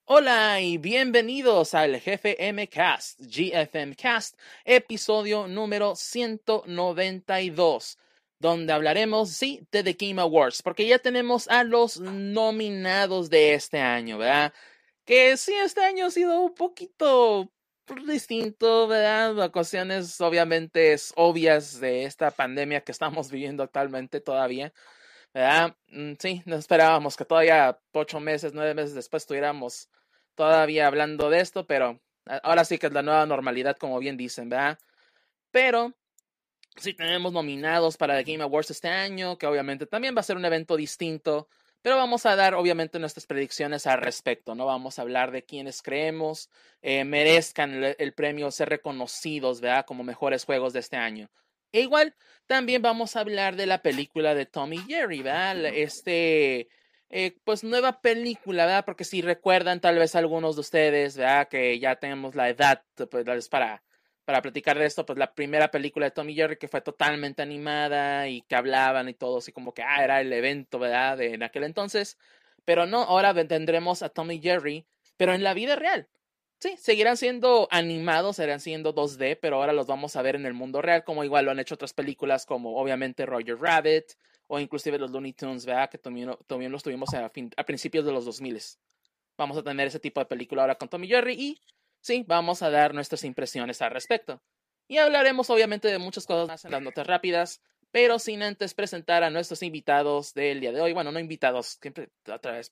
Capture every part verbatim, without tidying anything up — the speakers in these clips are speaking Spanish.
Hola y bienvenidos al G F M Cast, G F M Cast, episodio número ciento noventa y dos, donde hablaremos, sí, de The Game Awards, porque ya tenemos a los nominados de este año, ¿verdad? Que sí, este año ha sido un poquito distinto, ¿verdad? Ocasiones obviamente obvias de esta pandemia que estamos viviendo actualmente todavía. ¿Verdad? Sí, no esperábamos que todavía ocho meses, nueve meses después estuviéramos todavía hablando de esto, pero ahora sí que es la nueva normalidad, como bien dicen, ¿verdad? Pero sí tenemos nominados para The Game Awards este año, que obviamente también va a ser un evento distinto, pero vamos a dar obviamente nuestras predicciones al respecto, ¿no? Vamos a hablar de quienes creemos eh, merezcan el, el premio, ser reconocidos, ¿verdad? Como mejores juegos de este año. E igual, también vamos a hablar de la película de Tom y Jerry, ¿verdad? Este, eh, pues nueva película, ¿verdad? Porque si recuerdan tal vez algunos de ustedes, ¿verdad? Que ya tenemos la edad, pues, para, para platicar de esto, pues la primera película de Tom y Jerry que fue totalmente animada y que hablaban y todo, así como que, ah, era el evento, ¿verdad? De, en aquel entonces. Pero no, ahora tendremos a Tom y Jerry, pero en la vida real. Sí, seguirán siendo animados, seguirán siendo dos D, pero ahora los vamos a ver en el mundo real, como igual lo han hecho otras películas, como obviamente Roger Rabbit, o inclusive los Looney Tunes, ¿verdad? Que también, también los tuvimos a, fin, a principios de los dos mil. Vamos a tener ese tipo de película ahora con Tom y Jerry y sí, vamos a dar nuestras impresiones al respecto. Y hablaremos obviamente de muchas cosas más en las notas rápidas, pero sin antes presentar a nuestros invitados del día de hoy. Bueno, no invitados, siempre otra vez.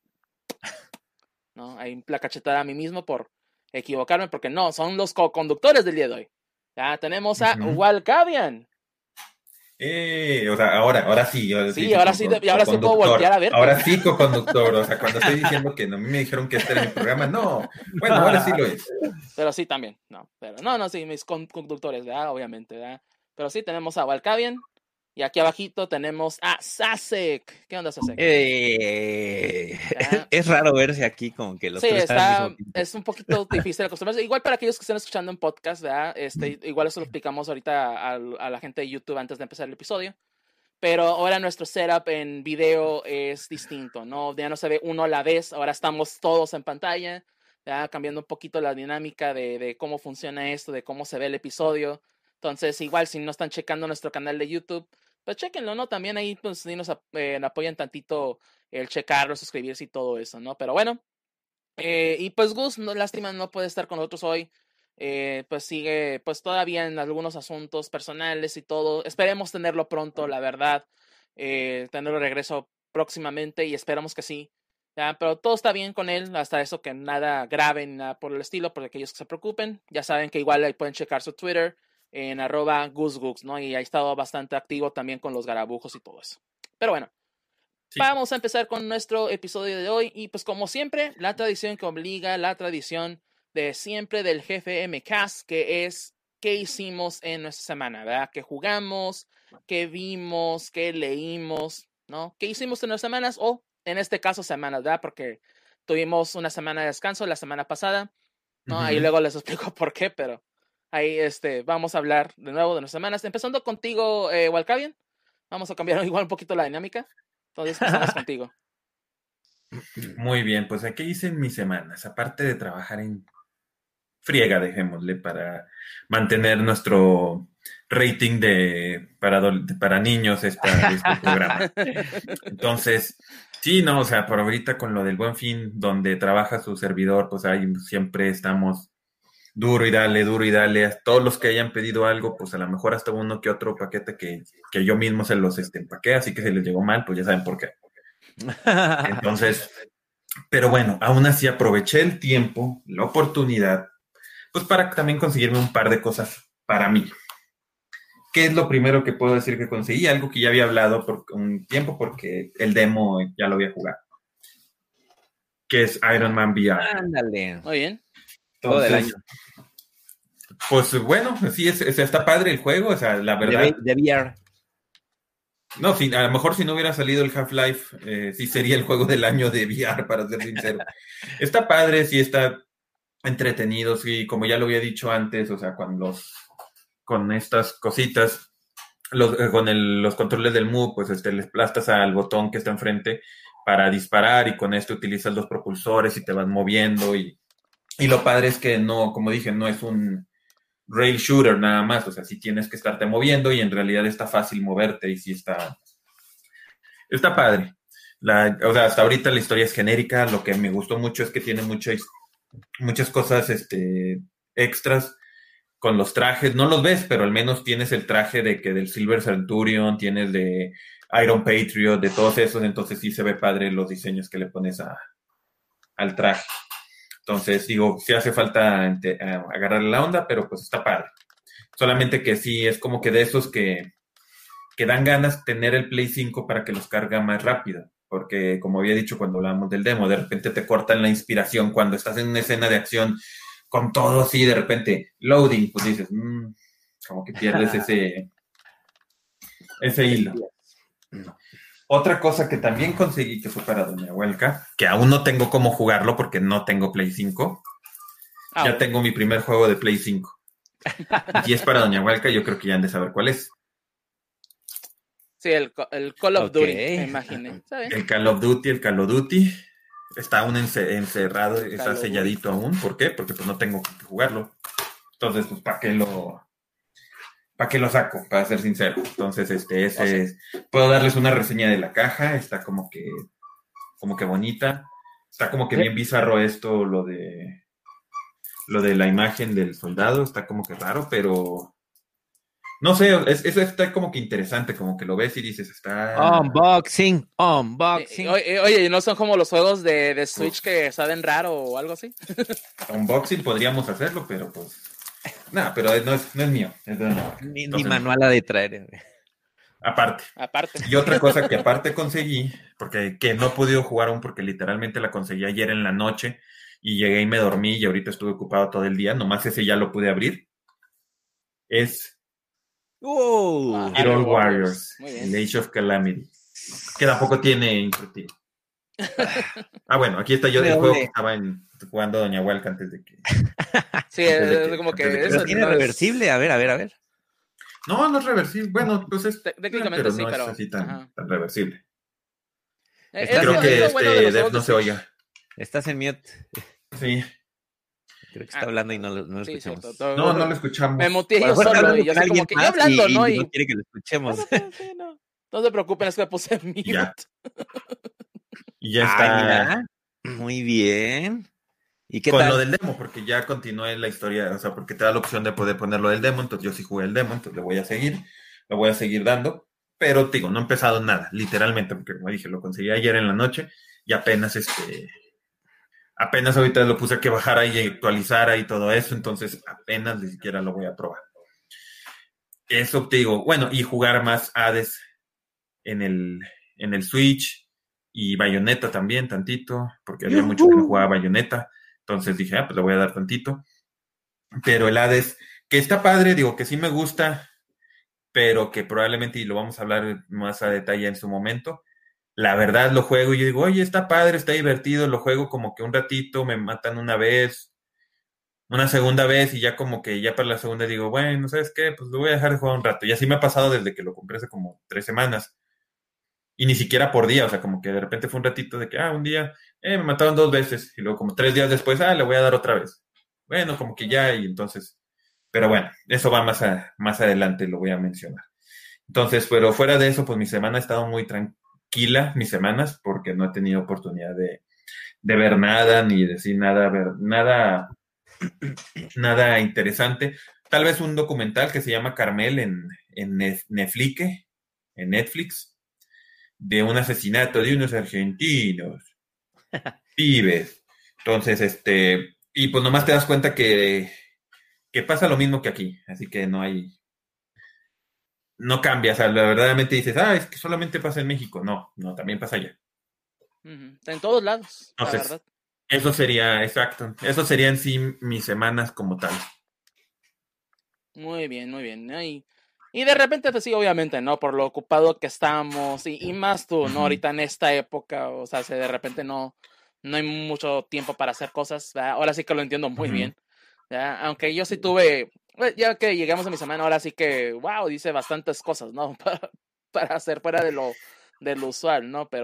¿No? Hay la cachetada a mí mismo por equivocarme, porque no, son los co-conductores del día de hoy. Ya tenemos a uh-huh. Walcavian. Eh, o sea, ahora, ahora sí. Ahora sí, sí, ahora sí, y ahora sí puedo voltear a verte. Ahora sí, co-conductor. O sea, cuando estoy diciendo que no, a mí me dijeron que este era mi programa, no. Bueno, ahora sí lo es. Pero sí también, no. Pero no, no, sí, mis conductores, ¿verdad? Obviamente, ¿verdad? Pero sí, tenemos a Walcavian. Y aquí abajito tenemos a Sasek. ¿Qué onda, Sasek? Eh, es raro verse aquí como que los sí, tres está, al mismo tiempo. Es un poquito difícil acostumbrarse. Igual para aquellos que estén escuchando en podcast, ¿verdad? Este, igual eso lo explicamos ahorita a, a la gente de YouTube antes de empezar el episodio. Pero ahora nuestro setup en video es distinto, ¿no? Ya no se ve uno a la vez, ahora estamos todos en pantalla, ¿ya? Cambiando un poquito la dinámica de, de cómo funciona esto, de cómo se ve el episodio. Entonces, igual si no están checando nuestro canal de YouTube, pues chequenlo, ¿no? También ahí pues sí nos eh, apoyan tantito el checarlo, suscribirse y todo eso, ¿no? Pero bueno, eh, y pues Gus, no, lástima, no puede estar con nosotros hoy. Eh, pues sigue pues todavía en algunos asuntos personales y todo. Esperemos tenerlo pronto, la verdad. Eh, tenerlo regreso próximamente y esperamos que sí. ¿Ya? Pero todo está bien con él, hasta eso que nada grave ni nada por el estilo, por aquellos que se preocupen. Ya saben que igual ahí pueden checar su Twitter en arroba gusgooks, ¿no? Y ha estado bastante activo también con los garabujos y todo eso. Pero bueno. Sí. Vamos a empezar con nuestro episodio de hoy y pues como siempre, la tradición que obliga, la tradición de siempre del G F M Cast, que es qué hicimos en nuestra semana, ¿verdad? ¿Qué jugamos? ¿Qué vimos? ¿Qué leímos? ¿No? ¿Qué hicimos en nuestras semanas? O en este caso semanas, ¿verdad? Porque tuvimos una semana de descanso la semana pasada, ¿no? Uh-huh. Ahí luego les explico por qué, pero ahí este, vamos a hablar de nuevo de nuestras semanas. Empezando contigo, eh, Walcavian. Vamos a cambiar igual un poquito la dinámica. Entonces empezamos contigo. Muy bien, pues aquí hice mis semanas, aparte de trabajar en friega, dejémosle, para mantener nuestro rating de para, de, para niños esta, este programa. Entonces, sí, no, o sea, por ahorita con lo del Buen Fin, donde trabaja su servidor, pues ahí siempre estamos duro y dale, duro y dale. A todos los que hayan pedido algo, pues a lo mejor hasta uno que otro paquete que, que yo mismo se los este, empaqué, así que se les llegó mal, pues ya saben por qué. Entonces, pero bueno, aún así aproveché el tiempo, la oportunidad, pues para también conseguirme un par de cosas para mí. ¿Qué es lo primero que puedo decir que conseguí? Algo que ya había hablado por un tiempo porque el demo ya lo había jugado. Que es Iron Man V R. Ándale. Muy bien. Entonces, todo del año. Pues bueno, sí, es, es, está padre el juego, o sea, la verdad. De, de V R. No, si, a lo mejor si no hubiera salido el Half-Life, eh, sí sería el juego del año de V R, para ser sincero. Está padre, sí está entretenido, sí, como ya lo había dicho antes, o sea, con los, con estas cositas, los, eh, con el, los controles del Move, pues este, les aplastas al botón que está enfrente para disparar y con esto utilizas los propulsores y te vas moviendo y, y lo padre es que no, como dije, no es un rail shooter nada más, o sea, sí tienes que estarte moviendo y en realidad está fácil moverte y sí está, está padre. La, o sea, hasta ahorita la historia es genérica, lo que me gustó mucho es que tiene muchas, muchas cosas este, extras con los trajes, no los ves, pero al menos tienes el traje de que del Silver Centurion, tienes de Iron Patriot, de todos esos, entonces sí se ve padre los diseños que le pones a, al traje. Entonces, digo, sí hace falta ente, uh, agarrarle la onda, pero pues está padre. Solamente que sí, es como que de esos que, que dan ganas tener el Play cinco para que los carga más rápido. Porque, como había dicho cuando hablábamos del demo, de repente te cortan la inspiración cuando estás en una escena de acción con todo así, de repente, loading, pues dices, mmm, como que pierdes ese, ese hilo. No. Otra cosa que también conseguí que fue para Doña Huelca, que aún no tengo cómo jugarlo porque no tengo Play cinco. Ah, ya bueno. Tengo mi primer juego de Play cinco. Y es para Doña Huelca, yo creo que ya han de saber cuál es. Sí, el, el Call of okay. Duty, me imaginé. El Call of Duty, el Call of Duty. Está aún encerrado, el está selladito aún. ¿Por qué? Porque pues no tengo que jugarlo. Entonces, pues, ¿para qué lo... ¿Para qué lo saco? Para ser sincero. Entonces, este, ese o sea, es... Puedo darles una reseña de la caja. Está como que... Como que bonita. Está como que bien bizarro esto, lo de... Lo de la imagen del soldado. Está como que raro, pero... No sé, es, eso está como que interesante, como que lo ves y dices, está... Unboxing, unboxing. Eh, oye, oye, ¿no son como los juegos de, de Switch Uf. que saben raro o algo así? Unboxing podríamos hacerlo, pero pues... Nada, pero no es, no es mío. Es de no. Ni, ni manual ha de traer. Aparte. Aparte. Y otra cosa que aparte conseguí, porque que no he podido jugar aún porque literalmente la conseguí ayer en la noche y llegué y me dormí y ahorita estuve ocupado todo el día, nomás ese ya lo pude abrir, es... Wow. Hero Warriors, el Age of Calamity, que tampoco tiene instructivo. Ah, bueno, aquí está yo del juego que estaba en, jugando Doña Huelca antes de que... Sí, es de que, como que... Pero eso tiene no reversible, es... a ver, a ver, a ver. No, no es reversible, bueno, pues es... Técnicamente pero sí, no pero... es así tan, tan reversible. Eh, Creo es, que es este bueno de Dev no se oiga. Estás en mute. Sí. Creo que está hablando y no, no lo sí, escuchamos. Sí, todo, no, no lo escuchamos. Me muteé yo solo y yo así como que yo hablando, y, ¿no? Y y no quiere que lo escuchemos. No, no, sí, no. no se preocupen, es que me puse en mute. Ya. Y ya está. Ay, mira. Muy bien. ¿Y qué Con tal? lo del demo, porque ya continué la historia, o sea, porque te da la opción de poder ponerlo del demo, entonces yo sí jugué el demo, entonces le voy a seguir, lo voy a seguir dando, pero digo, no he empezado nada, literalmente, porque como dije, lo conseguí ayer en la noche y apenas este... Apenas ahorita lo puse a que bajara y actualizara y todo eso, entonces apenas ni siquiera lo voy a probar. Eso te digo, bueno, y jugar más Hades en el, en el Switch y Bayonetta también, tantito, porque había mucho que no jugaba Bayonetta, entonces dije, ah, pues le voy a dar tantito. Pero el Hades, que está padre, digo que sí me gusta, pero que probablemente, y lo vamos a hablar más a detalle en su momento, la verdad lo juego y yo digo, oye, está padre, está divertido, lo juego como que un ratito, me matan una vez, una segunda vez y ya como que ya para la segunda digo, bueno, ¿sabes qué? Pues lo voy a dejar de jugar un rato. Y así me ha pasado desde que lo compré hace como tres semanas. Y ni siquiera por día, o sea, como que de repente fue un ratito de que, ah, un día, eh, me mataron dos veces. Y luego como tres días después, ah, le voy a dar otra vez. Bueno, como que ya, y entonces, pero bueno, eso va más, a, más adelante, lo voy a mencionar. Entonces, pero fuera de eso, pues mi semana ha estado muy tranquila. Tranquila mis semanas porque no he tenido oportunidad de, de ver nada ni decir nada, ver nada, nada interesante. Tal vez un documental que se llama Carmel en, en Netflix, en Netflix, de un asesinato de unos argentinos, pibes. Entonces, este, y pues nomás te das cuenta que, que pasa lo mismo que aquí, así que no hay... No cambia, o sea, verdaderamente dices, ah, es que solamente pasa en México. No, no, también pasa allá. Uh-huh. En todos lados, Entonces, la verdad. Eso sería, exacto, eso sería en sí mis semanas como tal. Muy bien, muy bien. Y, y de repente, pues sí, obviamente, ¿no? Por lo ocupado que estamos y, y más tú, ¿no? Uh-huh. Ahorita en esta época, o sea, si de repente no, no hay mucho tiempo para hacer cosas, ¿verdad? Ahora sí que lo entiendo muy uh-huh. bien. ¿Ya? Aunque yo sí tuve, ya que llegamos a mi semana, ahora sí que, wow, dice bastantes cosas, ¿no? Para, para hacer fuera de lo, de lo usual, ¿no? Pero,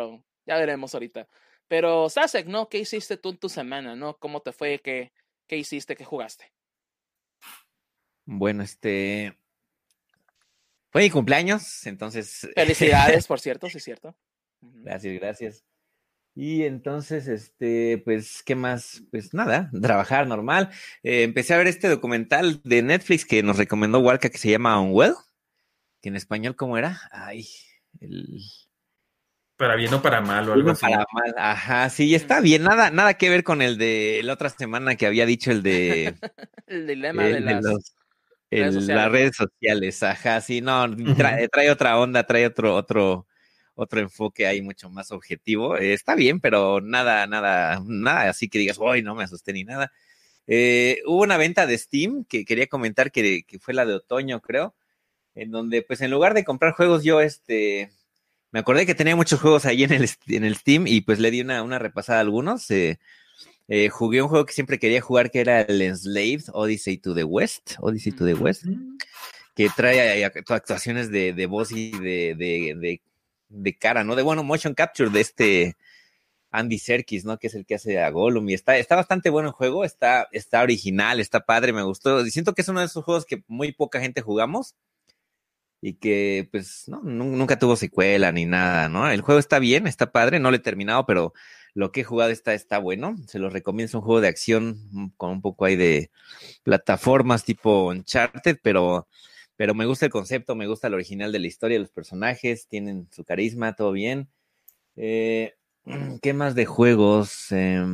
ya veremos ahorita. Pero, Sasek, ¿no? ¿Qué hiciste tú en tu semana, no? ¿Cómo te fue? ¿Qué, qué hiciste? ¿Qué jugaste? Bueno, este... Fue mi cumpleaños, entonces... Felicidades, por cierto, sí es cierto. Uh-huh. Gracias, gracias. Y entonces, este, pues, ¿qué más? Pues nada, trabajar normal. Eh, empecé a ver este documental de Netflix que nos recomendó Walka que se llama Unwell, que en español, ¿cómo era? Ay, el... Para bien o para mal o algo Uno así. para mal, ajá, sí, está bien, nada, nada que ver con el de la otra semana que había dicho el de, el dilema el de de las los, redes el- las sociales, redes ¿no? sociales, ajá, sí, no, trae, Uh-huh. trae otra onda, trae otro, otro, otro enfoque ahí mucho más objetivo. Eh, está bien, pero nada, nada, nada así que digas, hoy no me asusté ni nada. Eh, hubo una venta de Steam que quería comentar que, que fue la de otoño, creo, en donde pues en lugar de comprar juegos yo, este, me acordé que tenía muchos juegos ahí en el, en el Steam y pues le di una, una repasada a algunos. Eh, eh, jugué un juego que siempre quería jugar que era el Enslaved Odyssey to the West, Odyssey to the West, que trae actuaciones de, de voz y de, de, de, de cara, ¿no? De, bueno, motion capture de este Andy Serkis, ¿no? Que es el que hace a Gollum y está, está bastante bueno el juego, está, está original, está padre, me gustó. Siento que es uno de esos juegos que muy poca gente jugamos y que pues no, nunca tuvo secuela ni nada, ¿no? El juego está bien, está padre, no lo he terminado, pero lo que he jugado está, está bueno, se los recomiendo, es un juego de acción con un poco ahí de plataformas tipo Uncharted, pero, pero me gusta el concepto, me gusta el original de la historia, los personajes, tienen su carisma, todo bien. Eh, ¿Qué más de juegos? Eh,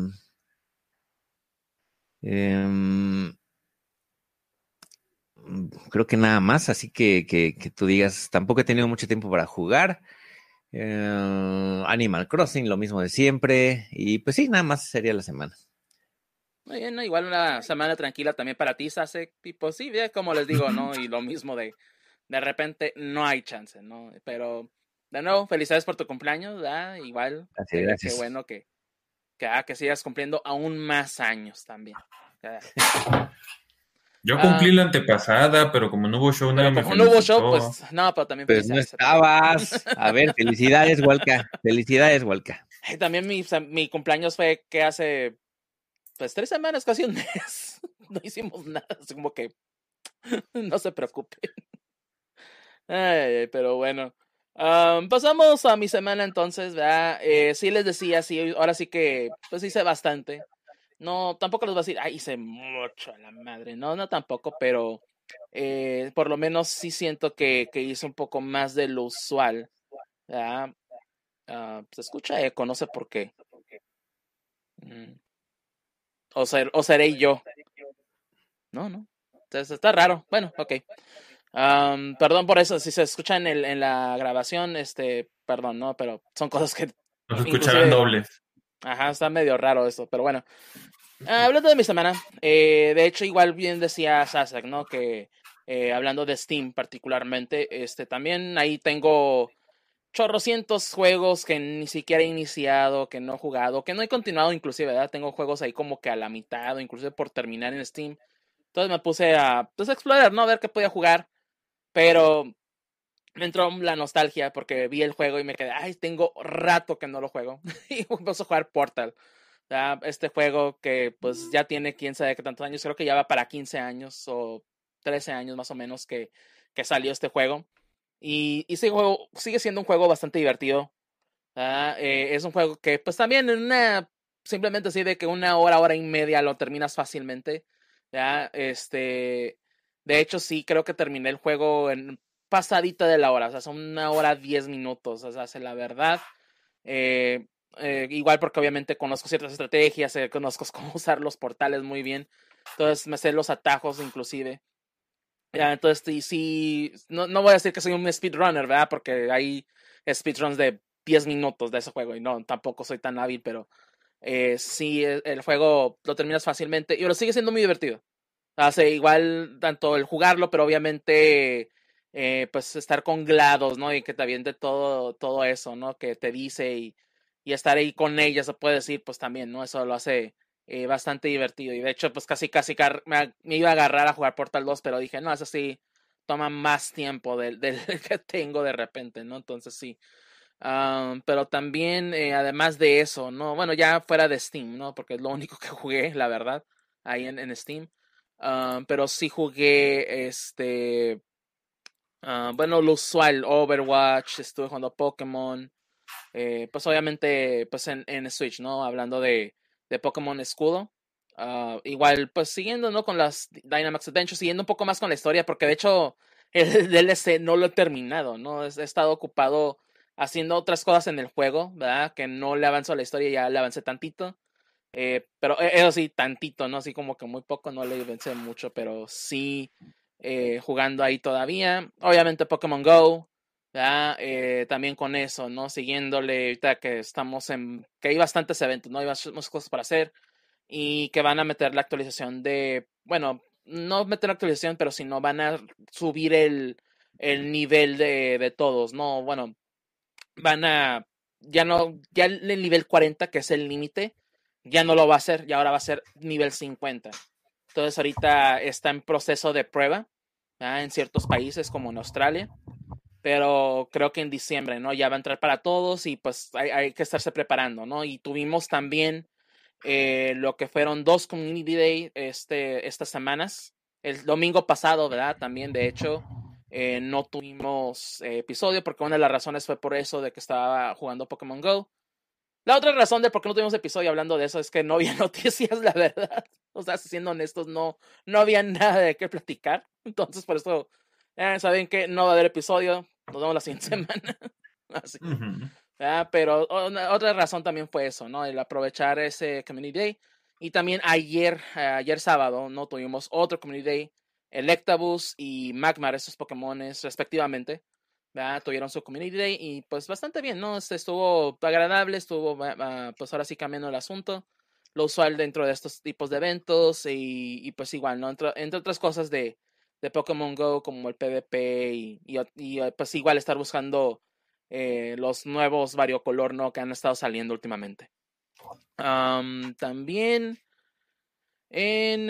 eh, creo que nada más, así que, que, que tú digas, tampoco he tenido mucho tiempo para jugar. Eh, Animal Crossing, lo mismo de siempre. Y pues sí, nada más sería la semana. Muy bien, ¿no? Igual una semana tranquila también para ti, Sasek. Y pues sí, bien, como les digo, ¿no? Y lo mismo de de repente no hay chance, ¿no? Pero de nuevo, felicidades por tu cumpleaños, ¿verdad? Igual, Gracias, qué, qué gracias. bueno que, que, ah, que sigas cumpliendo aún más años también. Yo Ah, cumplí la antepasada, pero como no hubo show, nadie pero me como no hubo show, felicitó. pues no, pero también Pues no felicidades a ti. estabas. A ver, felicidades, Walka. Felicidades, Walka. Y también mi, mi cumpleaños fue que hace, pues, tres semanas, casi un mes. No hicimos nada, así como que no se preocupen. Ay, pero bueno. Um, pasamos a mi semana entonces, ¿verdad? Eh, sí les decía, sí, ahora sí que, pues hice bastante. No, tampoco les voy a decir, ay, hice mucho a la madre. No, no tampoco, pero eh, por lo menos sí siento que, que hice un poco más de lo usual, ¿verdad? Uh, se escucha eco, no sé por qué. Mm. O, ser, o seré yo. No, no. Entonces está raro. Bueno, ok. Um, perdón por eso, si se escucha en, el, en la grabación, este, perdón, ¿no? Pero son cosas que Nos escucharán inclusive, dobles. ajá, está medio raro eso, pero bueno. Uh, hablando de mi semana, eh, de hecho igual bien decía Sasek, ¿no? Que eh, hablando de Steam particularmente, este, también ahí tengo chorrocientos juegos que ni siquiera he iniciado, que no he jugado, que no he continuado inclusive, ¿verdad? Tengo juegos ahí como que a la mitad o inclusive por terminar en Steam. Entonces me puse a, pues, a explorar, ¿no? A ver qué podía jugar. Pero me entró la nostalgia porque vi el juego y me quedé, ay, tengo rato que no lo juego. Y empecé a jugar Portal. ¿Ya? Este juego que pues ya tiene quién sabe qué tantos años, creo que ya va para quince años o trece años más o menos que, que salió este juego. Y, y ese juego sigue siendo un juego bastante divertido. Eh, es un juego que pues también en una, simplemente así de que una hora, hora y media lo terminas fácilmente. ¿Ya? Este, de hecho sí, creo que terminé el juego en pasadita de la hora, o sea, son una hora diez minutos, o sea, la verdad. Eh, eh, igual porque obviamente conozco ciertas estrategias, eh, conozco cómo usar los portales muy bien, entonces me sé los atajos inclusive. Ya, entonces sí, sí no, no voy a decir que soy un speedrunner, ¿verdad? Porque hay speedruns de diez minutos de ese juego y no, tampoco soy tan hábil, pero eh, sí, el, el juego lo terminas fácilmente y lo sigue siendo muy divertido. Hace igual tanto el jugarlo, pero obviamente eh, pues estar con GLaDOS, ¿no? Y que te aviente todo, todo eso, ¿no? Que te dice y, y estar ahí con ella, se puede decir, pues también, ¿no? Eso lo hace eh, bastante divertido. Y de hecho, pues casi, casi me, me iba a agarrar a jugar Portal dos, pero dije, no, eso sí toma más tiempo del, del que tengo de repente, ¿no? Entonces sí. Um, pero también, eh, además de eso, ¿no? Bueno, ya fuera de Steam, ¿no? Porque es lo único que jugué, la verdad, ahí en, en Steam. Um, pero sí jugué, este, uh, bueno, lo usual, Overwatch, estuve jugando Pokémon, eh, pues obviamente, pues en, en Switch, ¿no? Hablando de, de Pokémon Escudo. Uh, igual, pues siguiendo, ¿no? Con las Dynamax Adventures, siguiendo un poco más con la historia, porque de hecho el D L C no lo he terminado, ¿no? He estado ocupado haciendo otras cosas en el juego, ¿verdad? Que no le avanzo a la historia, ya le avancé tantito. Eh, pero eso sí, tantito, ¿no? Así como que muy poco, no le avancé mucho, pero sí eh, jugando ahí todavía. Obviamente Pokémon Go, ¿verdad? Eh, también con eso, ¿no? Siguiéndole, ahorita que estamos en, que hay bastantes eventos, ¿no? Hay muchas cosas para hacer y que van a meter la actualización de, bueno, no meter la actualización, pero si no van a subir el, el nivel de, de todos, ¿no? Bueno, van a, ya no, ya el nivel cuarenta, que es el límite, ya no lo va a hacer, y ahora va a ser nivel cincuenta. Entonces ahorita está en proceso de prueba, ¿verdad? En ciertos países como en Australia, pero creo que en diciembre, ¿no? Ya va a entrar para todos y pues hay, hay que estarse preparando, ¿no? Y tuvimos también eh, lo que fueron dos Community Day este, estas semanas. El domingo pasado, ¿verdad? También, de hecho, eh, no tuvimos eh, episodio porque una de las razones fue por eso de que estaba jugando Pokémon Go. La otra razón de por qué no tuvimos episodio hablando de eso es que no había noticias, la verdad. O sea, siendo honestos, no, no había nada de qué platicar. Entonces, por eso, eh, saben que no va a haber episodio. Nos vemos la siguiente semana. Así. Ujú. ¿Verdad? Pero una, otra razón también fue eso, ¿no? El aprovechar ese Community Day. Y también ayer, eh, ayer sábado, ¿no? Tuvimos otro Community Day. Electabuzz y Magmar, esos Pokémones, respectivamente, ¿verdad? Tuvieron su Community Day y pues bastante bien, ¿no? Este estuvo agradable, estuvo, uh, pues ahora sí cambiando el asunto. Lo usual dentro de estos tipos de eventos y, y pues igual, ¿no? Entre, entre otras cosas de, de Pokémon Go como el PvP y, y, y pues igual estar buscando eh, los nuevos variocolor, ¿no? Que han estado saliendo últimamente. Um, también en...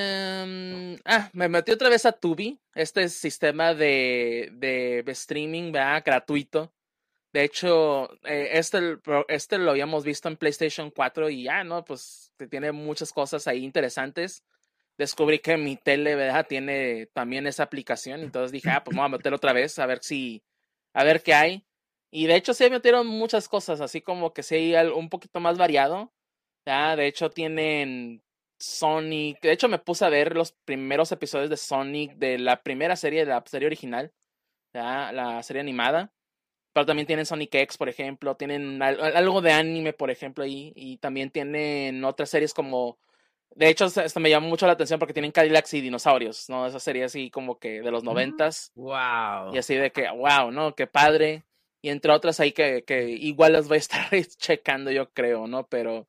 Um, ah, me metí otra vez a Tubi, este sistema de, de, de streaming, ¿verdad? Gratuito. De hecho, eh, este, este lo habíamos visto en PlayStation cuatro y ya, ¿no? Pues tiene muchas cosas ahí interesantes. Descubrí que mi tele, ¿verdad? Tiene también esa aplicación. Entonces dije, ah, pues me voy a meter otra vez a ver si, a ver qué hay. Y de hecho sí metieron muchas cosas, así como que sí hay un poquito más variado. ¿Ya? De hecho tienen Sonic. De hecho me puse a ver los primeros episodios de Sonic de la primera serie, de la serie original. ¿Ya? La serie animada. Pero también tienen Sonic X, por ejemplo. Tienen algo de anime, por ejemplo, ahí. Y también tienen otras series como... De hecho, esto me llama mucho la atención porque tienen Cadillacs y dinosaurios, ¿no? Esa serie así como que de los noventas. Wow. Y así de que, wow, ¿no? Qué padre. Y entre otras ahí que, que igual las voy a estar checando, yo creo, ¿no? Pero...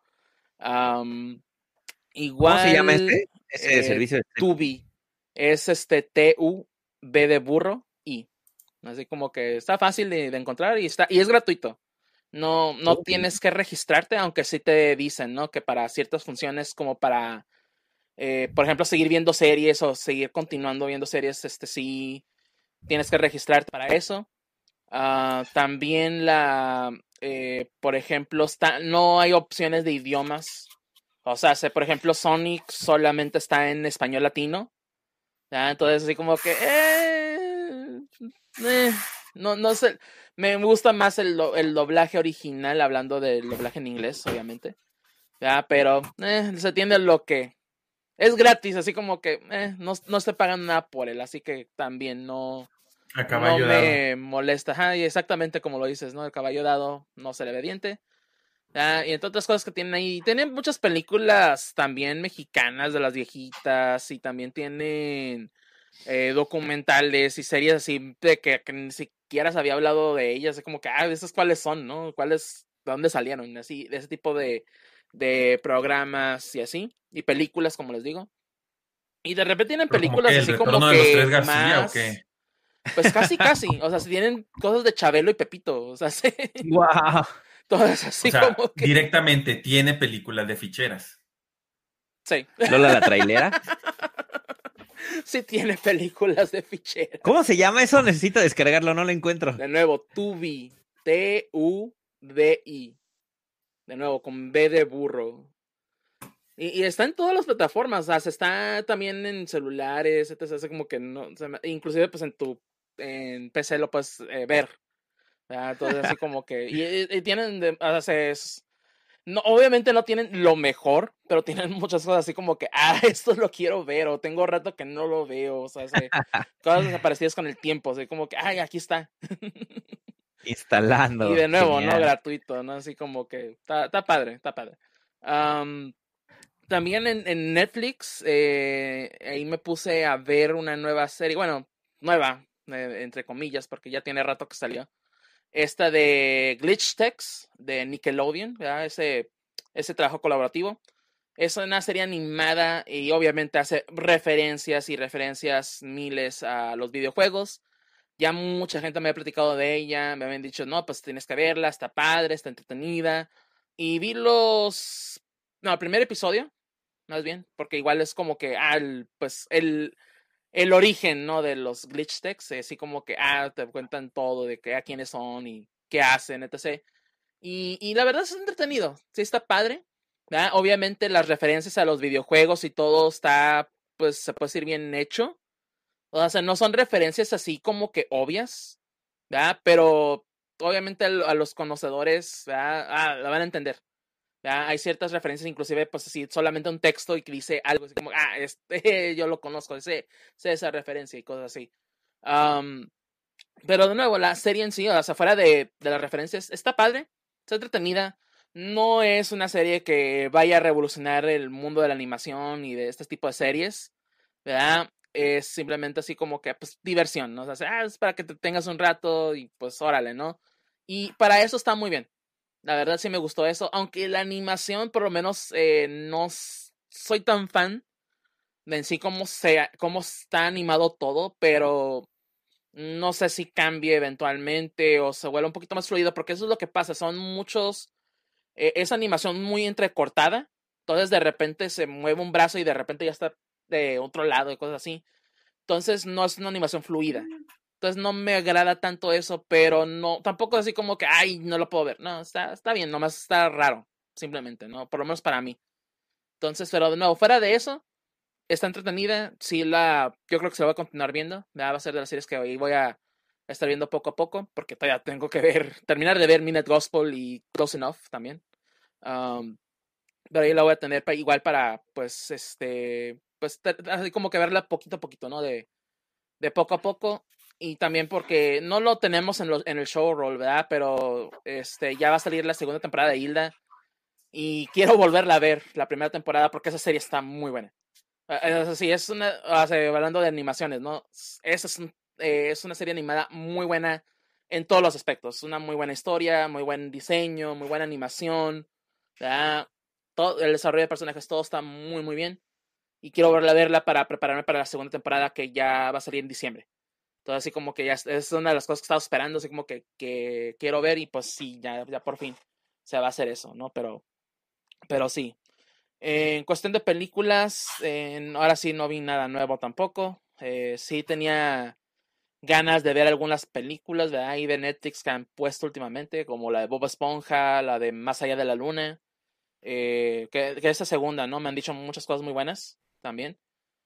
Um, igual... ¿Cómo se llama este? Ese eh, servicio de... Tubi. Es este T U B de burro I. Así como que está fácil de, de encontrar y está y es gratuito. No, no Okay. tienes que registrarte, aunque sí te dicen, ¿no? Que para ciertas funciones, como para, eh, por ejemplo, seguir viendo series o seguir continuando viendo series, este sí tienes que registrarte para eso. Uh, también la, eh, por ejemplo, está, no hay opciones de idiomas. O sea, se, por ejemplo, Sonic solamente está en español latino. ¿Ya? Entonces, así como que... Eh, eh, no, no sé. Me gusta más el, el doblaje original, hablando del doblaje en inglés, obviamente. ¿Ya? Pero eh, se entiende lo que... Es gratis, así como que eh, no, no estoy pagando nada por él, así que también no... A caballo no dado. me molesta. Ajá, y exactamente como lo dices, ¿no? El caballo dado no se le ve diente. Ah, y entre otras cosas que tienen ahí, tienen muchas películas también mexicanas de las viejitas y también tienen eh, documentales y series así de que, que ni siquiera se había hablado de ellas, es como que, ah, ¿esas cuáles son, no? ¿Cuáles, de dónde salieron? Así, de ese tipo de, de programas y así, y películas, como les digo. Y de repente tienen Pero como películas que el así retorno como de los que tres García más... o qué. Pues casi, casi, o sea, si tienen cosas de Chabelo y Pepito, o sea, sí. Wow. Todas así O sea, como que... directamente tiene películas de ficheras. Sí. Lola la trailera. Sí tiene películas de ficheras. ¿Cómo se llama eso? Necesito descargarlo, no lo encuentro. De nuevo, Tubi. T U D I. De nuevo, con B de burro. Y, y está en todas las plataformas, o sea, está también en celulares, etcétera. Hace como que no, se me- inclusive pues en tu en P C lo puedes eh, ver. ¿Verdad? Entonces así como que y, y- y tienen, de- o sea, es- no, obviamente no tienen lo mejor, pero tienen muchas cosas así como que, ah, esto lo quiero ver, o tengo rato que no lo veo, o sea, hace cosas desaparecidas con el tiempo, así como que, ay, aquí está. Y Instalando, de nuevo, ¿no? genial. Gratuito, ¿no? Así como que está, está padre, está padre. Am, también en, en Netflix, eh, ahí me puse a ver una nueva serie, bueno, nueva, eh, entre comillas, porque ya tiene rato que salió. Esta de Glitch Techs, de Nickelodeon, ¿verdad? Ese, ese trabajo colaborativo. Es una serie animada y obviamente hace referencias y referencias miles a los videojuegos. Ya mucha gente me ha platicado de ella, me habían dicho, no, pues tienes que verla, está padre, está entretenida. Y vi los... No, el primer episodio, más bien, porque igual es como que, ah, el, pues el, el origen, ¿no? De los glitch techs, así como que, ah, te cuentan todo de que, a quiénes son y qué hacen, etcétera. Y, y la verdad es entretenido, sí está padre, ¿verdad? Obviamente las referencias a los videojuegos y todo está, pues se puede decir bien hecho. O sea, no son referencias así como que obvias, ¿verdad? Pero obviamente a, a los conocedores, ¿verdad? Ah, la van a entender. ¿Verdad? Hay ciertas referencias, inclusive, pues así, solamente un texto y que dice algo así como, ah, este, yo lo conozco, sé, sé esa referencia y cosas así. Um, pero de nuevo, la serie en sí, o sea, fuera de, de las referencias, está padre, está entretenida. No es una serie que vaya a revolucionar el mundo de la animación y de este tipo de series, ¿verdad? Es simplemente así como que, pues, diversión, ¿no? O sea, ah, es para que te tengas un rato y pues, órale, ¿no? Y para eso está muy bien. La verdad sí me gustó eso, aunque la animación, por lo menos, eh, no s- soy tan fan de en sí cómo, se, cómo está animado todo, pero no sé si cambie eventualmente o se vuelva un poquito más fluido, porque eso es lo que pasa, son muchos, eh, es animación muy entrecortada, entonces de repente se mueve un brazo y de repente ya está de otro lado y cosas así, entonces no es una animación fluida, entonces no me agrada tanto eso, pero no, tampoco así como que, ay, no lo puedo ver, no, está, está bien, nomás está raro, simplemente, ¿no? Por lo menos para mí. Entonces, pero de nuevo, fuera de eso, está entretenida. Sí, la, yo creo que se la voy a continuar viendo. Va a ser de las series que hoy voy a estar viendo poco a poco, porque todavía tengo que ver, terminar de ver Minute Gospel y Close Enough también. Um, pero ahí la voy a tener pa, igual para, pues, este, pues, así como que verla poquito a poquito, ¿no? De, de poco a poco. Y también porque no lo tenemos en, los, en el show roll, ¿verdad? Pero este, ya va a salir la segunda temporada de Hilda. Y quiero volverla a ver, la primera temporada, porque esa serie está muy buena. Es así, es una, o sea, hablando de animaciones, ¿no? Esa es, un, eh, es una serie animada muy buena en todos los aspectos. Una muy buena historia, muy buen diseño, muy buena animación. ¿Verdad? Todo el desarrollo de personajes, todo está muy, muy bien. Y quiero verla, verla para prepararme para la segunda temporada que ya va a salir en diciembre. Entonces, así como que ya es, es una de las cosas que estaba esperando, así como que, que quiero ver y pues sí, ya, ya por fin se va a hacer eso, ¿no? Pero, pero sí. En cuestión de películas, eh, ahora sí no vi nada nuevo tampoco. Eh, sí tenía ganas de ver algunas películas de ahí de Netflix que han puesto últimamente, como la de Bob Esponja, la de Más allá de la luna, eh, que, que esa segunda, ¿no? Me han dicho muchas cosas muy buenas también.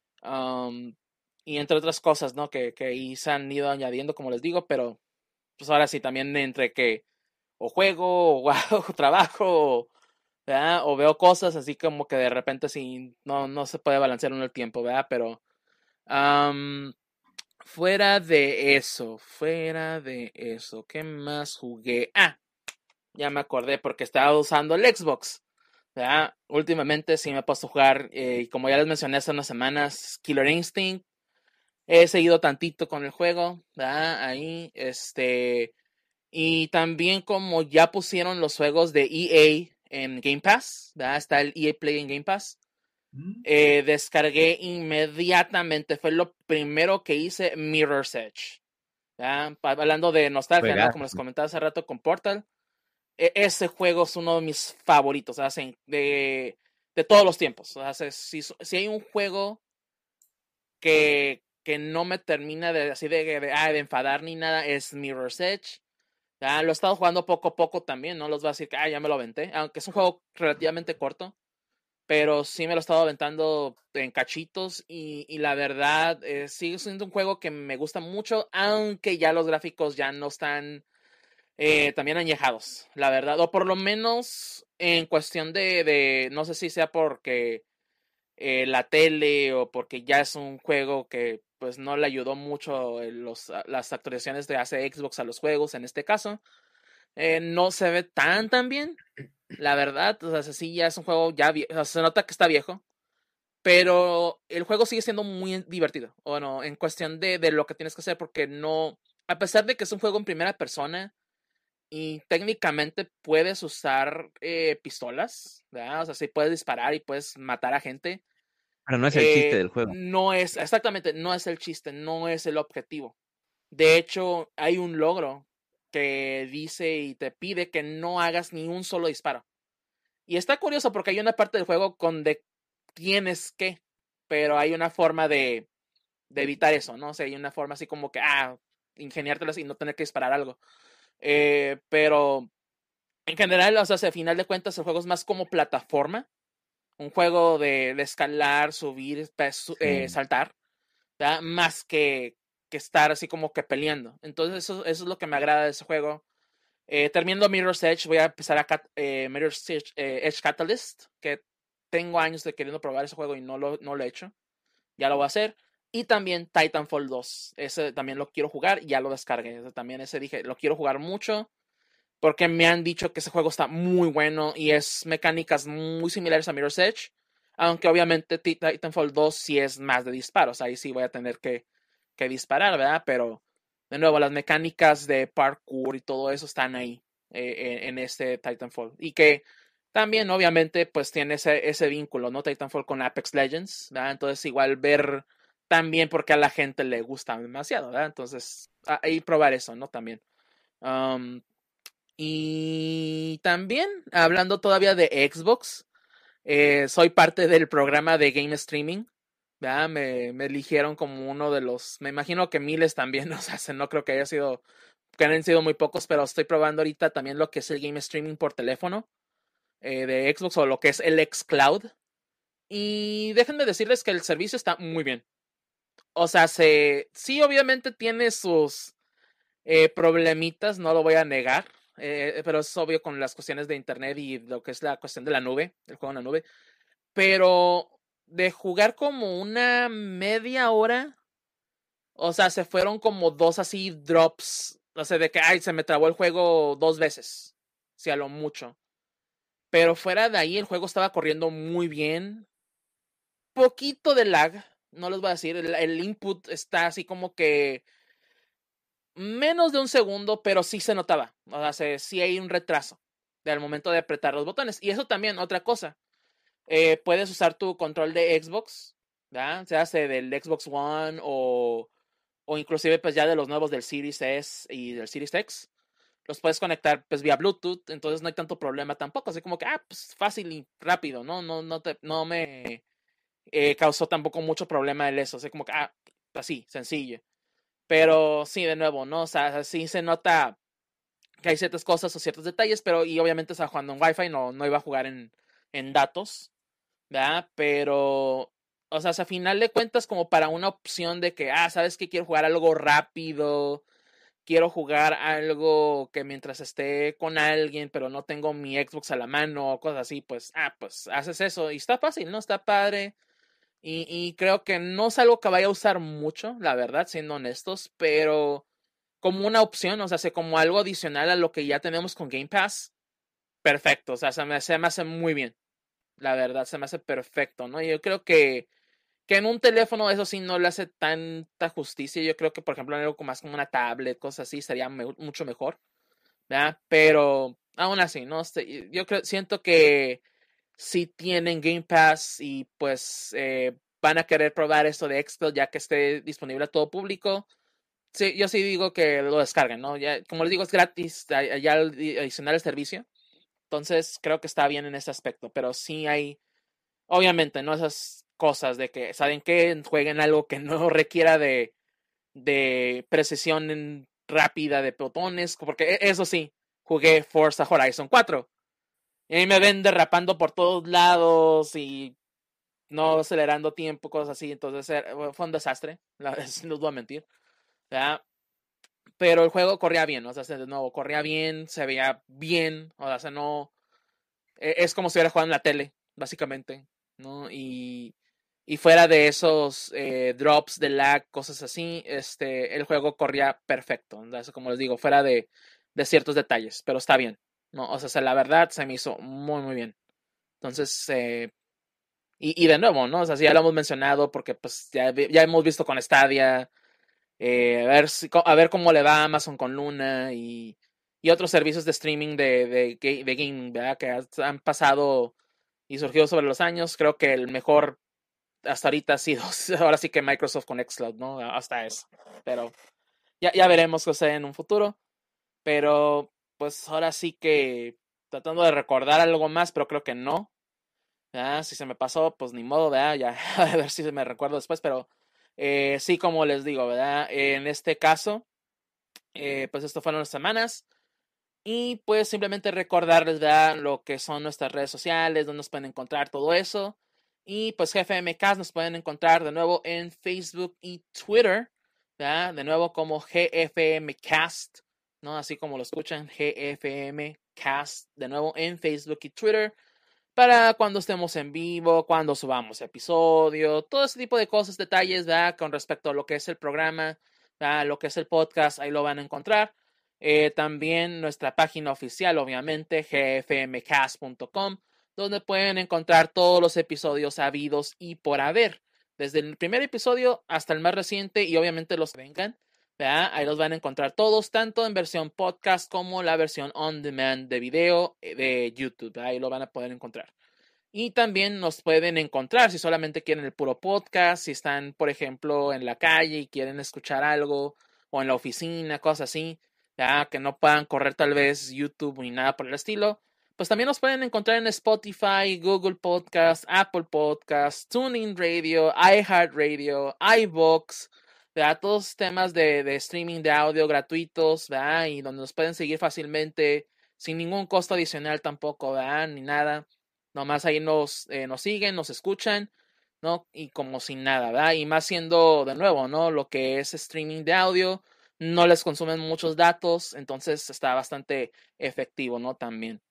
Um, y entre otras cosas, ¿no? Que, que ahí se han ido añadiendo, como les digo, pero pues ahora sí también entre que o juego o, o trabajo ¿verdad? O veo cosas así como que de repente sí, no, no se puede balancear uno el tiempo, ¿verdad? Pero um, fuera de eso, fuera de eso, ¿qué más jugué? Ah, ya me acordé porque estaba usando el Xbox, ¿verdad? Últimamente sí me he puesto a jugar, eh, y como ya les mencioné hace unas semanas, Killer Instinct. He seguido tantito con el juego, ¿verdad? Ahí, este... Y también como ya pusieron los juegos de E A en Game Pass, ¿verdad? Está el E A Play en Game Pass. Eh, descargué inmediatamente, fue lo primero que hice, Mirror's Edge. ¿Verdad? Hablando de nostalgia, ¿no? Como les Juegazo. comentaba hace rato con Portal. E ese juego es uno de mis favoritos, ¿verdad? De, de todos los tiempos. O sea, si, si hay un juego que, que no me termina de así de, de, ah, de enfadar ni nada, es Mirror's Edge. Ya lo he estado jugando poco a poco también, no los voy a decir que ah, ya me lo aventé, aunque es un juego relativamente corto, pero sí me lo he estado aventando en cachitos y, y la verdad eh, sigue siendo un juego que me gusta mucho, aunque ya los gráficos ya no están eh, también añejados, la verdad, o por lo menos en cuestión de, de no sé si sea porque eh, la tele o porque ya es un juego que pues no le ayudó mucho en los, las actualizaciones de hace Xbox a los juegos en este caso. Eh, no se ve tan tan bien, la verdad. O sea, sí, ya es un juego ya viejo. O sea, se nota que está viejo. Pero el juego sigue siendo muy divertido. Bueno, en cuestión de, de lo que tienes que hacer, porque no. A pesar de que es un juego en primera persona y técnicamente puedes usar eh, pistolas, ¿verdad? O sea, sí puedes disparar y puedes matar a gente. Pero no es el chiste Eh, del juego. no es, exactamente, no es el chiste, no es el objetivo. De hecho, hay un logro que dice y te pide que no hagas ni un solo disparo. Y está curioso porque hay una parte del juego donde tienes que, pero hay una forma de, de evitar eso, ¿no? O sea, hay una forma así como que, ah, ingeniártelas y no tener que disparar algo. Eh, pero en general, o sea, al final de cuentas, el juego es más como plataforma. Un juego de, de escalar, subir, eh, Sí. saltar, ¿verdad? Más que, que estar así como que peleando. Entonces, eso, eso es lo que me agrada de ese juego. Eh, terminando Mirror's Edge, voy a empezar a cat, eh, Mirror's Edge, eh, Edge Catalyst, que tengo años de queriendo probar ese juego y no lo, no lo he hecho. Ya lo voy a hacer. Y también Titanfall dos. Ese también lo quiero jugar y ya lo descargué. Ese también ese dije, lo quiero jugar mucho. Porque me han dicho que ese juego está muy bueno y es mecánicas muy similares a Mirror's Edge. Aunque obviamente Titanfall dos sí es más de disparos. Ahí sí voy a tener que, que disparar, ¿verdad? Pero de nuevo, las mecánicas de parkour y todo eso están ahí eh, en, en este Titanfall. Y que también obviamente pues tiene ese, ese vínculo, ¿no? Titanfall con Apex Legends, ¿verdad? Entonces igual ver también porque a la gente le gusta demasiado, ¿verdad? Entonces ahí probar eso, ¿no? También. Um, y también, hablando todavía de Xbox, eh, soy parte del programa de Game Streaming. ¿Verdad? Me, me eligieron como uno de los, me imagino que miles también, o sea, no creo que haya sido, que han sido muy pocos, pero estoy probando ahorita también lo que es el Game Streaming por teléfono eh, de Xbox o lo que es el xCloud. Y déjenme decirles que el servicio está muy bien. O sea, se, sí, obviamente tiene sus eh, problemitas, no lo voy a negar. Eh, pero es obvio con las cuestiones de internet y lo que es la cuestión de la nube, el juego en la nube. Pero de jugar como una media hora, o sea, se fueron como dos así drops, o sea, de que, ay, se me trabó el juego dos veces, si a lo mucho. Pero fuera de ahí, el juego estaba corriendo muy bien. Poquito de lag, no les voy a decir, el, el input está así como que menos de un segundo, pero sí se notaba. O sea, sí hay un retraso del momento de apretar los botones. Y eso también, otra cosa. Eh, puedes usar tu control de Xbox, ¿verdad? Se hace del Xbox One o, o inclusive pues ya de los nuevos del Series S y del Series X. Los puedes conectar pues vía Bluetooth, entonces no hay tanto problema tampoco. Así como que, ah, pues fácil y rápido, ¿no? No, no, te, no me eh, causó tampoco mucho problema el eso. Así como que, ah, así, sencillo. Pero sí, de nuevo, ¿no? O sea, sí se nota que hay ciertas cosas o ciertos detalles, pero y obviamente estaba jugando en Wi-Fi, no, no iba a jugar en, en datos, ¿verdad? Pero, o sea, a final de cuentas, como para una opción de que, ah, ¿sabes qué? Quiero jugar algo rápido, quiero jugar algo que mientras esté con alguien, pero no tengo mi Xbox a la mano o cosas así, pues, ah, pues haces eso y está fácil, ¿no? Está padre. Y, y creo que no es algo que vaya a usar mucho, la verdad, siendo honestos, pero como una opción, o sea, se como algo adicional a lo que ya tenemos con Game Pass, perfecto, o sea, se me, se me hace muy bien, la verdad, se me hace perfecto, ¿no? Yo creo que, que en un teléfono eso sí no le hace tanta justicia, yo creo que, por ejemplo, en algo más como una tablet, cosas así, sería me mucho mejor, ¿verdad? Pero aún así, ¿no? Yo creo, siento que si tienen Game Pass y pues eh, van a querer probar esto de Xbox ya que esté disponible a todo público, sí, yo sí digo que lo descarguen, ¿no? Ya, como les digo, es gratis, ya adicional el servicio. Entonces, creo que está bien en ese aspecto. Pero sí hay, obviamente, ¿no? Esas cosas de que, ¿saben qué? Jueguen algo que no requiera de, de precisión en rápida de botones, porque eso sí, jugué Forza Horizon cuatro. Y ahí me ven derrapando por todos lados y no acelerando tiempo, cosas así. Entonces fue un desastre, la verdad, no os voy a mentir. ¿Verdad? Pero el juego corría bien, o sea, de nuevo, corría bien, se veía bien, o sea, no... Es como si hubiera jugado en la tele, básicamente, ¿no? Y, y fuera de esos eh, drops de lag, cosas así, este, el juego corría perfecto, ¿no? Eso, como les digo, fuera de, de ciertos detalles, pero está bien, ¿no? O sea, la verdad se me hizo muy, muy bien. Entonces, eh, y, y de nuevo, ¿no? O sea, sí, ya lo hemos mencionado porque pues ya, ya hemos visto con Stadia, eh, a, ver si, a ver cómo le va a Amazon con Luna y, y otros servicios de streaming de, de, de gaming, ¿verdad? Que han pasado y surgido sobre los años. Creo que el mejor hasta ahorita ha sido, ahora sí que Microsoft con xCloud, ¿no? Hasta eso. Pero ya, ya veremos qué sucede en un futuro. Pero pues ahora sí que tratando de recordar algo más, pero creo que no. ¿Verdad? Si se me pasó, pues ni modo, ¿verdad? Ya a ver si me recuerdo después, pero eh, sí, como les digo, ¿verdad? En este caso, eh, pues esto fueron las semanas. Y pues simplemente recordarles, ¿verdad? Lo que son nuestras redes sociales, donde nos pueden encontrar todo eso. Y pues G F M Cast nos pueden encontrar de nuevo en Facebook y Twitter, ¿verdad? De nuevo como G F M Cast, ¿no? Así como lo escuchan, G F M Cast, de nuevo en Facebook y Twitter. Para cuando estemos en vivo, cuando subamos episodio, todo ese tipo de cosas, detalles, ¿verdad? Con respecto a lo que es el programa, ¿verdad? Lo que es el podcast, ahí lo van a encontrar. Eh, también nuestra página oficial, obviamente, g f m cast punto com, donde pueden encontrar todos los episodios habidos y por haber. Desde el primer episodio hasta el más reciente y obviamente los que vengan, ¿verdad? Ahí los van a encontrar todos, tanto en versión podcast como la versión on demand de video de YouTube. ¿Verdad? Ahí lo van a poder encontrar. Y también nos pueden encontrar si solamente quieren el puro podcast, si están, por ejemplo, en la calle y quieren escuchar algo, o en la oficina, cosas así, ¿verdad? Que no puedan correr tal vez YouTube ni nada por el estilo. Pues también nos pueden encontrar en Spotify, Google Podcast, Apple Podcast, TuneIn Radio, iHeartRadio, iVoox, ¿verdad? Todos temas de, de streaming de audio gratuitos, ¿verdad? Y donde nos pueden seguir fácilmente, sin ningún costo adicional tampoco, ¿verdad? Ni nada. Nomás ahí nos, eh, nos siguen, nos escuchan, ¿no? Y como sin nada, ¿verdad? Y más siendo, de nuevo, ¿no? Lo que es streaming de audio, no les consumen muchos datos, entonces está bastante efectivo, ¿no? También.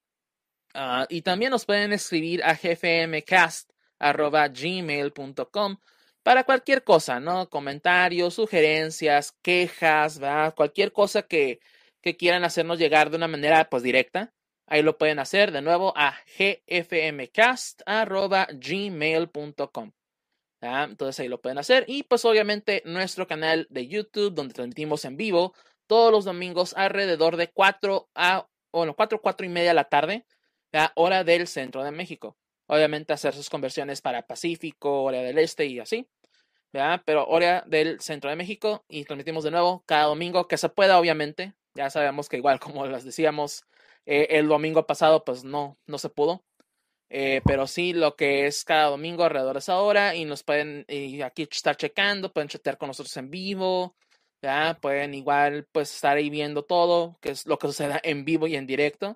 Uh, y también nos pueden escribir a g f m cast arroba gmail punto com para cualquier cosa, ¿no? Comentarios, sugerencias, quejas, ¿verdad? Cualquier cosa que, que quieran hacernos llegar de una manera, pues, directa. Ahí lo pueden hacer de nuevo a g f m cast arroba gmail punto com. ¿Ah? Entonces ahí lo pueden hacer. Y pues obviamente nuestro canal de YouTube, donde transmitimos en vivo todos los domingos alrededor de cuatro a, bueno, cuatro, cuatro y media de la tarde, ¿ah? Hora del centro de México. Obviamente hacer sus conversiones para Pacífico, hora del este y así. ¿Ah? Pero hora del centro de México y transmitimos de nuevo cada domingo que se pueda, obviamente. Ya sabemos que igual como les decíamos, eh, el domingo pasado pues no, no se pudo. Eh, pero sí, lo que es cada domingo alrededor de esa hora y nos pueden y aquí estar checando, pueden chatear con nosotros en vivo, ¿ya? Pueden igual pues estar ahí viendo todo, que es lo que suceda en vivo y en directo.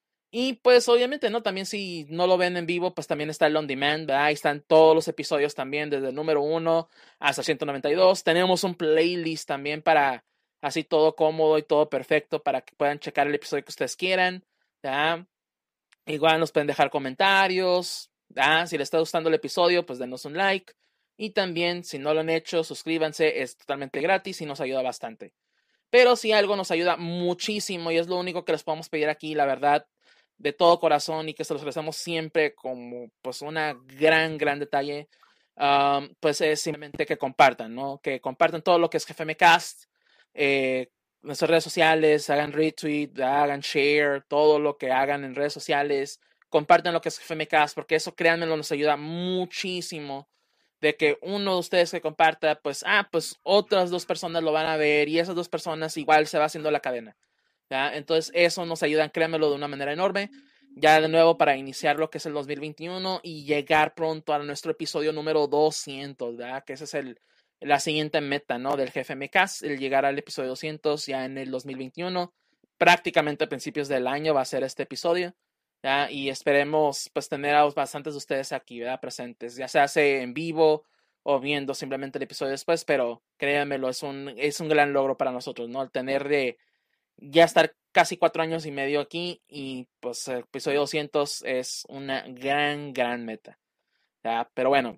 Y pues obviamente, ¿no? También si no lo ven en vivo, pues también está el on demand, ¿verdad? Ahí están todos los episodios también, desde el número uno hasta ciento noventa y dos. Tenemos un playlist también para así todo cómodo y todo perfecto para que puedan checar el episodio que ustedes quieran, ¿ya? Igual nos pueden dejar comentarios. ¿Ah? Si les está gustando el episodio, pues denos un like. Y también, si no lo han hecho, suscríbanse. Es totalmente gratis y nos ayuda bastante. Pero si algo nos ayuda muchísimo y es lo único que les podemos pedir aquí, la verdad, de todo corazón y que se los agradecemos siempre como pues una gran, gran detalle, um, pues es simplemente que compartan, ¿no? Que compartan todo lo que es G F M Cast, eh, nuestras redes sociales, hagan retweet, hagan share, todo lo que hagan en redes sociales, compartan lo que es G F M Cast, porque eso, créanmelo, nos ayuda muchísimo de que uno de ustedes que comparta, pues, ah, pues otras dos personas lo van a ver y esas dos personas igual se va haciendo la cadena, ¿ya? Entonces eso nos ayuda, créanmelo, de una manera enorme, ya de nuevo para iniciar lo que es el dos mil veintiuno y llegar pronto a nuestro episodio número doscientos, ¿verdad? Que ese es el la siguiente meta, ¿no? Del G F M Cast, el llegar al episodio doscientos ya en el dos mil veintiuno. Prácticamente a principios del año va a ser este episodio, ¿ya? Y esperemos pues tener a bastantes de ustedes aquí, ¿verdad? Presentes, ya se hace en vivo o viendo simplemente el episodio después, pero créanmelo, es un, es un gran logro para nosotros, ¿no? El tener de ya estar casi cuatro años y medio aquí y pues el episodio doscientos es una gran, gran meta, ¿ya? Pero bueno,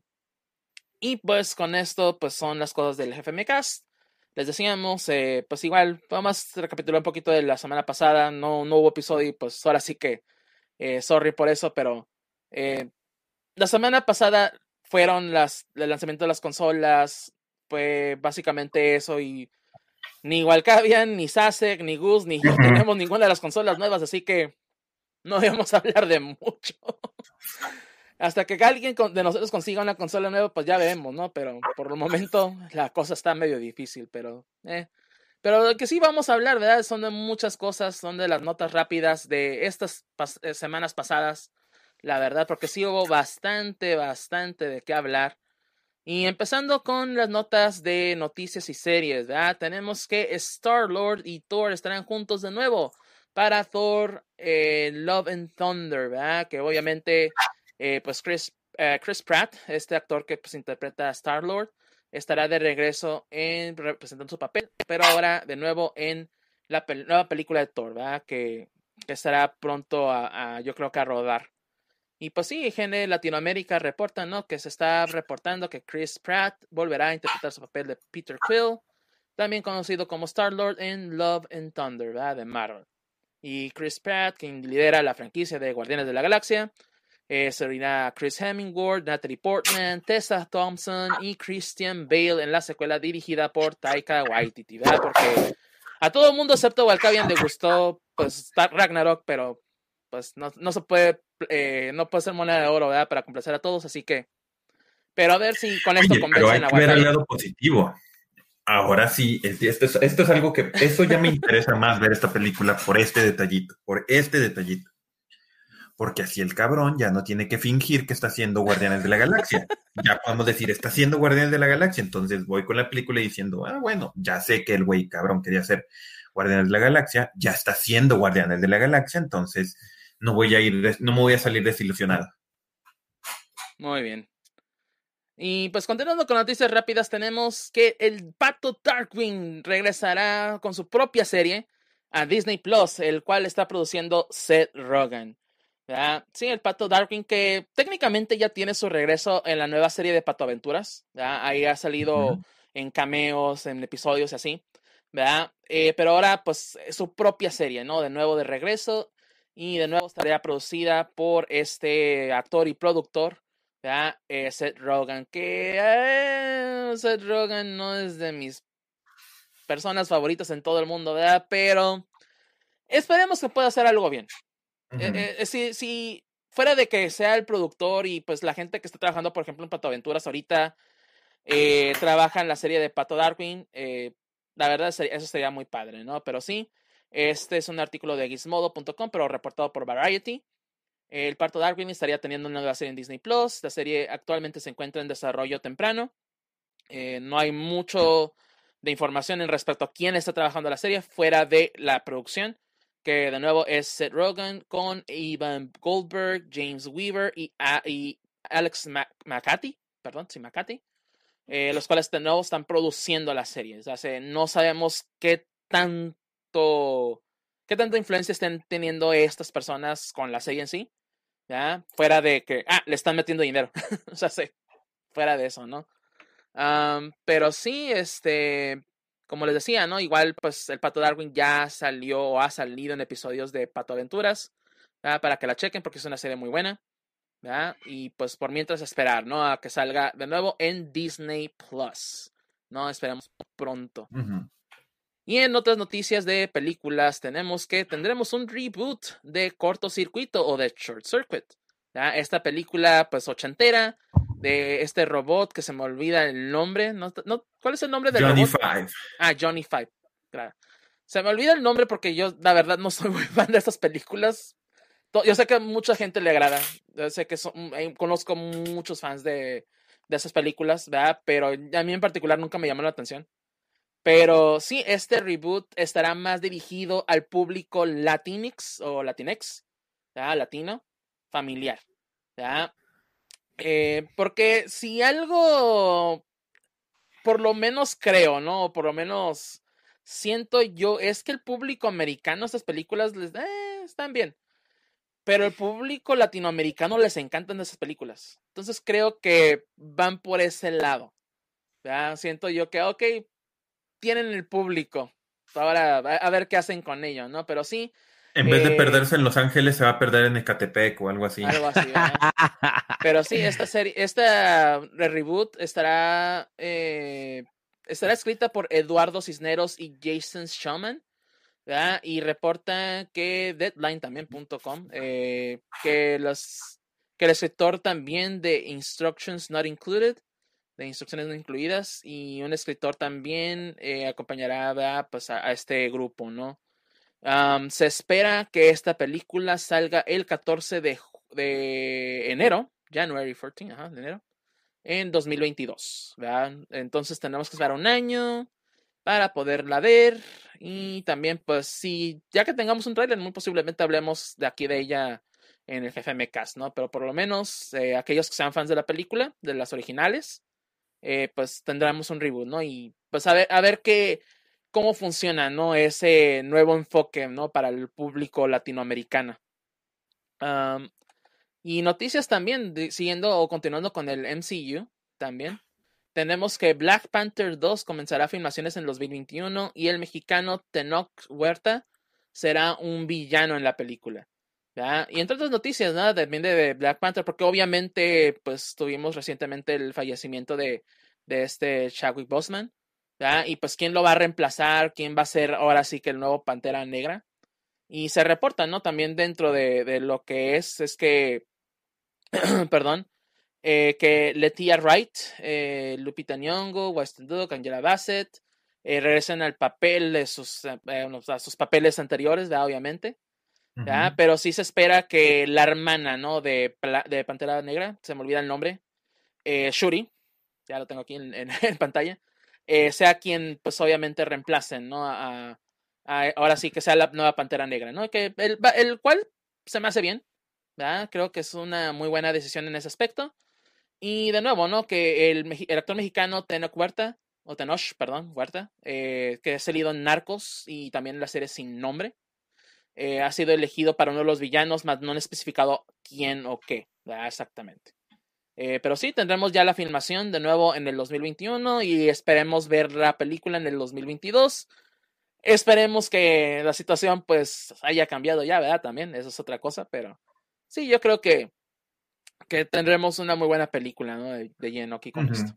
y pues con esto pues son las cosas del G F M Cast. Les decíamos, eh, pues igual, vamos a recapitular un poquito de la semana pasada. No, no hubo episodio y pues ahora sí que, eh, sorry por eso, pero eh, la semana pasada fueron las, el lanzamiento de las consolas. Fue básicamente eso y ni Walcavian, ni Sasek, ni Gus, ni yo tenemos ninguna de las consolas nuevas, así que no íbamos a hablar de mucho. Hasta que alguien de nosotros consiga una consola nueva, pues ya veremos, ¿no? Pero por el momento la cosa está medio difícil, pero... Eh. Pero lo que sí vamos a hablar, ¿verdad? Son de muchas cosas, son de las notas rápidas de estas pas eh, semanas pasadas, la verdad, porque sí hubo bastante, bastante de qué hablar. Y empezando con las notas de noticias y series, ¿verdad? Tenemos que Star-Lord y Thor estarán juntos de nuevo para Thor eh, Love and Thunder, ¿verdad? Que obviamente... Eh, pues Chris, uh, Chris Pratt, este actor que pues interpreta a Star-Lord, estará de regreso en representando su papel, pero ahora de nuevo en la pel nueva película de Thor, ¿verdad? Que, que estará pronto a, a, yo creo que a rodar. Y pues sí, G N Latinoamérica reporta, ¿no? Que se está reportando que Chris Pratt volverá a interpretar su papel de Peter Quill, también conocido como Star-Lord en Love and Thunder, ¿verdad? De Marvel. Y Chris Pratt, quien lidera la franquicia de Guardianes de la Galaxia, Eh, se unirá Chris Hemsworth, Natalie Portman, Tessa Thompson y Christian Bale en la secuela dirigida por Taika Waititi, ¿verdad? Porque a todo el mundo excepto Walcavian le gustó pues Ragnarok, pero pues no, no se puede eh, no puede ser moneda de oro, ¿verdad? Para complacer a todos, así que pero a ver si con esto Oye, convencen pero hay a que ver el Walcavian. lado positivo. Ahora sí, esto es, esto es algo que eso ya me interesa más ver esta película por este detallito, por este detallito. Porque así el cabrón ya no tiene que fingir que está haciendo Guardianes de la Galaxia. Ya podemos decir, está haciendo Guardianes de la Galaxia. Entonces voy con la película diciendo, ah, bueno, ya sé que el güey cabrón quería hacer Guardianes de la Galaxia, ya está haciendo Guardianes de la Galaxia, entonces no voy a ir, no me voy a salir desilusionado. Muy bien. Y pues continuando con noticias rápidas, tenemos que el Pato Darkwing regresará con su propia serie a Disney Plus, el cual está produciendo Seth Rogen. ¿Verdad? Sí, el Pato Darkwing, que técnicamente ya tiene su regreso en la nueva serie de Pato Aventuras, ¿verdad? Ahí ha salido uh-huh. en cameos, en episodios y así, ¿verdad? Eh, pero ahora pues es su propia serie, ¿no? De nuevo de regreso y de nuevo estaría producida por este actor y productor, ¿verdad? Eh, Seth Rogen, que eh, Seth Rogen no es de mis personas favoritas en todo el mundo, ¿verdad? Pero esperemos que pueda hacer algo bien. Uh-huh. Eh, eh, si, si fuera de que sea el productor y pues la gente que está trabajando, por ejemplo, en Pato Aventuras ahorita eh, trabaja en la serie de Pato Darkwing, eh, la verdad sería, eso sería muy padre, ¿no? Pero sí, este es un artículo de Gizmodo punto com, pero reportado por Variety. El Pato Darkwing estaría teniendo una nueva serie en Disney Plus. La serie actualmente se encuentra en desarrollo temprano. Eh, no hay mucho de información en respecto a quién está trabajando la serie fuera de la producción, que de nuevo es Seth Rogen con Evan Goldberg, James Weaver y, a, y Alex McCarthy, perdón, sí, McCarthy, eh, los cuales de nuevo están produciendo la serie. O sea, no sabemos qué tanto, qué tanta influencia estén teniendo estas personas con la serie en sí, ¿ya? Fuera de que, ah, le están metiendo dinero, o sea, sí, fuera de eso, ¿no? Um, pero sí, este... Como les decía, ¿no? Igual, pues, el Pato Darkwing ya salió o ha salido en episodios de Pato Aventuras, ¿verdad? Para que la chequen porque es una serie muy buena, ¿verdad? Y pues por mientras esperar, ¿no? A que salga de nuevo en Disney Plus, ¿no? Esperamos pronto. Uh-huh. Y en otras noticias de películas tenemos que tendremos un reboot de Cortocircuito o de Short Circuit, ¿verdad? Esta película, pues, ochentera, de este robot que se me olvida el nombre. No, no, ¿cuál es el nombre del Johnny robot? Five. Ah, Johnny Five. Claro. Se me olvida el nombre porque yo, la verdad, no soy muy fan de estas películas. Yo sé que a mucha gente le agrada. Yo sé que son, conozco muchos fans de, de esas películas, ¿verdad? Pero a mí en particular nunca me llamó la atención. Pero sí, este reboot estará más dirigido al público latinx o latinex, ¿verdad? Latino, familiar, ¿verdad? Eh, porque si algo, por lo menos creo, ¿no? Por lo menos siento yo, es que el público americano, estas películas, les eh, están bien. Pero el público latinoamericano les encantan esas películas. Entonces creo que van por ese lado. ¿Verdad? Siento yo que, ok, tienen el público. Ahora, a ver qué hacen con ello, ¿no? Pero sí. En vez de eh, perderse en Los Ángeles, se va a perder en Ecatepec o algo así. Algo así, ¿verdad? Pero sí, esta serie, esta reboot estará, eh, estará escrita por Eduardo Cisneros y Jason Schulman, ¿verdad? Y reporta que Deadline también punto com, eh, que, los, que el escritor también de Instructions Not Included, de Instrucciones No Incluidas, y un escritor también eh, acompañará, ¿verdad? Pues a, a este grupo, ¿no? Um, se espera que esta película salga el catorce de, de enero, January catorce, ajá, de enero, en dos mil veintidós, ¿verdad? Entonces tenemos que esperar un año para poderla ver. Y también, pues, si ya que tengamos un trailer, muy posiblemente hablemos de aquí de ella en el G F M Cast, ¿no? Pero por lo menos eh, aquellos que sean fans de la película, de las originales, eh, pues tendremos un reboot, ¿no? Y pues a ver, a ver qué, cómo funciona, ¿no? Ese nuevo enfoque, ¿no? Para el público latinoamericano. Um, y noticias también, de, siguiendo o continuando con el M C U, también. Tenemos que Black Panther dos comenzará filmaciones en dos mil veintiuno y el mexicano Tenoch Huerta será un villano en la película, ¿verdad? Y entre otras noticias, ¿no? Depende de Black Panther, porque obviamente pues tuvimos recientemente el fallecimiento de, de este Chadwick Boseman, ¿verdad? Y pues quién lo va a reemplazar, quién va a ser ahora sí que el nuevo Pantera Negra. Y se reporta, ¿no? También dentro de, de lo que es, es que, perdón, Eh, que Letitia Wright, eh, Lupita Nyong'o, Weston Duke, Angela Bassett eh, regresan al papel de sus, eh, a sus papeles anteriores, ¿verdad? Obviamente, ¿verdad? Uh-huh. Pero sí se espera que la hermana, ¿no? De, de Pantera Negra, se me olvida el nombre, eh, Shuri, ya lo tengo aquí en, en, en pantalla, eh, sea quien, pues obviamente reemplacen, ¿no? A, a, ahora sí que sea la nueva Pantera Negra, ¿no? Que el, el cual se me hace bien, ¿verdad? Creo que es una muy buena decisión en ese aspecto. Y de nuevo, ¿no? Que el, el actor mexicano Tenoch Huerta, o Tenoch, perdón, Huerta, eh, que ha salido en Narcos y también en la serie Sin Nombre, eh, ha sido elegido para uno de los villanos, más no han especificado quién o qué, ¿verdad? Exactamente. Eh, pero sí, tendremos ya la filmación de nuevo en el dos mil veintiuno y esperemos ver la película en el dos mil veintidós. Esperemos que la situación pues haya cambiado ya, ¿verdad? También, eso es otra cosa, pero sí, yo creo que que tendremos una muy buena película, ¿no? De, de lleno aquí con uh-huh. esto.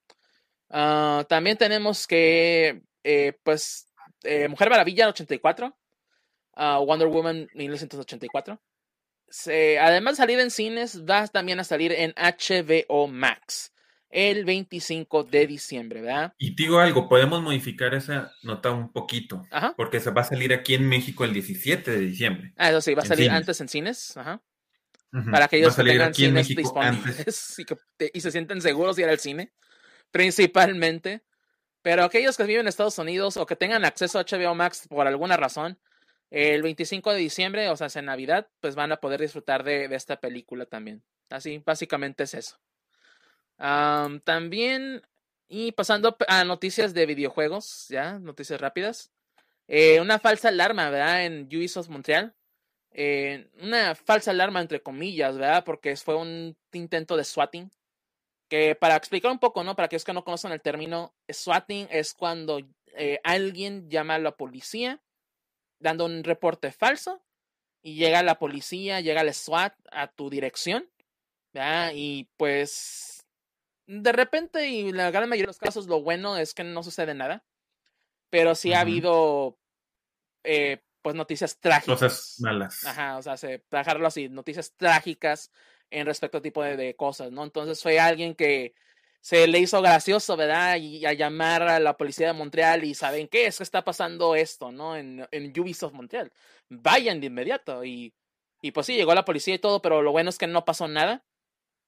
Uh, también tenemos que, eh, pues, eh, Mujer Maravilla ochenta y cuatro, uh, Wonder Woman mil novecientos ochenta y cuatro. Se, además de salir en cines, va también a salir en H B O Max el veinticinco de diciembre, ¿verdad? Y digo algo, podemos modificar esa nota un poquito, ajá. Porque se va a salir aquí en México el diecisiete de diciembre. Ah, eso sí, va a salir cines. antes en cines, ajá. Uh-huh. Para aquellos que tengan aquí cines disponibles y, que, y se sienten seguros de ir al cine, principalmente. Pero aquellos que viven en Estados Unidos o que tengan acceso a H B O Max por alguna razón, el veinticinco de diciembre, o sea, en Navidad, pues van a poder disfrutar de, de esta película también. Así, básicamente es eso. Um, también, y pasando a noticias de videojuegos, ya, noticias rápidas. Eh, una falsa alarma, ¿verdad? En Ubisoft Montreal. Eh, una falsa alarma entre comillas, ¿verdad? Porque fue un intento de swatting. Que para explicar un poco, ¿no? Para aquellos que no conocen el término, swatting es cuando eh, alguien llama a la policía dando un reporte falso y llega la policía, llega el SWAT a tu dirección, ¿verdad? Y pues de repente, y la gran mayoría de los casos, lo bueno es que no sucede nada, pero sí uh-huh. ha habido eh, pues noticias trágicas. Cosas malas. Ajá, o sea, se, para dejarlo así, noticias trágicas en respecto a tipo de, de cosas, ¿no? Entonces fue alguien que se le hizo gracioso, ¿verdad? Y a llamar a la policía de Montreal y ¿saben qué? Es que está pasando esto, ¿no? En, en Ubisoft Montreal. Vayan de inmediato. Y, y pues sí, llegó la policía y todo, pero lo bueno es que no pasó nada.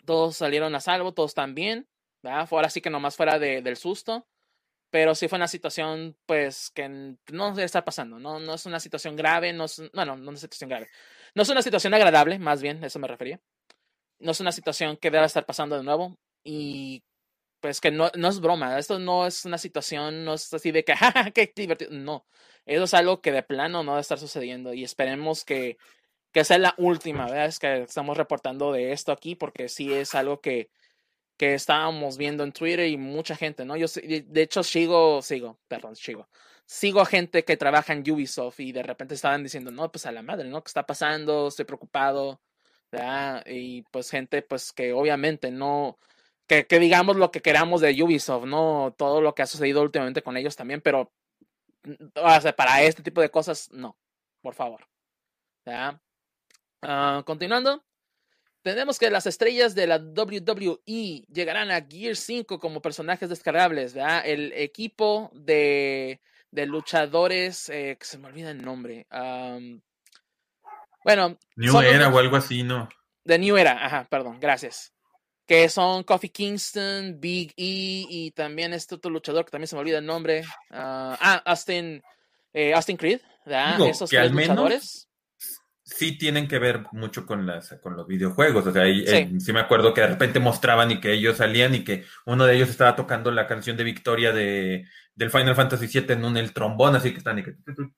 todos salieron a salvo, todos están bien, ¿verdad? Ahora sí que nomás fuera de, del susto, pero sí fue una situación, pues, que no debe estar pasando, ¿no? No es una situación grave, no es, bueno, no es una situación grave. No es una situación agradable, más bien, eso me refería. No es una situación que deba estar pasando de nuevo y pues que no, no es broma, esto no es una situación, no es así de que, jaja, qué divertido, no, eso es algo que de plano no debe estar sucediendo y esperemos que, que sea la última vez que estamos reportando de esto aquí, porque sí es algo que, que estábamos viendo en Twitter y mucha gente, ¿no? Yo de hecho sigo, sigo, perdón, sigo, sigo a gente que trabaja en Ubisoft y de repente estaban diciendo, no, pues a la madre, ¿no? ¿Qué está pasando? Estoy preocupado, ¿verdad? Y pues gente, pues que obviamente no, que, que digamos lo que queramos de Ubisoft, ¿no? Todo lo que ha sucedido últimamente con ellos también, pero o sea, para este tipo de cosas, no, por favor, ¿verdad? Uh, continuando. Tenemos que las estrellas de la W W E llegarán a Gear cinco como personajes descargables, ¿verdad? El equipo de, de luchadores, eh, que se me olvida el nombre. Um, bueno, New Era o algo así, ¿no? De New Era, ajá, perdón, gracias. Que son Kofi Kingston, Big E y también este otro luchador que también se me olvida el nombre. Uh, ah, Austin, eh, Austin Creed, ¿verdad? Digo, Esos que tres al menos luchadores. Sí tienen que ver mucho con las con los videojuegos, o sea, ahí, Sí. eh, sí me acuerdo que de repente mostraban y que ellos salían y que uno de ellos estaba tocando la canción de victoria de del Final Fantasy siete en un el trombón, así que están y que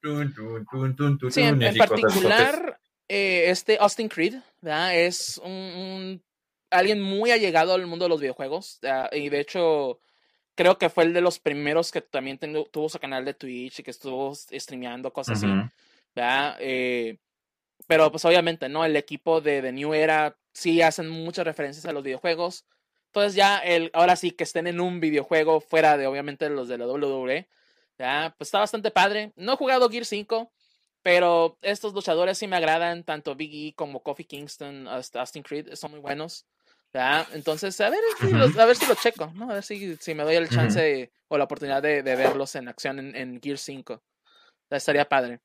sí, en, y en así cosas, entonces, particular eh, este Austin Creed, ¿verdad? Es un, un alguien muy allegado al mundo de los videojuegos, ¿verdad? Y de hecho creo que fue el de los primeros que también tengo, tuvo su canal de Twitch y que estuvo streameando cosas así, uh-huh. ¿verdad? Eh, pero pues obviamente, ¿no? El equipo de, de New Era sí hacen muchas referencias a los videojuegos. Entonces ya el, ahora sí que estén en un videojuego fuera de obviamente los de la W W E, ¿ya? Pues está bastante padre. No he jugado Gear cinco, pero estos luchadores sí me agradan, tanto Big E como Kofi Kingston, hasta Austin Creed, son muy buenos. ¿Ya? Entonces, a ver, si los, a ver si lo checo, ¿no? A ver si, si me doy el chance uh-huh. o la oportunidad de, de verlos en acción en, en Gear cinco. Ya estaría padre.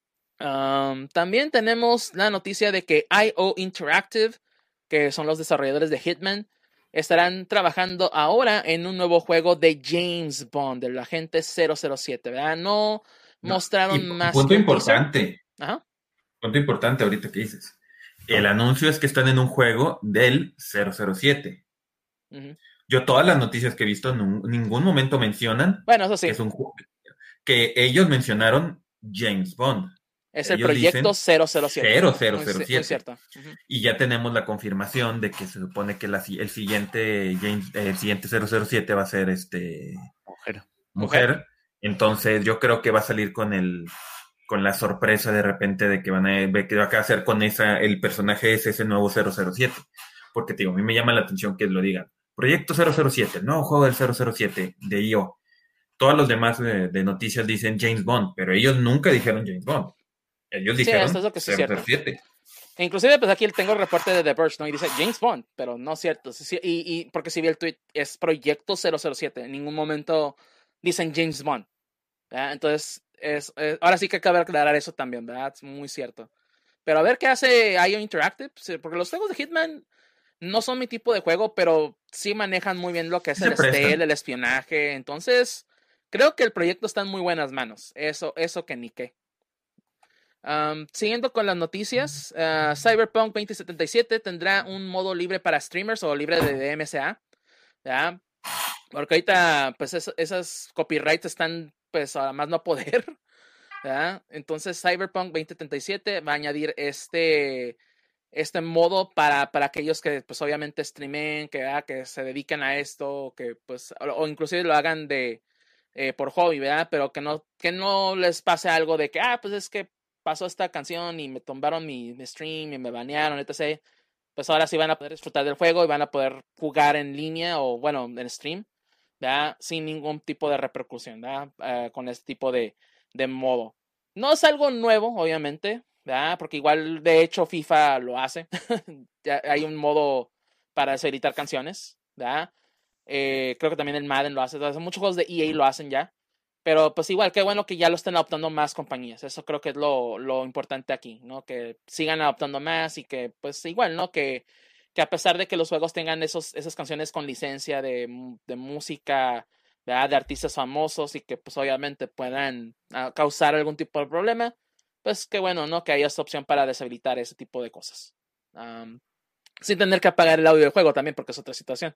Um, también tenemos la noticia de que I O Interactive, que son los desarrolladores de Hitman, estarán trabajando ahora en un nuevo juego de James Bond, del agente cero cero siete, ¿verdad? No mostraron no, y, más. Punto importante. Ajá. Punto importante ahorita que dices. El oh. anuncio es que están en un juego del cero cero siete. Uh-huh. Yo todas las noticias que he visto en ningún momento mencionan bueno, eso sí. que es un juego que ellos mencionaron James Bond. Es el ellos proyecto cero cero siete. cero cero cero siete. Muy cierto. Uh-huh. Y ya tenemos la confirmación de que se supone que la, el siguiente James, el siguiente cero cero siete va a ser este mujer. Mujer. Entonces yo creo que va a salir con el con la sorpresa de repente de que van a ver que va a hacer con esa el personaje es ese nuevo cero cero siete. Porque digo, a mí me llama la atención que lo digan. Proyecto cero cero siete, el nuevo juego del cero cero siete de I O. Todos los demás de, de noticias dicen James Bond, pero ellos nunca dijeron James Bond. Ellos dijeron sí, esto es lo que sí cero cero siete. E inclusive, pues aquí tengo el reporte de The Verge, ¿no? Y dice James Bond, pero no es cierto. Y, y porque si vi el tweet, es Proyecto cero cero siete. En ningún momento dicen James Bond. ¿Verdad? Entonces, es, es, ahora sí que acaba de aclarar eso también, ¿verdad? Es muy cierto. Pero a ver qué hace I O Interactive, porque los juegos de Hitman no son mi tipo de juego, pero sí manejan muy bien lo que es sí el stealth, el espionaje. Entonces, creo que el proyecto está en muy buenas manos. Eso, eso que ni qué. Um, siguiendo con las noticias, uh, Cyberpunk veinte setenta y siete tendrá un modo libre para streamers o libre de D M C A, ¿ya? Porque ahorita pues es, esas copyrights están pues a más no poder, ¿ya? Entonces Cyberpunk veinte setenta y siete va a añadir este este modo para, para aquellos que pues obviamente streamen, que, ¿verdad? Que se dediquen a esto, que pues o, o inclusive lo hagan de eh, por hobby, ¿verdad? Pero que no que no les pase algo de que ah pues es que pasó esta canción y me tumbaron mi, mi stream y me banearon, etcétera. Pues ahora sí van a poder disfrutar del juego y van a poder jugar en línea o, bueno, en stream, ¿verdad? Sin ningún tipo de repercusión, ¿verdad? Uh, con este tipo de, de modo. No es algo nuevo, obviamente, ¿verdad? Porque igual, de hecho, FIFA lo hace. Ya hay un modo para deshabilitar canciones, ¿verdad? Eh, creo que también el Madden lo hace. Entonces, muchos juegos de E A lo hacen ya. Pero pues igual, qué bueno que ya lo estén adoptando más compañías. Eso creo que es lo, lo importante aquí, ¿no? Que sigan adoptando más y que pues igual, ¿no? Que, que que a pesar de que los juegos tengan esos, esas canciones con licencia de, de música, ¿verdad? De artistas famosos y que pues obviamente puedan uh, causar algún tipo de problema, pues qué bueno, ¿no? Que haya esta opción para deshabilitar ese tipo de cosas. Um, sin tener que apagar el audio del juego también, porque es otra situación.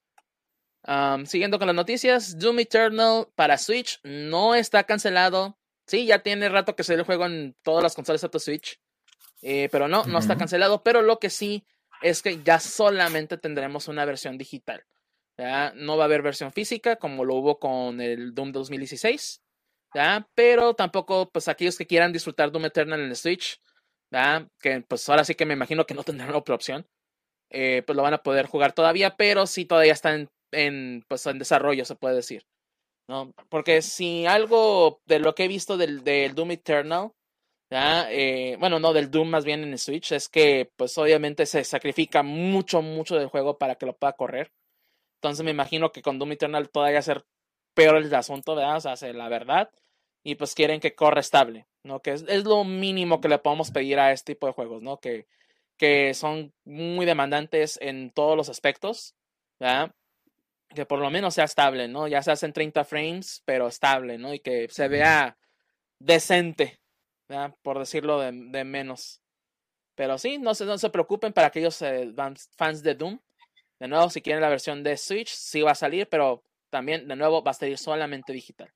Um, siguiendo con las noticias, Doom Eternal para Switch no está cancelado. Sí, ya tiene rato que salió el juego en todas las consolas de Switch. Eh, pero no, no está cancelado. Pero lo que sí es que ya solamente tendremos una versión digital. ¿Ya? No va a haber versión física como lo hubo con el Doom dos mil dieciséis. ¿Ya? Pero tampoco, pues aquellos que quieran disfrutar Doom Eternal en el Switch, ¿ya? Que pues ahora sí que me imagino que no tendrán otra opción. Eh, pues lo van a poder jugar todavía, pero sí todavía está en, en, pues, en desarrollo, se puede decir, ¿no? Porque si algo de lo que he visto del, del Doom Eternal, ¿ya? Eh, bueno, no, del Doom más bien en el Switch, es que pues obviamente se sacrifica mucho, mucho del juego para que lo pueda correr. Entonces me imagino que con Doom Eternal todavía va a ser peor el asunto, ¿verdad? O sea, la verdad. Y pues quieren que corra estable, ¿no? Que es, es lo mínimo que le podemos pedir a este tipo de juegos, ¿no? Que, que son muy demandantes en todos los aspectos, ¿verdad? Que por lo menos sea estable, ¿no? Ya se hacen treinta frames, pero estable, ¿no? Y que se vea decente, ¿verdad? Por decirlo de, de menos. Pero sí, no se, no se preocupen para aquellos eh, fans de Doom. De nuevo, si quieren la versión de Switch, sí va a salir, pero también, de nuevo, va a salir solamente digital.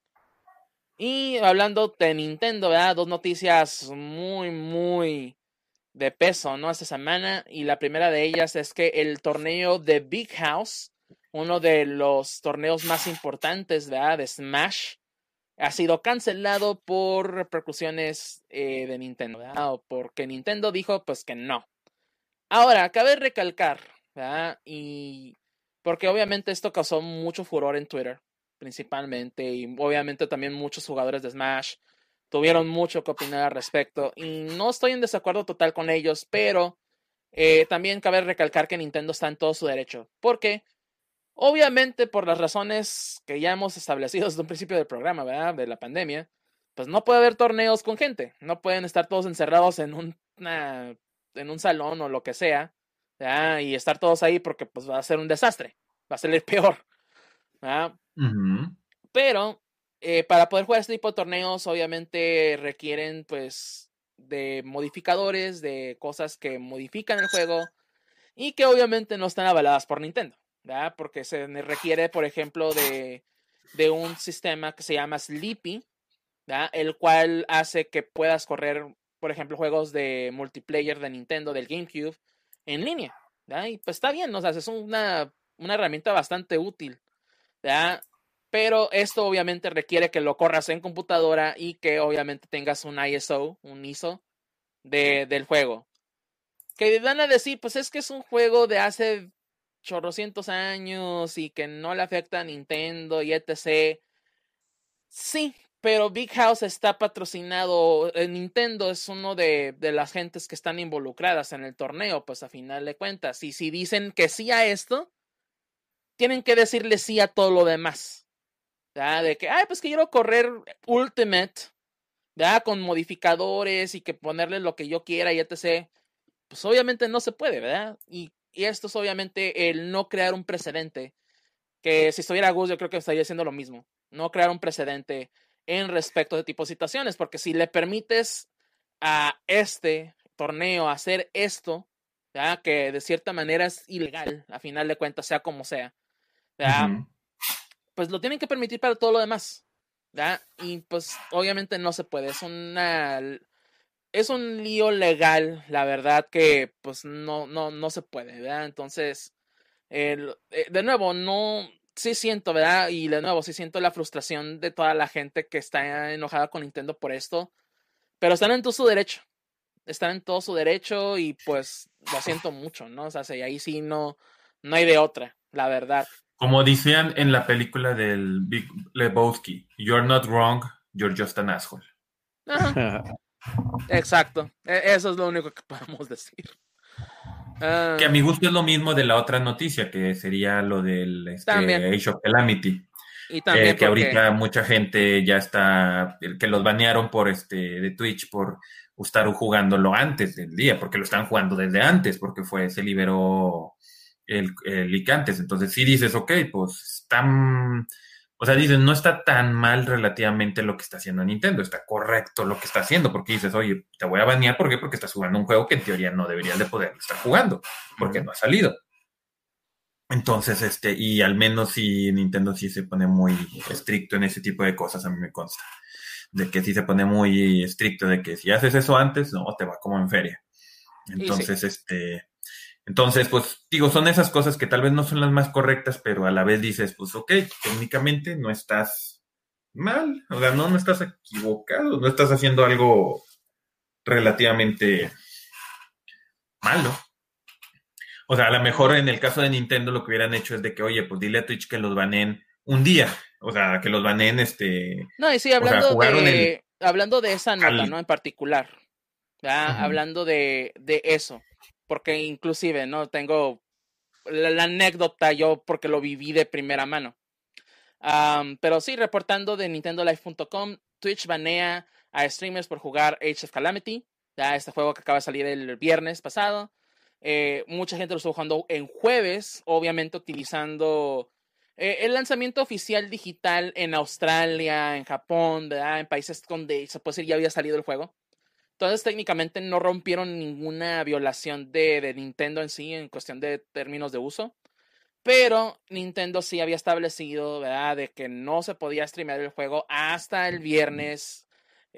Y hablando de Nintendo, ¿verdad? Dos noticias muy, muy de peso, ¿no? Esta semana. Y la primera de ellas es que el torneo de Big House, uno de los torneos más importantes, ¿verdad? De Smash, ha sido cancelado por repercusiones eh, de Nintendo, ¿verdad? O porque Nintendo dijo, pues que no. Ahora, cabe recalcar, ¿verdad? Y porque obviamente esto causó mucho furor en Twitter, principalmente, y obviamente también muchos jugadores de Smash tuvieron mucho que opinar al respecto, y no estoy en desacuerdo total con ellos, pero eh, también cabe recalcar que Nintendo está en todo su derecho, porque obviamente por las razones que ya hemos establecido desde un principio del programa, ¿verdad? De la pandemia, pues no puede haber torneos con gente, no pueden estar todos encerrados en un, una, en un salón o lo que sea, ¿verdad? Y estar todos ahí porque pues va a ser un desastre, va a salir peor, ¿verdad? Uh-huh. Pero eh, para poder jugar este tipo de torneos obviamente requieren pues de modificadores, de cosas que modifican el juego y que obviamente no están avaladas por Nintendo, ¿verdad? Porque se requiere, por ejemplo, de, de un sistema que se llama Sleepy, ¿verdad? El cual hace que puedas correr, por ejemplo, juegos de multiplayer de Nintendo, del GameCube, en línea, ¿verdad? Y pues está bien, ¿no? O sea, es una, una herramienta bastante útil, ¿verdad? Pero esto obviamente requiere que lo corras en computadora y que obviamente tengas un I S O, un I S O de, del juego. Que van a decir, pues es que es un juego de hace chorrocientos años y que no le afecta a Nintendo y etcétera. Sí, pero Big House está patrocinado, Nintendo es uno de, de las gentes que están involucradas en el torneo, pues a final de cuentas. Y si dicen que sí a esto, tienen que decirle sí a todo lo demás. ¿Ya? De que, ay, pues que quiero correr Ultimate, ¿ya? Con modificadores y que ponerle lo que yo quiera y etcétera. Pues obviamente no se puede, ¿verdad? Y, y esto es obviamente el no crear un precedente, que si estuviera Gus yo creo que estaría haciendo lo mismo, no crear un precedente en respecto de tipo de situaciones, porque si le permites a este torneo hacer esto, ¿verdad? Que de cierta manera es ilegal, a final de cuentas, sea como sea, ¿verdad? Uh-huh. Pues lo tienen que permitir para todo lo demás, ¿verdad? Y pues obviamente no se puede, es una... Es un lío legal, la verdad que pues no, no, no se puede, ¿verdad? Entonces, el, eh, de nuevo, no, sí siento, ¿verdad? Y de nuevo, sí siento la frustración de toda la gente que está enojada con Nintendo por esto, pero están en todo su derecho, están en todo su derecho y pues lo siento mucho, ¿no? O sea, y ahí sí no, no hay de otra, la verdad. Como decían en la película del Big Lebowski, you're not wrong, you're just an asshole. Ajá. Exacto, eso es lo único que podemos decir. Uh, que a mi gusto es lo mismo de la otra noticia, que sería lo del este, Age of Calamity. Y también eh, que porque... ahorita mucha gente ya está, que los banearon por este de Twitch por estar jugándolo antes del día, porque lo están jugando desde antes, porque fue, se liberó el, el leak antes. Entonces sí dices, ok, pues están, o sea, dices, no está tan mal relativamente lo que está haciendo Nintendo, está correcto lo que está haciendo, porque dices, oye, te voy a banear, ¿por qué? Porque estás jugando un juego que en teoría no deberías de poder estar jugando, porque no ha salido. Entonces, este, y al menos si Nintendo sí se pone muy estricto en ese tipo de cosas, a mí me consta. De que sí se pone muy estricto, de que si haces eso antes, no, te va como en feria. Entonces, sí. este, entonces, pues, digo, son esas cosas que tal vez no son las más correctas, pero a la vez dices, pues, ok, técnicamente no estás mal, o sea, no, no estás equivocado, no estás haciendo algo relativamente malo. O sea, a lo mejor en el caso de Nintendo lo que hubieran hecho es de que, oye, pues dile a Twitch que los baneen un día. O sea, que los baneen este... No, y sí, hablando o sea, de el... hablando de esa nota, al... ¿no? En particular. ¿Ya? Uh-huh. Hablando de, de eso. Porque inclusive, ¿no? Tengo la, la anécdota yo porque lo viví de primera mano. Um, pero sí, reportando de Nintendo Live punto com, Twitch banea a streamers por jugar Age of Calamity. Ya, este juego que acaba de salir el viernes pasado. Eh, mucha gente lo estuvo jugando en jueves, obviamente utilizando eh, el lanzamiento oficial digital en Australia, en Japón, ¿verdad? En países donde se puede decir ya había salido el juego. Entonces técnicamente no rompieron ninguna violación de, de Nintendo en sí en cuestión de términos de uso. Pero Nintendo sí había establecido, ¿verdad?, de que no se podía streamear el juego hasta el viernes,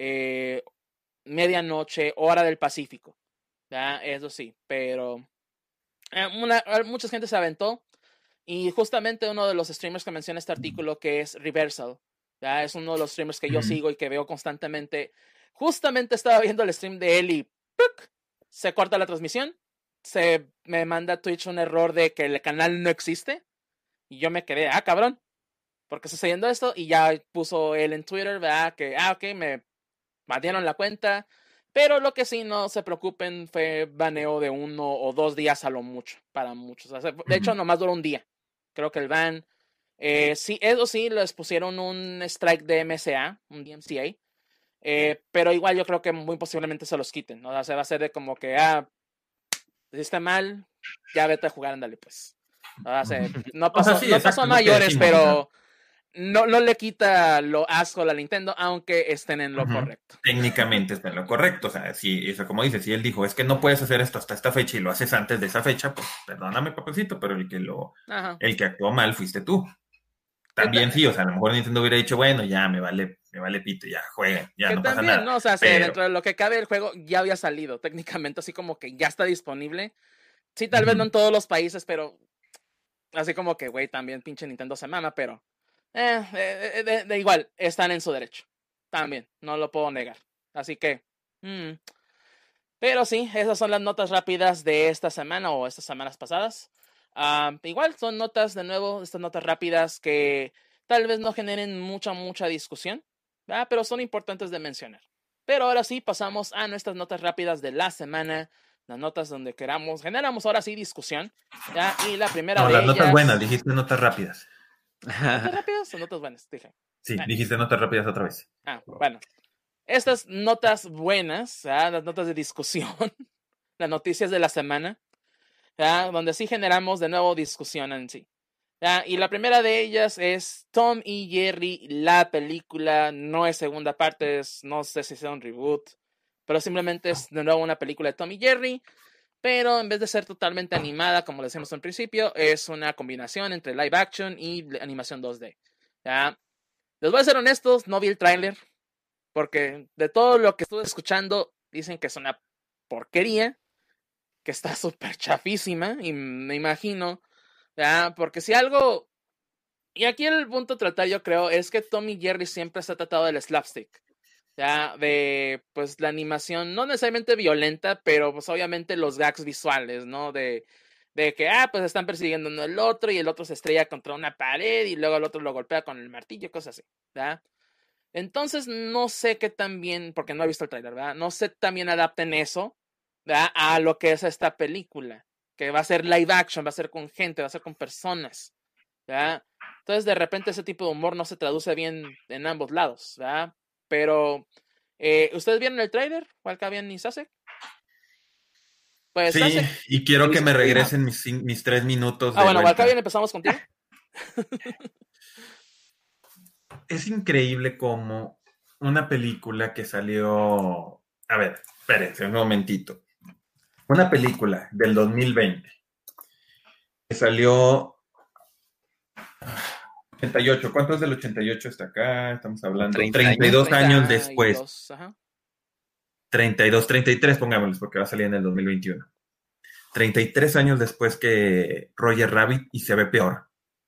eh, medianoche, hora del Pacífico. ¿Ya? Eso sí, pero eh, una, mucha gente se aventó y justamente uno de los streamers que menciona este artículo, que es Reversal, ¿ya? Es uno de los streamers que yo sigo y que veo constantemente. Justamente estaba viendo el stream de él y ¡puc! Se corta la transmisión, se me manda a Twitch un error de que el canal no existe y yo me quedé, ah, cabrón, ¿por qué está sucediendo esto? Y ya puso él en Twitter, ¿verdad? Que, ah, ok, me banearon la cuenta. Pero lo que sí, no se preocupen, fue baneo de uno o dos días a lo mucho, para muchos. O sea, de hecho, nomás duró un día. Creo que el ban, eh, sí, eso sí, les pusieron un strike de M C A, un D M C A. Eh, pero igual yo creo que muy posiblemente se los quiten, ¿no? O sea, se va a hacer de como que, ah, hiciste mal, ya vete a jugar, ándale, pues. O sea, no pasó, o sea, sí, no exacto, pasó a mayores, no pero... No, no le quita lo asco a la Nintendo, aunque estén en lo uh-huh. correcto. Técnicamente está en lo correcto. O sea, si eso, como dices, si él dijo, es que no puedes hacer esto hasta esta fecha y lo haces antes de esa fecha, pues perdóname, papacito, pero el que lo, uh-huh. el que actuó mal fuiste tú. También sí, o sea, a lo mejor Nintendo hubiera dicho, bueno, ya me vale, me vale pito, ya jueguen, ya que no pasa también, nada. ¿no? O sea, pero... dentro de lo que cabe el juego ya había salido, técnicamente, así como que ya está disponible. Sí, tal uh-huh. vez no en todos los países, pero así como que, güey, también pinche Nintendo se mama, pero Eh, de, de, de igual, están en su derecho. También, no lo puedo negar. Así que, mmm. pero sí, esas son las notas rápidas de esta semana o estas semanas pasadas. Uh, igual son notas, de nuevo, estas notas rápidas que tal vez no generen mucha, mucha discusión, ¿verdad? Pero son importantes de mencionar. Pero ahora sí, pasamos a nuestras notas rápidas de la semana. Las notas donde queramos, generamos ahora sí discusión, ¿ya? Y la primera no, de las ellas... notas buenas, dijiste notas rápidas. ¿Notas rápidas o notas buenas? Dije. Sí, ah. dijiste notas rápidas otra vez. Ah, bueno. Estas notas buenas, ¿ya? Las notas de discusión, las noticias de la semana, ¿ya? Donde sí generamos de nuevo discusión en sí. ¿Ya? Y la primera de ellas es Tom y Jerry, la película. No es segunda parte, es, no sé si sea un reboot, pero simplemente es de nuevo una película de Tom y Jerry. Pero en vez de ser totalmente animada, como decíamos al principio, es una combinación entre live action y animación dos D. ¿Ya? Les voy a ser honestos, no vi el tráiler, porque de todo lo que estuve escuchando, dicen que es una porquería, que está súper chafísima, y me imagino, ¿ya? Porque si algo... Y aquí el punto a tratar, yo creo, es que Tom y Jerry siempre se ha tratado del slapstick. Ya, de, pues, la animación, no necesariamente violenta, pero, pues, obviamente los gags visuales, ¿no? De, de que, ah, pues, están persiguiendo uno al otro y el otro se estrella contra una pared y luego el otro lo golpea con el martillo, cosas así, ¿verdad? Entonces, no sé qué tan bien, porque no he visto el trailer, ¿verdad? No sé tan bien adapten eso, ¿verdad? A lo que es esta película, que va a ser live action, va a ser con gente, va a ser con personas, ¿verdad? Entonces, de repente, ese tipo de humor no se traduce bien en ambos lados, ¿verdad? Pero Eh, ¿Ustedes vieron el tráiler? ¿Walkavian y Sasek? Pues Sí, Sasek. y quiero que me Ajá. regresen mis, cin- mis tres minutos Ah, de bueno, vuelta. Walkavian, empezamos contigo. Es increíble cómo una película que salió... A ver, espérense un momentito. Una película del dos mil veinte que salió ochenta y ocho. ¿Cuánto es del ochenta y ocho hasta acá? Estamos hablando treinta treinta y años. dos años treinta y después. dos, ajá. treinta y dos, treinta y tres, pongámosles, porque va a salir en el dos mil veintiuno. treinta y tres años después que Roger Rabbit y se ve peor.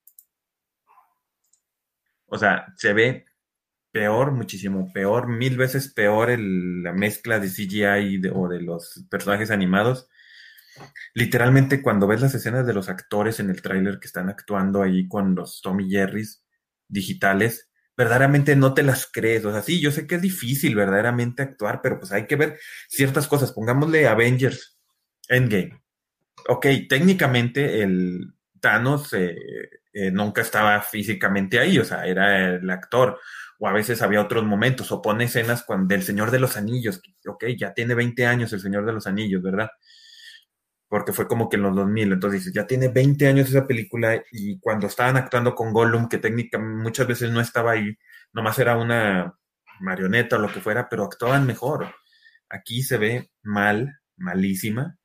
O sea, se ve peor, muchísimo peor, mil veces peor el, la mezcla de C G I de, o de los personajes animados. Literalmente cuando ves las escenas de los actores en el tráiler que están actuando ahí con los Tom y Jerrys digitales, verdaderamente no te las crees. O sea, sí, yo sé que es difícil verdaderamente actuar, pero pues hay que ver ciertas cosas. Pongámosle Avengers Endgame. Ok, técnicamente el Thanos eh, eh, nunca estaba físicamente ahí, o sea, era el actor, o a veces había otros momentos, o pone escenas cuando, del Señor de los Anillos, ok, ya tiene veinte años el Señor de los Anillos, ¿verdad? Porque fue como que en los dos mil, entonces dices, ya tiene veinte años esa película, y cuando estaban actuando con Gollum, que técnicamente muchas veces no estaba ahí, nomás era una marioneta o lo que fuera, pero actuaban mejor. Aquí se ve mal, malísima.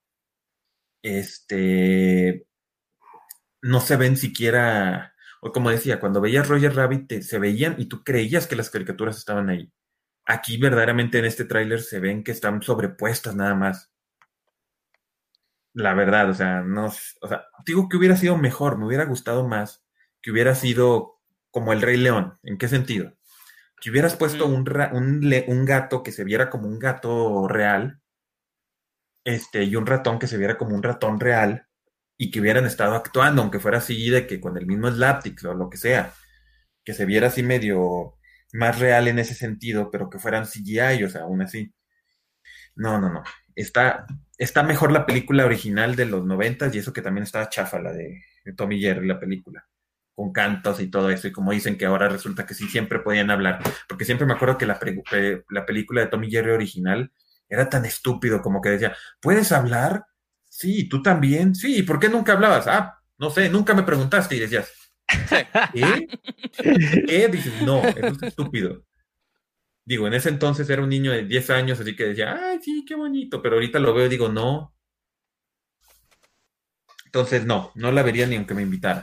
Este, no se ven siquiera, o como decía, cuando veías Roger Rabbit te- se veían y tú creías que las caricaturas estaban ahí. Aquí verdaderamente en este tráiler se ven que están sobrepuestas nada más. La verdad, o sea, no, o sea, digo que hubiera sido mejor, me hubiera gustado más que hubiera sido como el Rey León. ¿En qué sentido? Que hubieras puesto Mm. un, ra- un, le- un gato que se viera como un gato real, este, y un ratón que se viera como un ratón real, y que hubieran estado actuando, aunque fuera así, de que con el mismo slapstick o lo que sea, que se viera así medio más real en ese sentido, pero que fueran C G I, o sea, aún así. No, no, no. Está, está mejor la película original de los noventas, y eso que también estaba chafa, la de, de Tommy Jerry, la película, con cantos y todo eso, y como dicen que ahora resulta que sí siempre podían hablar, porque siempre me acuerdo que la, pre- pe- la película de Tommy Jerry original era tan estúpido como que decía, ¿puedes hablar? Sí, tú también. Sí, ¿por qué nunca hablabas? Ah, no sé, nunca me preguntaste, y decías, Sí. ¿qué? ¿Qué? Dices, no, eso es estúpido. Digo, en ese entonces era un niño de diez años, así que decía, ay, sí, qué bonito, pero ahorita lo veo y digo, no. Entonces, no, no la vería ni aunque me invitaran,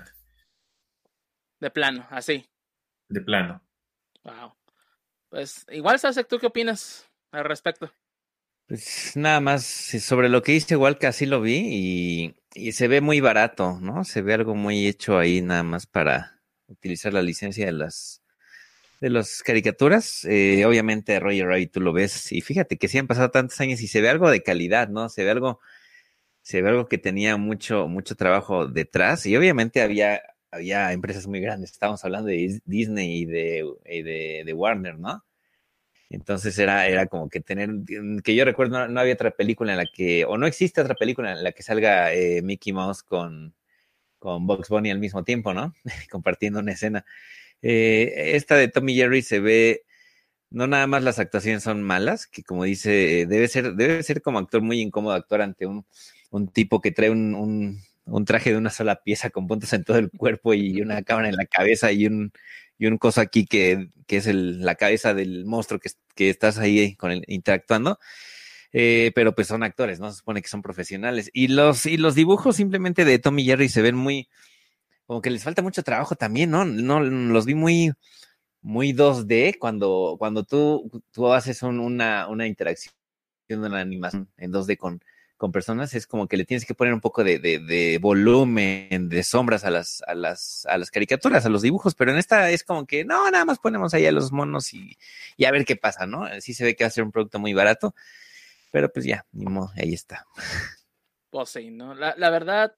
De plano, así. de plano. Wow. Pues igual, Sasek, ¿tú qué opinas al respecto? Pues nada más sí, sobre lo que hice, igual que así lo vi y, y se ve muy barato, ¿no? Se ve algo muy hecho ahí nada más para utilizar la licencia de las de las caricaturas. Eh, obviamente Roger Rabbit tú lo ves y fíjate que sí han pasado tantos años y se ve algo de calidad, ¿no? Se ve algo, se ve algo que tenía mucho, mucho trabajo detrás y obviamente había, había empresas muy grandes. Estábamos hablando de Disney y de, y de, de Warner, ¿no? Entonces era, era como que tener, que yo recuerdo, no, no había otra película en la que, o no existe otra película en la que salga eh, Mickey Mouse con, con Bugs Bunny al mismo tiempo, ¿no? Compartiendo una escena. Eh, esta de Tommy Jerry se ve, no nada más las actuaciones son malas, que como dice, eh, debe ser, debe ser como actor muy incómodo actuar ante un, un tipo que trae un, un, un traje de una sola pieza con puntos en todo el cuerpo y una cámara en la cabeza y un, y un coso aquí que, que es el, la cabeza del monstruo que, que estás ahí con el, interactuando. Eh, pero pues son actores, ¿no? Se supone que son profesionales. Y los, y los dibujos simplemente de Tommy Jerry se ven muy, como que les falta mucho trabajo también, ¿no? No los vi muy, muy dos D cuando, cuando tú, tú haces un, una, una interacción de una animación en dos D con, con personas, es como que le tienes que poner un poco de, de, de volumen, de sombras a las, a las, a las caricaturas, a los dibujos, pero en esta es como que no, nada más ponemos ahí a los monos y, y a ver qué pasa, ¿no? Sí se ve que va a ser un producto muy barato, pero pues ya, ni modo, ahí está. Pues sí, ¿no? La, la verdad,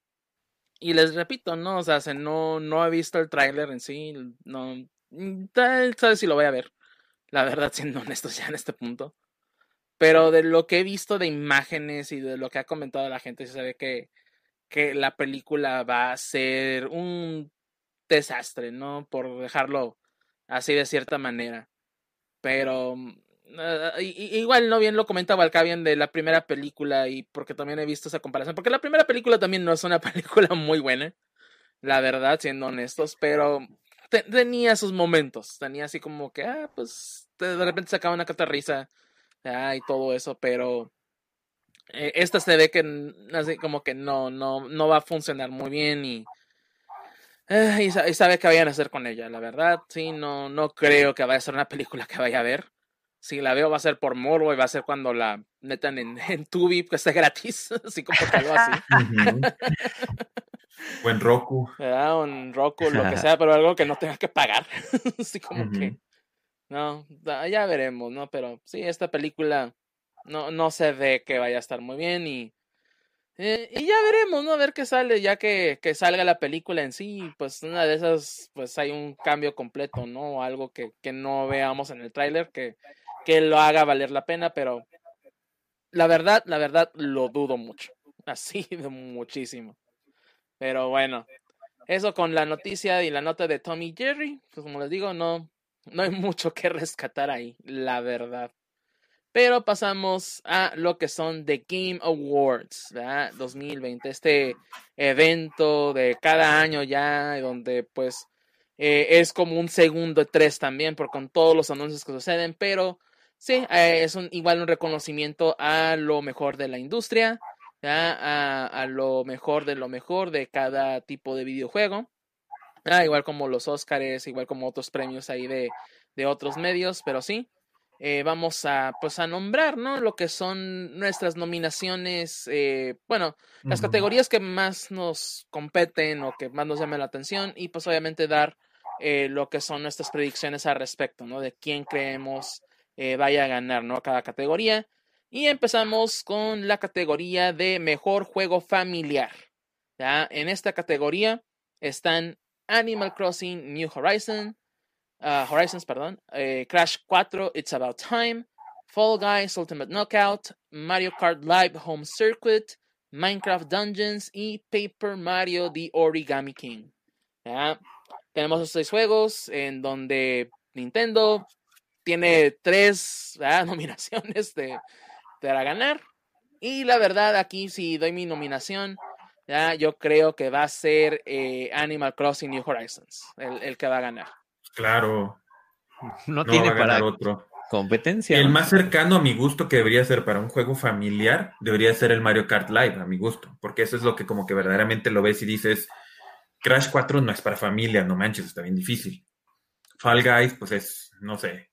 y les repito, ¿no? O sea, se- no, no he visto el tráiler en sí, no, mm, tal, sabes si lo voy a ver, la verdad, siendo honestos ya en este punto. Pero de lo que he visto de imágenes y de lo que ha comentado la gente, se ve que, que la película va a ser un desastre, ¿no? Por dejarlo así de cierta manera. Pero Uh, igual no bien lo comentaba Alcabian de la primera película, y porque también he visto esa comparación, porque la primera película también no es una película muy buena, la verdad, siendo honestos, pero te, tenía sus momentos, tenía así como que, ah, pues de repente sacaba una catarrisa, ah, y todo eso, pero eh, esta se ve que así como que no, no, no va a funcionar muy bien, y eh, y, y sabe qué vayan a hacer con ella, la verdad, sí, no, no creo que vaya a ser una película que vaya a ver. Si la veo va a ser por morbo y va a ser cuando la metan en, en Tubi, que está gratis, así como que algo así. Uh-huh. O en Roku. ¿Verdad? O en Roku, lo que sea, pero algo que no tenga que pagar. Así como Uh-huh. que, no, ya veremos, ¿no? Pero sí, esta película no, no se ve que vaya a estar muy bien, y, eh, y ya veremos, ¿no? A ver qué sale, ya que, que salga la película en sí, pues una de esas, pues hay un cambio completo, ¿no? Algo que, que no veamos en el tráiler, que que lo haga valer la pena, pero la verdad, la verdad, lo dudo mucho. Así de muchísimo. Pero bueno, eso con la noticia y la nota de Tom y Jerry, pues como les digo, no, no hay mucho que rescatar ahí, la verdad. Pero pasamos a lo que son The Game Awards, ¿verdad? dos mil veinte, este evento de cada año ya, donde pues eh, es como un segundo E tres también, por con todos los anuncios que suceden, pero sí, eh, es un, igual un reconocimiento a lo mejor de la industria, a, a lo mejor de lo mejor de cada tipo de videojuego, ah, igual como los Óscares, igual como otros premios ahí de, de otros medios, pero sí, eh, vamos a pues a nombrar, ¿no? Lo que son nuestras nominaciones, eh, bueno, uh-huh. las categorías que más nos competen o que más nos llaman la atención, y pues obviamente dar eh, lo que son nuestras predicciones al respecto, ¿no? De quién creemos Eh, vaya a ganar, ¿no? Cada categoría. Y empezamos con la categoría de mejor juego familiar, ¿ya? En esta categoría están Animal Crossing New Horizon, uh, Horizons, perdón, eh, Crash cuatro It's About Time, Fall Guys Ultimate Knockout, Mario Kart Live Home Circuit, Minecraft Dungeons y Paper Mario The Origami King, ¿ya? Tenemos estos seis juegos en donde Nintendo tiene tres ¿verdad? nominaciones de, para ganar. Y la verdad, aquí si doy mi nominación, ya, yo creo que va a ser eh, Animal Crossing New Horizons, el, el que va a ganar. Claro. No, no tiene va a para otro. competencia. El ¿no? más cercano a mi gusto que debería ser para un juego familiar, debería ser el Mario Kart Live, a mi gusto. Porque eso es lo que como que verdaderamente lo ves y dices, Crash cuatro no es para familia, no manches, está bien difícil. Fall Guys, pues es, no sé.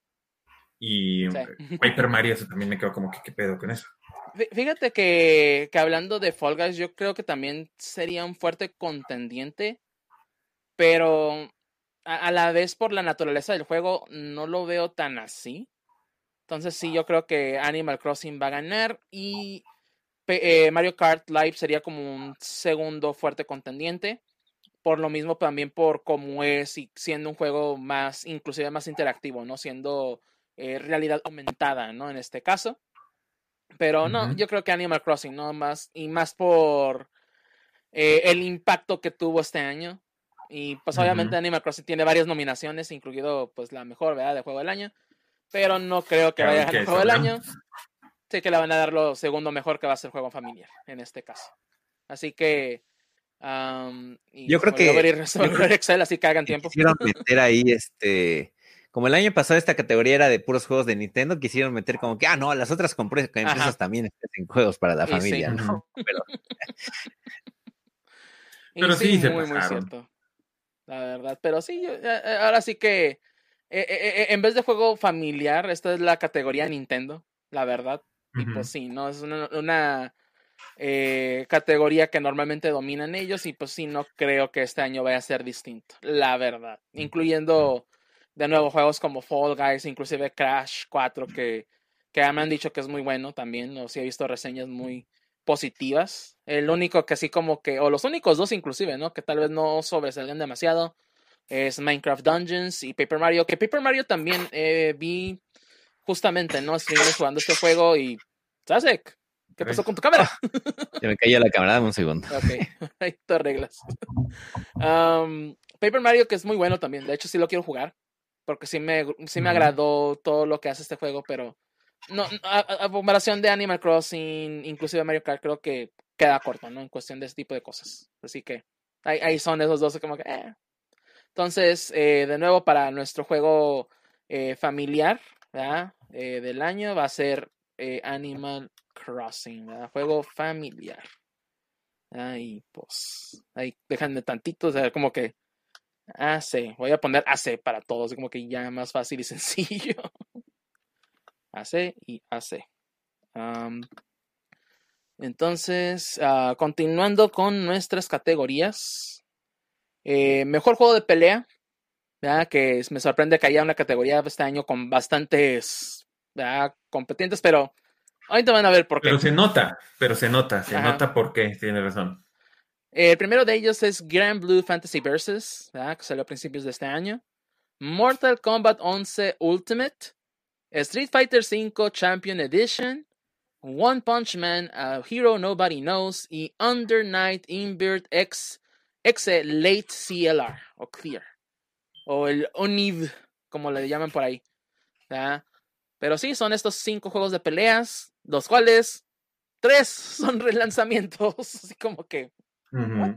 Y sí. Paper Mario, eso también me quedo como que qué pedo con eso. Fíjate que, que hablando de Fall Guys, yo creo que también sería un fuerte contendiente, pero a, a la vez por la naturaleza del juego no lo veo tan así. Entonces sí, yo creo que Animal Crossing va a ganar, y eh, Mario Kart Live sería como un segundo fuerte contendiente. Por lo mismo también por cómo es, y siendo un juego más, inclusive más interactivo, ¿no? Siendo eh, realidad aumentada, ¿no? En este caso. Pero no, uh-huh. yo creo que Animal Crossing, ¿no? Más, y más por eh, el impacto que tuvo este año. Y pues uh-huh. obviamente Animal Crossing tiene varias nominaciones, incluido pues la mejor, ¿verdad? De juego del año. Pero no creo que claro, vaya a ganar el juego del año. Sé que le van a dar lo segundo mejor, que va a ser juego familiar, en este caso. Así que Um, y yo creo que abrir, yo creo Excel, así que hagan tiempo. Quisieron meter ahí este, como el año pasado esta categoría era de puros juegos de Nintendo, quisieron meter como que ah no, las otras empresas Ajá. también hacen juegos para la y familia, sí. ¿no? Pero, Pero sí, sí se muy pasaron. muy cierto, la verdad. Pero sí, yo, ahora sí que eh, eh, en vez de juego familiar, esta es la categoría Nintendo, la verdad. Uh-huh. Y pues sí, no es una, una Eh, categoría que normalmente dominan ellos, y pues sí, no creo que este año vaya a ser distinto, la verdad, incluyendo de nuevo juegos como Fall Guys, inclusive Crash cuatro, que, que me han dicho que es muy bueno también, o sí he visto reseñas muy positivas. El único que así como que, o los únicos dos inclusive, ¿no? Que tal vez no sobresalgan demasiado, es Minecraft Dungeons y Paper Mario, que Paper Mario también eh, vi justamente, ¿no? Streamers jugando este juego y Sasek, ¿qué pasó con tu cámara? Se me cayó la cámara, dame un segundo. Ok, ahí te arreglas. Um, Paper Mario, que es muy bueno también. De hecho, sí lo quiero jugar, porque sí me, sí me agradó todo lo que hace este juego, pero no, a, a comparación de Animal Crossing, inclusive Mario Kart, creo que queda corto, ¿no? En cuestión de ese tipo de cosas. Así que ahí, ahí son esos dos como que... Eh. Entonces, eh, de nuevo, para nuestro juego eh, familiar, ¿verdad? Eh, del año va a ser eh, Animal Crossing, ¿verdad? Juego familiar. Ahí, pues, ahí déjenme tantito, o sea, como que A C, voy a poner A C para todos, como que ya más fácil y sencillo. A C y A C. Um, entonces, uh, continuando con nuestras categorías. Eh, mejor juego de pelea. ¿Verdad? Que me sorprende que haya una categoría este año con bastantes, ¿verdad?, competentes, pero ahorita van a ver por qué. Pero se nota, pero se nota, se Ajá. nota por qué, tiene razón. Eh, el primero de ellos es Grand Blue Fantasy Versus, ¿verdad?, que salió a principios de este año. Mortal Kombat once Ultimate, Street Fighter cinco Champion Edition, One Punch Man, A Hero Nobody Knows y Under Night Invert X, X Late C L R o Clear. O el Oniv, como le llaman por ahí. ¿Verdad? Pero sí, son estos cinco juegos de peleas, los cuales tres son relanzamientos. Así como que... Uh-huh. ¿what?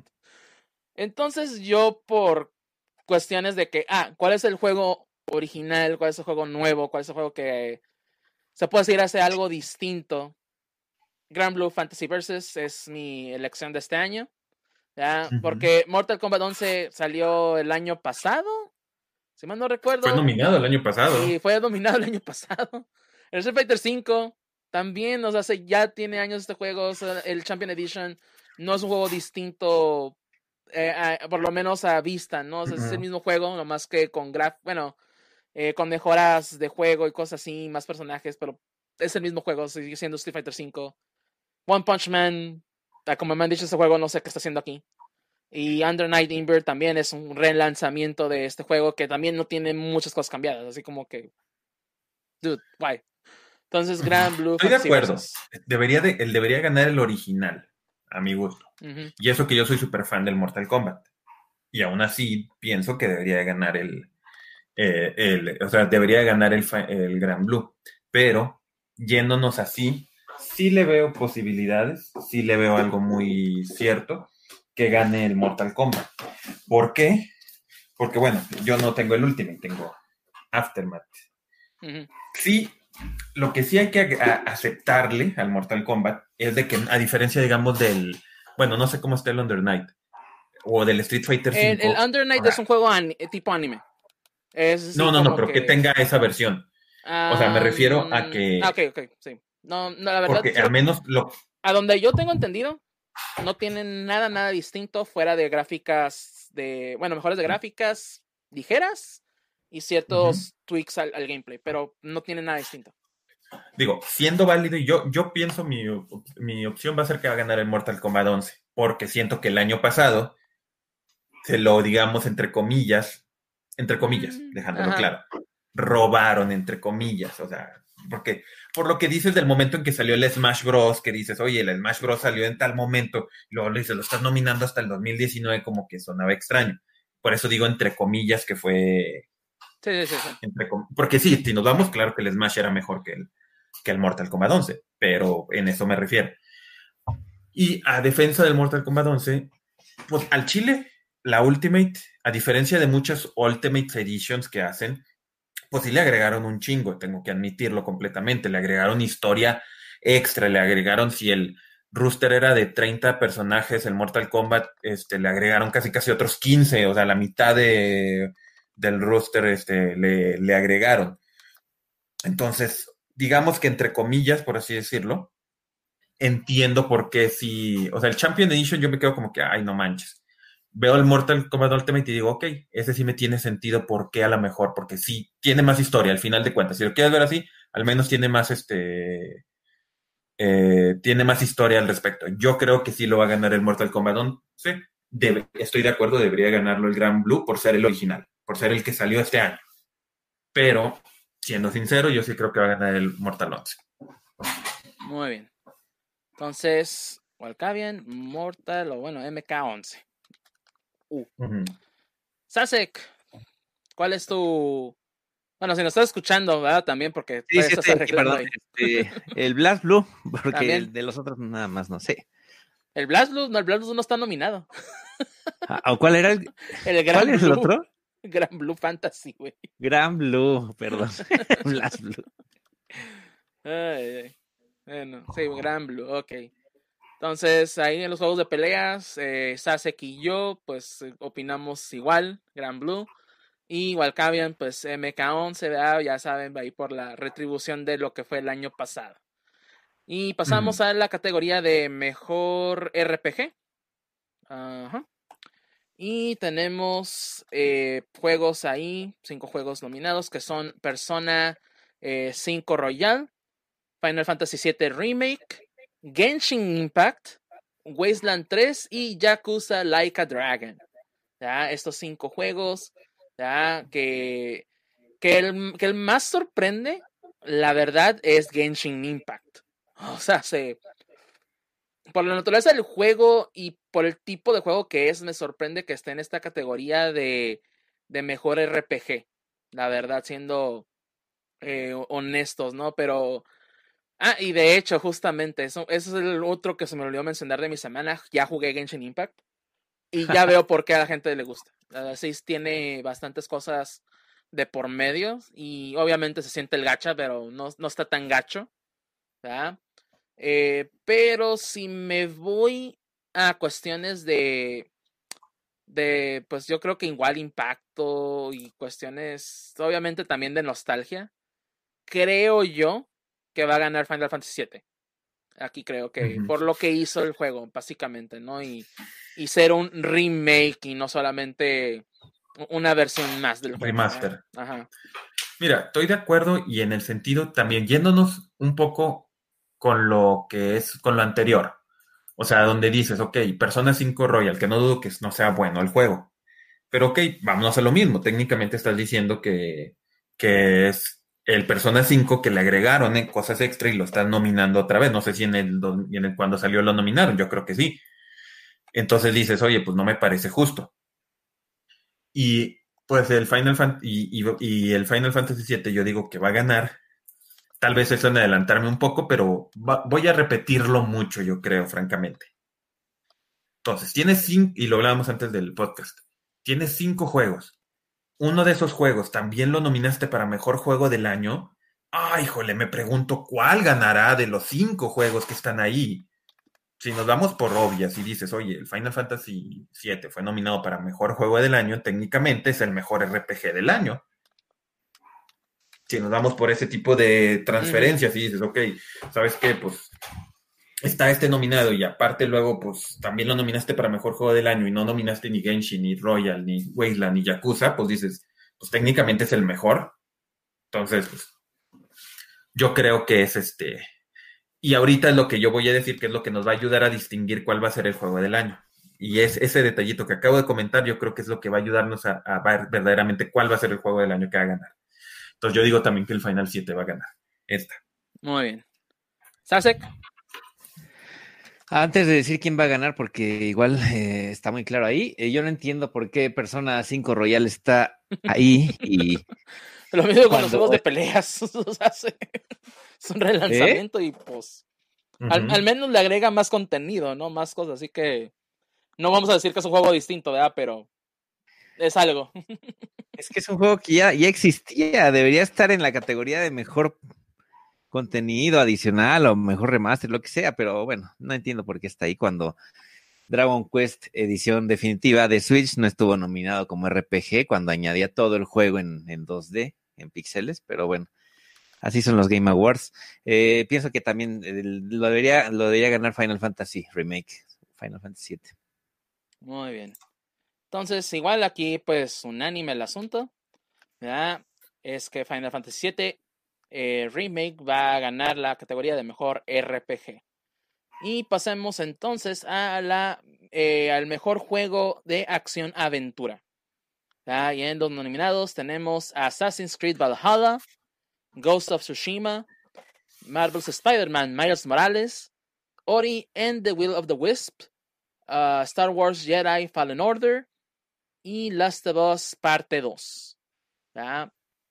Entonces yo, por cuestiones de que, ah, ¿cuál es el juego original? ¿Cuál es el juego nuevo? ¿Cuál es el juego que se puede decir hace algo distinto? Grand Blue Fantasy Versus es mi elección de este año. ¿Verdad? Uh-huh. Porque Mortal Kombat once salió el año pasado. Si mal no recuerdo. Fue nominado el año pasado. Sí, fue nominado el año pasado. El Street Fighter cinco también, o sea, ya tiene años este juego. O sea, el Champion Edition no es un juego distinto, eh, a, por lo menos a vista, ¿no? O sea, uh-huh. Es el mismo juego, nomás que con graf, bueno, eh, con mejoras de juego y cosas así, más personajes, pero es el mismo juego, sigue siendo Street Fighter cinco. One Punch Man, como me han dicho, este juego no sé qué está haciendo aquí. Y Under Night Invert también es un relanzamiento de este juego que también no tiene muchas cosas cambiadas, así como que, dude, why? Entonces, Grand Blue. Estoy de acuerdo. Debería de, él debería ganar el original, a mi gusto. Uh-huh. Y eso que yo soy súper fan del Mortal Kombat. Y aún así pienso que debería de ganar el, eh, el, o sea, debería de ganar el, el Grand Blue. Pero yéndonos así, sí le veo posibilidades, sí le veo algo muy cierto que gane el Mortal Kombat. ¿Por qué? Porque, bueno, yo no tengo el Ultimate, tengo Aftermath. Uh-huh. Sí, lo que sí hay que a- aceptarle al Mortal Kombat es de que, a diferencia, digamos, del, bueno, no sé cómo está el Under Night, o del Street Fighter cinco. El, el Under Night ah. es un juego an- tipo anime. Es no, no, no, pero que... que tenga esa versión. Um, o sea, me refiero a que... Ah, ok, ok, sí. No, no, la verdad... Porque al menos lo... A donde yo tengo entendido, no tienen nada, nada distinto fuera de gráficas de, bueno, mejores de gráficas ligeras y ciertos uh-huh. tweaks al, al gameplay, pero no tienen nada distinto. Digo, siendo válido, yo, yo pienso mi, mi opción va a ser que va a ganar el Mortal Kombat once, porque siento que el año pasado se lo, digamos, entre comillas, entre comillas, dejándolo Ajá. claro, robaron, entre comillas, o sea, porque por lo que dices del momento en que salió el Smash Bros, que dices, oye, el Smash Bros salió en tal momento, y luego le dices, lo estás nominando hasta el dos mil diecinueve, como que sonaba extraño. Por eso digo entre comillas que fue... Sí, sí, sí. Entre com... Porque sí, si nos vamos, claro que el Smash era mejor que el, que el Mortal Kombat once, pero en eso me refiero. Y a defensa del Mortal Kombat once, pues al Chile, la Ultimate, a diferencia de muchas Ultimate Editions que hacen, pues sí le agregaron un chingo, tengo que admitirlo completamente, le agregaron historia extra, le agregaron, si el roster era de treinta personajes, el Mortal Kombat, este, le agregaron casi casi otros quince, o sea, la mitad de, del roster este, le, le agregaron. Entonces, digamos que entre comillas, por así decirlo, entiendo por qué si, o sea, el Champion Edition yo me quedo como que, ay, no manches. Veo el Mortal Kombat Ultimate y digo, ok, ese sí me tiene sentido, ¿por qué a lo mejor? Porque sí, tiene más historia al final de cuentas. Si lo quieres ver así, al menos tiene más, este, eh, tiene más historia al respecto. Yo creo que sí lo va a ganar el Mortal Kombat once. Debe, estoy de acuerdo, debería ganarlo el Grand Blue por ser el original, por ser el que salió este año. Pero, siendo sincero, yo sí creo que va a ganar el Mortal once. Muy bien. Entonces, Walcavian, Mortal, o bueno, M K once. Uh. Uh-huh. Sasek, ¿cuál es tu Bueno, si nos estás escuchando, ¿verdad? También porque Sí, sí, estás este, arreglando perdón, ahí. este, el Blast Blue, porque También. el de los otros nada más no sé. El Blast Blue, no, el Blast Blue no está nominado. Ah, ¿o cuál era el, El Gran cuál Blue. es el otro? Gran Blue Fantasy, güey. Gran Blue, perdón. Blast Blue. Ay, ay. Bueno, sí, Gran Blue, ok. Entonces, ahí en los juegos de peleas, eh, Sasek y yo, pues, eh, opinamos igual, Gran Blue. Y Walcavian, pues, M K once, ¿verdad? Ya saben, ahí por la retribución de lo que fue el año pasado. Y pasamos Mm. a la categoría de mejor R P G. Ajá. Y tenemos eh, juegos ahí, cinco juegos nominados, que son Persona eh, cinco Royal, Final Fantasy siete Remake, Genshin Impact, Wasteland tres y Yakuza Like a Dragon. ¿Ya? Estos cinco juegos, ¿ya? Que, que, el, que el más sorprende, la verdad, es Genshin Impact. O sea, se, por la naturaleza del juego y por el tipo de juego que es, me sorprende que esté en esta categoría de, de mejor R P G. La verdad, siendo eh, honestos, ¿no? Pero... Ah, y de hecho, justamente, eso, eso es el otro que se me olvidó mencionar de mi semana. Ya jugué Genshin Impact y ya veo por qué a la gente le gusta. Así tiene bastantes cosas de por medio y obviamente se siente el gacha, pero no, no está tan gacho, ¿verdad? Eh, pero si me voy a cuestiones de, de, pues yo creo que igual impacto y cuestiones, obviamente también de nostalgia, creo yo que va a ganar Final Fantasy siete. Aquí creo que Ujú. por lo que hizo el juego, básicamente, ¿no? Y, y ser un remake y no solamente una versión más del juego. Remaster. ¿Eh? Ajá. Mira, estoy de acuerdo y en el sentido también yéndonos un poco con lo que es, con lo anterior. O sea, donde dices, ok, Persona cinco Royal, que no dudo que no sea bueno el juego. Pero ok, vámonos a lo mismo. Técnicamente estás diciendo que, que es el Persona cinco que le agregaron en cosas extra y lo están nominando otra vez. No sé si en el, en el cuando salió lo nominaron, yo creo que sí. Entonces dices, oye, pues no me parece justo. Y pues el Final, Fan y, y, y el Final Fantasy siete yo digo que va a ganar. Tal vez eso en adelantarme un poco, pero va, voy a repetirlo mucho, yo creo, francamente. Entonces, tienes cinco, y lo hablábamos antes del podcast, tienes cinco juegos. Uno de esos juegos también lo nominaste para mejor juego del año. Ay, híjole, me pregunto cuál ganará de los cinco juegos que están ahí. Si nos vamos por obvias y dices, oye, el Final Fantasy siete fue nominado para mejor juego del año, técnicamente es el mejor R P G del año. Si nos vamos por ese tipo de transferencias uh-huh. y dices, ok, ¿sabes qué? Pues está este nominado y aparte luego, pues también lo nominaste para mejor juego del año y no nominaste ni Genshin, ni Royal, ni Wasteland, ni Yakuza, pues dices, pues técnicamente es el mejor. Entonces, pues yo creo que es este... Y ahorita es lo que yo voy a decir, que es lo que nos va a ayudar a distinguir cuál va a ser el juego del año. Y es ese detallito que acabo de comentar, yo creo que es lo que va a ayudarnos a, a ver verdaderamente cuál va a ser el juego del año que va a ganar. Entonces yo digo también que el Final siete va a ganar. Esta. Muy bien. Sasek. Antes de decir quién va a ganar, porque igual eh, está muy claro ahí, eh, yo no entiendo por qué Persona cinco Royal está ahí y... Lo mismo con cuando... los juegos de peleas. O sea, es un relanzamiento ¿Eh? Y pues... Uh-huh. Al, al menos le agrega más contenido, ¿no? Más cosas, así que... No vamos a decir que es un juego distinto, ¿verdad? Pero... Es algo. Es que es un juego que ya, ya existía, debería estar en la categoría de mejor contenido adicional o mejor remaster, lo que sea, pero bueno, no entiendo por qué está ahí cuando Dragon Quest edición definitiva de Switch no estuvo nominado como R P G cuando añadía todo el juego en, en dos D, en píxeles, pero bueno, así son los Game Awards. Eh, pienso que también eh, lo, debería, lo debería ganar Final Fantasy Remake, Final Fantasy siete. Muy bien. Entonces, igual aquí, pues, unánime el asunto, ¿verdad? Es que Final Fantasy siete eh, Remake va a ganar la categoría de mejor R P G. Y pasemos entonces a la, eh, al mejor juego de acción-aventura. ¿verdad? Y en los nominados tenemos Assassin's Creed Valhalla, Ghost of Tsushima, Marvel's Spider-Man Miles Morales, Ori and the Will of the Wisp, uh, Star Wars Jedi Fallen Order, y Last of Us Parte dos. ¿verdad?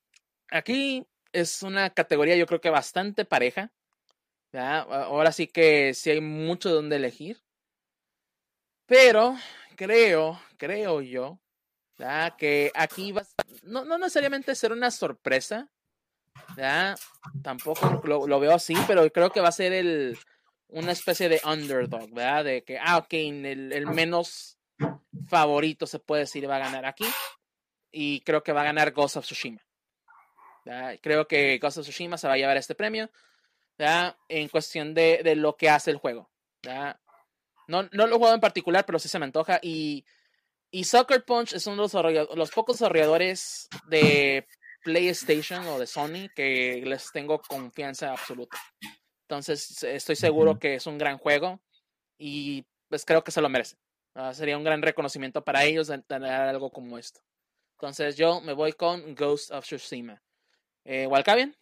aquí es una categoría yo creo que bastante pareja. ¿Verdad? Ahora sí que sí hay mucho donde elegir. Pero creo, creo yo, ¿verdad? Que aquí va no, no necesariamente ser una sorpresa. ¿Verdad? Tampoco lo, lo veo así, pero creo que va a ser el una especie de underdog, ¿verdad? De que, ah, ok, el, el menos favorito se puede decir va a ganar aquí. Y creo que va a ganar Ghost of Tsushima. ¿Verdad? Creo que Ghost of Tsushima se va a llevar este premio, ¿verdad? En cuestión de, de lo que hace el juego. ¿Verdad? No, no lo he jugado en particular, pero sí se me antoja. Y, y Sucker Punch es uno de los, los pocos desarrolladores de PlayStation o de Sony que les tengo confianza absoluta. Entonces estoy seguro uh-huh. que es un gran juego y pues creo que se lo merece. Uh, sería un gran reconocimiento para ellos de tener algo como esto. Entonces yo me voy con Ghost of Tsushima. Eh, ¿Walcavian?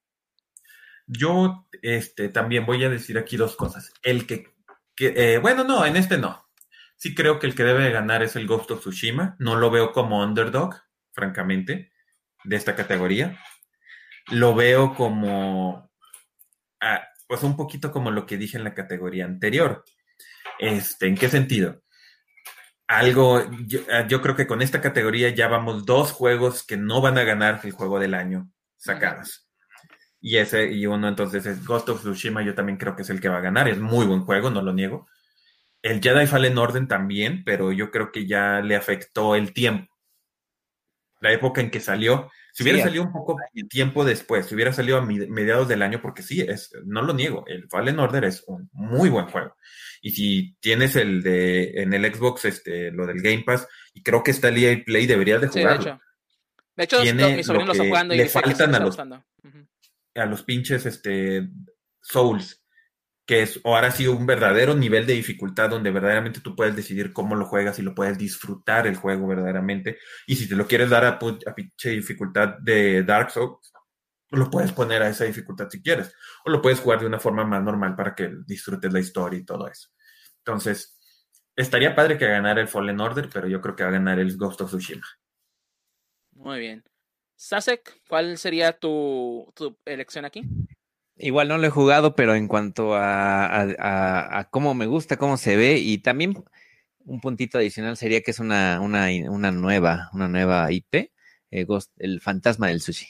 Yo este, también voy a decir aquí dos cosas. El que, que eh, bueno, no, en este no. Sí creo que el que debe ganar es el Ghost of Tsushima. No lo veo como underdog, francamente, de esta categoría. Lo veo como, ah, pues un poquito como lo que dije en la categoría anterior. Este, ¿en qué sentido? Algo, yo, yo creo que con esta categoría ya vamos dos juegos que no van a ganar el juego del año sacados. Uh-huh. Y ese, y uno entonces es Ghost of Tsushima, yo también creo que es el que va a ganar. Es muy buen juego, no lo niego. El Jedi Fallen Order también, pero yo creo que ya le afectó el tiempo. La época en que salió. Si hubiera sí, salido un poco tiempo después, si hubiera salido a mediados del año, porque sí, es, no lo niego, el Fallen Order es un muy buen juego. Y si tienes el de en el Xbox, este, lo del Game Pass, y creo que está el E A Play, deberías de jugarlo. Sí, de hecho, de hecho Tiene mis sobrinos lo están jugando y le dice faltan que sí a, los, uh-huh. a los pinches este, Souls, que es ahora sí un verdadero nivel de dificultad donde verdaderamente tú puedes decidir cómo lo juegas y lo puedes disfrutar el juego verdaderamente. Y si te lo quieres dar a, a pinche dificultad de Dark Souls, lo puedes poner a esa dificultad si quieres. O lo puedes jugar de una forma más normal para que disfrutes la historia y todo eso. Entonces, estaría padre que ganara el Fallen Order, pero yo creo que va a ganar el Ghost of Tsushima. Muy bien. Sasek, ¿cuál sería tu, tu elección aquí? Igual no lo he jugado, pero en cuanto a, a, a, a cómo me gusta, cómo se ve, y también un puntito adicional sería que es una, una, una nueva, una nueva I P, eh, Ghost, el fantasma del sushi.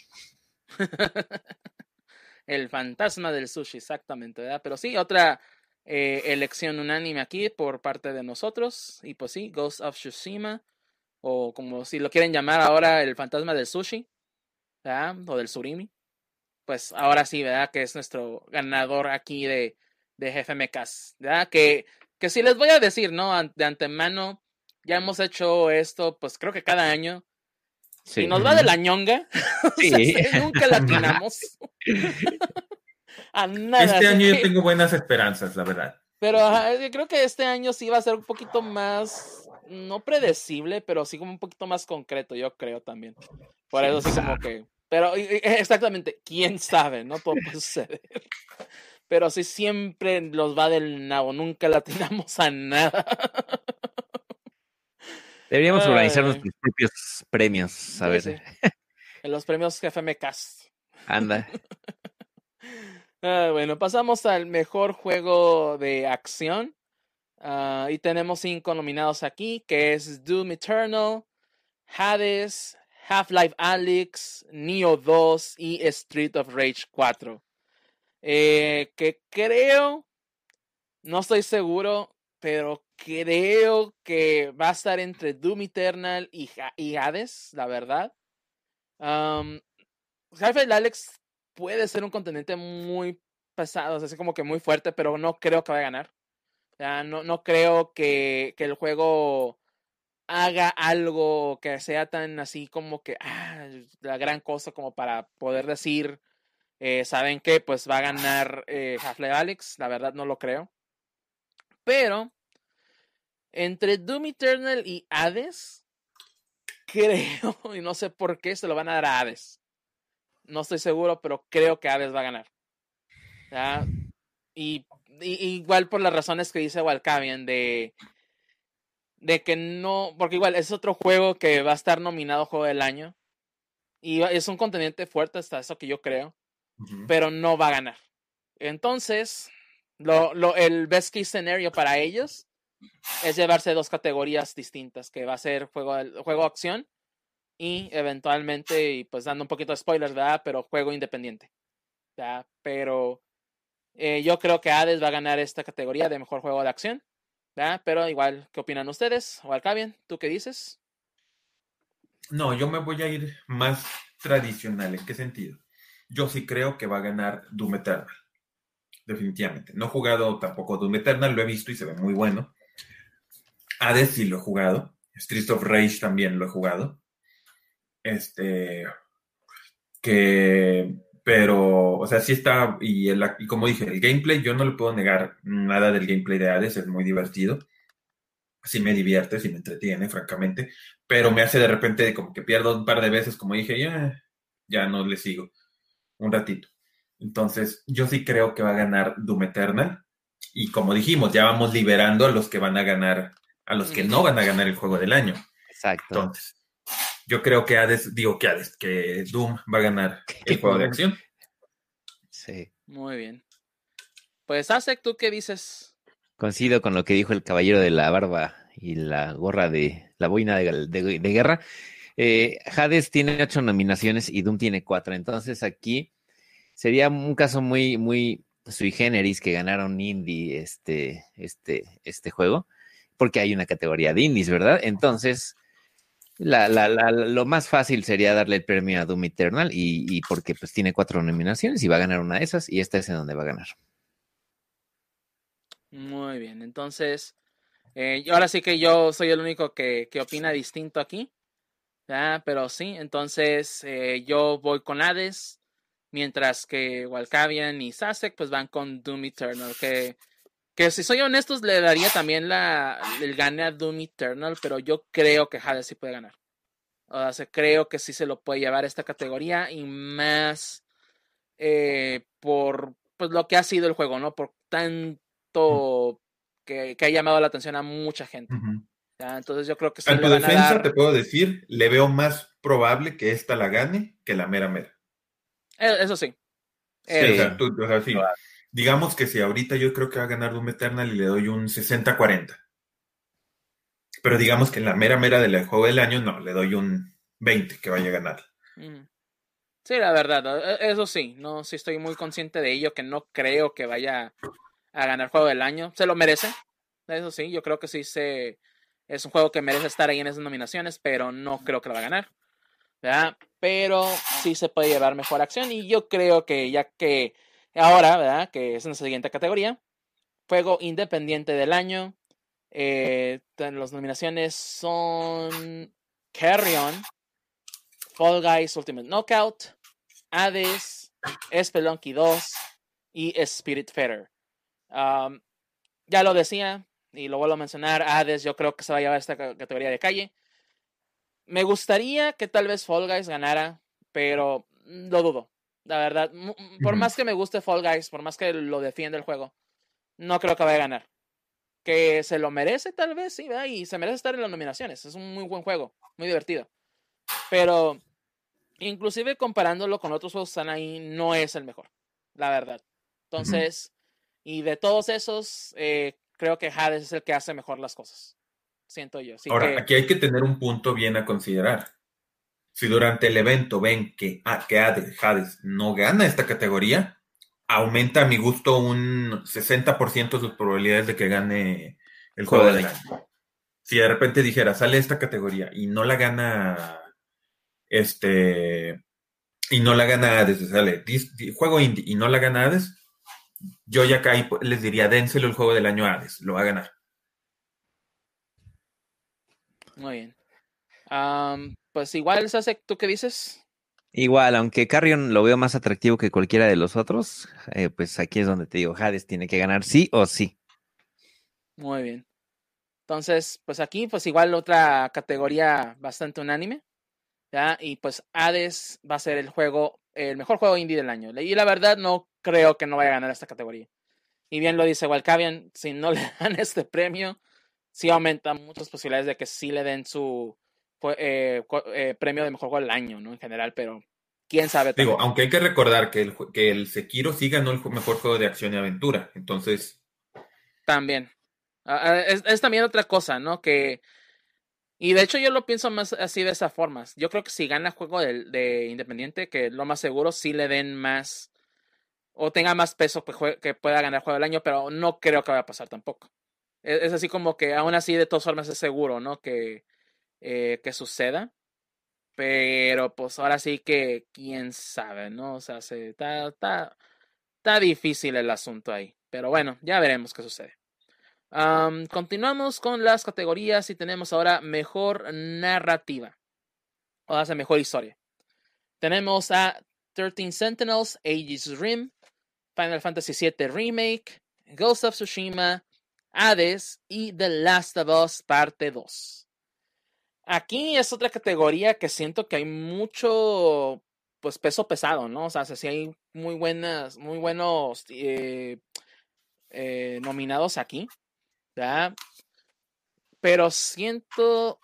El fantasma del sushi, exactamente, ¿verdad? Pero sí, otra eh, elección unánime aquí por parte de nosotros, y pues sí, Ghost of Tsushima, o como si lo quieren llamar ahora, el fantasma del sushi, ¿verdad? O del surimi. Pues ahora sí, ¿verdad? Que es nuestro ganador aquí de, de G F M Cast, ¿verdad? Que, que sí les voy a decir, ¿no? De antemano, ya hemos hecho esto, pues creo que cada año. Sí. Y nos va de la ñonga. Sí. O sea, nunca latinamos. A nada. Este año que... yo tengo buenas esperanzas, la verdad. Pero ajá, yo creo que este año sí va a ser un poquito más, no predecible, pero sí como un poquito más concreto, yo creo también. Por sí, eso sí como que... Pero exactamente, quién sabe, ¿no? Todo puede suceder. Pero sí siempre los va del nabo, nunca latinamos a nada. Deberíamos Ay. organizar nuestros propios premios, a sí, ver. Sí. En los premios G F M Cast. Anda. Ah, bueno, pasamos al mejor juego de acción. Uh, y tenemos cinco nominados aquí, que es Doom Eternal, Hades, Half-Life Alyx, Nioh dos y Street of Rage cuatro. Eh, que creo, no estoy seguro, pero creo que va a estar entre Doom Eternal y, y Hades, la verdad. Um, Half-Life Alyx puede ser un contendiente muy pesado, así como que muy fuerte, pero no creo que vaya a ganar. Ya, no, no creo que, que el juego haga algo que sea tan así como que ah, la gran cosa como para poder decir eh, ¿saben qué? Pues va a ganar eh, Half-Life Alyx. La verdad no lo creo. Pero entre Doom Eternal y Hades creo, y no sé por qué se lo van a dar a Hades. No estoy seguro, pero creo que Hades va a ganar. ¿Ya? Y, y igual por las razones que dice Walcavian de de que no, porque igual es otro juego que va a estar nominado Juego del Año. Y es un contendiente fuerte hasta eso que yo creo. Uh-huh. Pero no va a ganar. Entonces, lo, lo, el best case scenario para ellos es llevarse dos categorías distintas, que va a ser juego, juego acción y eventualmente, y pues dando un poquito de spoilers, ¿verdad? Pero juego independiente, ¿verdad? Pero eh, yo creo que Hades va a ganar esta categoría de mejor juego de acción, ¿verdad? Pero igual, ¿qué opinan ustedes? O Alcabian, ¿tú qué dices? No, yo me voy a ir más tradicional. ¿En qué sentido? Yo sí creo que va a ganar Doom Eternal. Definitivamente. No he jugado tampoco Doom Eternal, lo he visto y se ve muy bueno. Hades sí lo he jugado. Streets of Rage también lo he jugado. Este. Que. Pero, o sea, sí está. Y, el, y como dije, el gameplay, yo no le puedo negar nada del gameplay de Hades, es muy divertido. Sí me divierte, sí me entretiene, francamente. Pero me hace de repente como que pierdo un par de veces, como dije, ya, ya no le sigo. Un ratito. Entonces, yo sí creo que va a ganar Doom Eternal. Y como dijimos, ya vamos liberando a los que van a ganar, a los que no van a ganar el juego del año. Exacto. Entonces, yo creo que Hades, digo que Hades, que Doom va a ganar el juego de acción. Sí. Muy bien. Pues, Asek, ¿tú qué dices? Coincido con lo que dijo el caballero de la barba y la gorra de la boina de, de, de guerra. Eh, Hades tiene ocho nominaciones y Doom tiene cuatro. Entonces aquí sería un caso muy, muy sui generis que ganaron indie este, este, este juego, porque hay una categoría de indies, ¿verdad? Entonces, la, la, la, lo más fácil sería darle el premio a Doom Eternal y, y porque pues tiene cuatro nominaciones y va a ganar una de esas y esta es en donde va a ganar. Muy bien, entonces, eh, ahora sí que yo soy el único que, que opina distinto aquí, ¿verdad? Pero sí, entonces eh, yo voy con Hades, mientras que Walkavian y Sasek pues van con Doom Eternal, que, que si soy honestos le daría también la, el gane a Doom Eternal, pero yo creo que Hades sí puede ganar. O sea, creo que sí se lo puede llevar esta categoría y más eh, por pues, lo que ha sido el juego, ¿no? Por tanto que, que ha llamado la atención a mucha gente. Uh-huh. ¿Ya? Entonces yo creo que sí En le tu van a defensa dar... te puedo decir, le veo más probable que esta la gane que la mera mera. Eh, eso sí. Sí, Eso o sea, sí. tú, o sea, sí. Digamos que si ahorita yo creo que va a ganar Doom Eternal y le doy un sesenta cuarenta. Pero digamos que en la mera mera del juego del año, no, le doy un veinte que vaya a ganar. Mm. Sí, la verdad, eso sí, no, sí estoy muy consciente de ello, que no creo que vaya a ganar juego del año. Se lo merece, eso sí, yo creo que sí se, es un juego que merece estar ahí en esas nominaciones, pero no creo que lo va a ganar, ¿verdad? Pero sí se puede llevar mejor acción y yo creo que ya que ahora, ¿verdad? Que es en la siguiente categoría, juego independiente del año, eh, las nominaciones son Carrion, Fall Guys Ultimate Knockout, Hades, Spelunky dos y Spiritfarer. Um, ya lo decía y lo vuelvo a mencionar, Hades yo creo que se va a llevar esta categoría de calle. Me gustaría que tal vez Fall Guys ganara, pero lo dudo. La verdad, por Uh-huh. más que me guste Fall Guys, por más que lo defienda el juego, no creo que vaya a ganar. Que se lo merece tal vez, sí, ¿verdad? Y se merece estar en las nominaciones. Es un muy buen juego, muy divertido. Pero inclusive comparándolo con otros juegos que están ahí, no es el mejor, la verdad. Entonces, uh-huh. y de todos esos, eh, creo que Hades es el que hace mejor las cosas. Siento yo. Así Ahora, que... aquí hay que tener un punto bien a considerar. Si durante el evento ven que, ah, que Hades, Hades no gana esta categoría, aumenta a mi gusto un sesenta por ciento sus probabilidades de que gane el juego del año. Si de repente dijera, sale esta categoría y no la gana este y no la gana Hades, sale juego indie y no la gana Hades, yo ya acá les diría, dénselo el juego del año a Hades, lo va a ganar. Muy bien. Um, pues igual, Sasek, ¿tú qué dices? Igual, aunque Carrion lo veo más atractivo que cualquiera de los otros, eh, pues aquí es donde te digo, Hades tiene que ganar sí o sí. Muy bien. Entonces, pues aquí, pues igual otra categoría bastante unánime, ¿ya? Y pues Hades va a ser el juego, el mejor juego indie del año. Y la verdad no creo que no vaya a ganar esta categoría. Y bien lo dice Walkavian, si no le dan este premio, sí aumentan muchas posibilidades de que sí le den su, fue, eh, eh, premio de mejor juego del año, ¿no? En general, pero quién sabe. Digo, También. aunque hay que recordar que el, que el Sekiro sí ganó el mejor juego de acción y aventura, entonces... También. Uh, es, es también otra cosa, ¿no? Que... Y de hecho yo lo pienso más así de esa forma. Yo creo que si gana juego de, de Independiente, que lo más seguro sí le den más... O tenga más peso que, jue, que pueda ganar juego del año, pero no creo que vaya a pasar tampoco. Es, es así como que aún así de todas formas es seguro, ¿no? Que, eh, que suceda. Pero pues ahora sí que quién sabe, ¿no? O sea, se, está, está, está difícil el asunto ahí. Pero bueno, ya veremos qué sucede. Um, continuamos con las categorías y tenemos ahora mejor narrativa. O sea, mejor historia. Tenemos a thirteen Sentinels, Aegis Rim, Final Fantasy siete Remake, Ghost of Tsushima, Hades y The Last of Us Parte dos. Aquí es otra categoría que siento que hay mucho pues peso pesado, ¿no? O sea, sí hay muy buenas, muy buenos eh, eh, nominados aquí, ¿verdad? Pero siento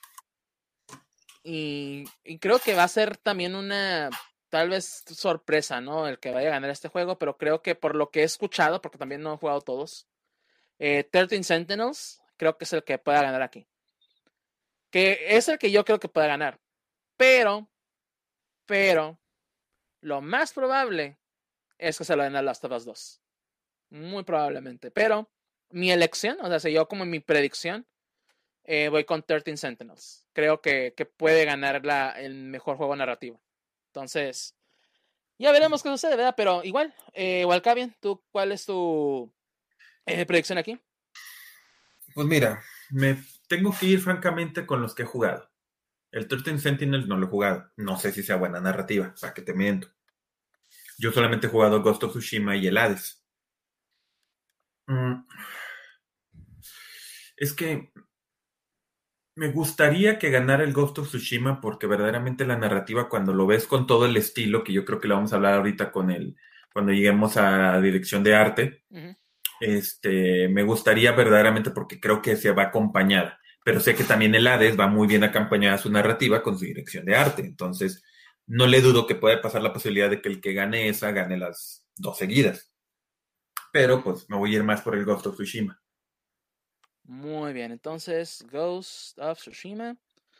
y, y creo que va a ser también una tal vez sorpresa, ¿no? El que vaya a ganar este juego, pero creo que por lo que he escuchado, porque también no he jugado todos, eh, thirteen Sentinels creo que es el que pueda ganar aquí. Que es el que yo creo que pueda ganar. Pero, pero, lo más probable es que se lo den a Last of Us dos. Muy probablemente. Pero, mi elección, o sea, si yo como mi predicción, eh, voy con thirteen Sentinels. Creo que, que puede ganar la, el mejor juego narrativo. Entonces, ya veremos qué sucede, ¿verdad? Pero igual, eh, Walcavian, ¿tú cuál es tu eh, predicción aquí? Pues mira, me tengo que ir francamente con los que he jugado. El thirteen Sentinels no lo he jugado. No sé si sea buena narrativa, para que te miento. Yo solamente he jugado Ghost of Tsushima y el Hades. Mm. Es que me gustaría que ganara el Ghost of Tsushima porque verdaderamente la narrativa, cuando lo ves con todo el estilo, que yo creo que lo vamos a hablar ahorita con el, cuando lleguemos a dirección de arte, uh-huh. este, me gustaría verdaderamente porque creo que se va acompañada. Pero sé que también el Hades va muy bien acompañada su narrativa con su dirección de arte. Entonces, no le dudo que puede pasar la posibilidad de que el que gane esa gane las dos seguidas. Pero pues me voy a ir más por el Ghost of Tsushima. Muy bien, entonces Ghost of Tsushima.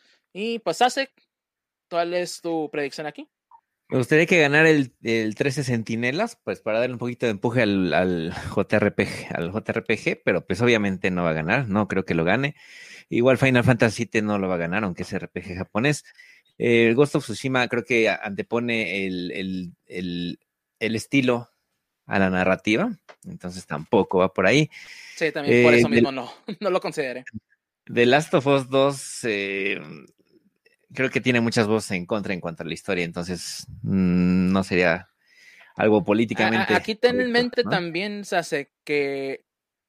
Y pues, Asek, ¿cuál es tu predicción aquí? Me gustaría que ganara el, el trece Centinelas, pues para darle un poquito de empuje al, al J R P G, al J R P G, pero pues obviamente no va a ganar, no creo que lo gane. Igual Final Fantasy siete no lo va a ganar, aunque es R P G japonés. El eh, Ghost of Tsushima creo que antepone el, el, el, el estilo a la narrativa, entonces tampoco va por ahí. Sí, también eh, por eso mismo del, no, no lo consideré. The Last of Us dos, eh, creo que tiene muchas voces en contra en cuanto a la historia, entonces mmm, no sería algo políticamente. A, aquí ten en mente, ¿no? También, se hace que,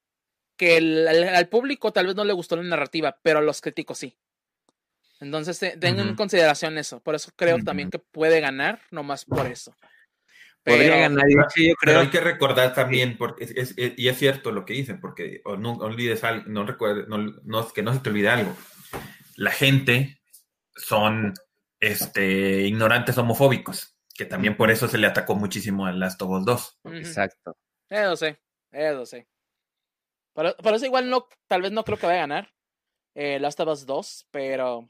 que el, el, al público tal vez no le gustó la narrativa, pero a los críticos sí. Entonces, eh, tengan uh-huh. en consideración eso. Por eso creo uh-huh. también que puede ganar, nomás por eso. Pero, podría ganar, yo creo. Pero hay que recordar también, porque es, es, es, y es cierto lo que dicen, porque o no olvides algo, no recuerdes, no, no, que no se te olvide algo. La gente son este, ignorantes homofóbicos, que también por eso se le atacó muchísimo a Last of Us dos. Uh-huh. Exacto. Eso sí, eso sí. Por, por eso igual no, tal vez no creo que vaya a ganar eh, Last of Us dos, pero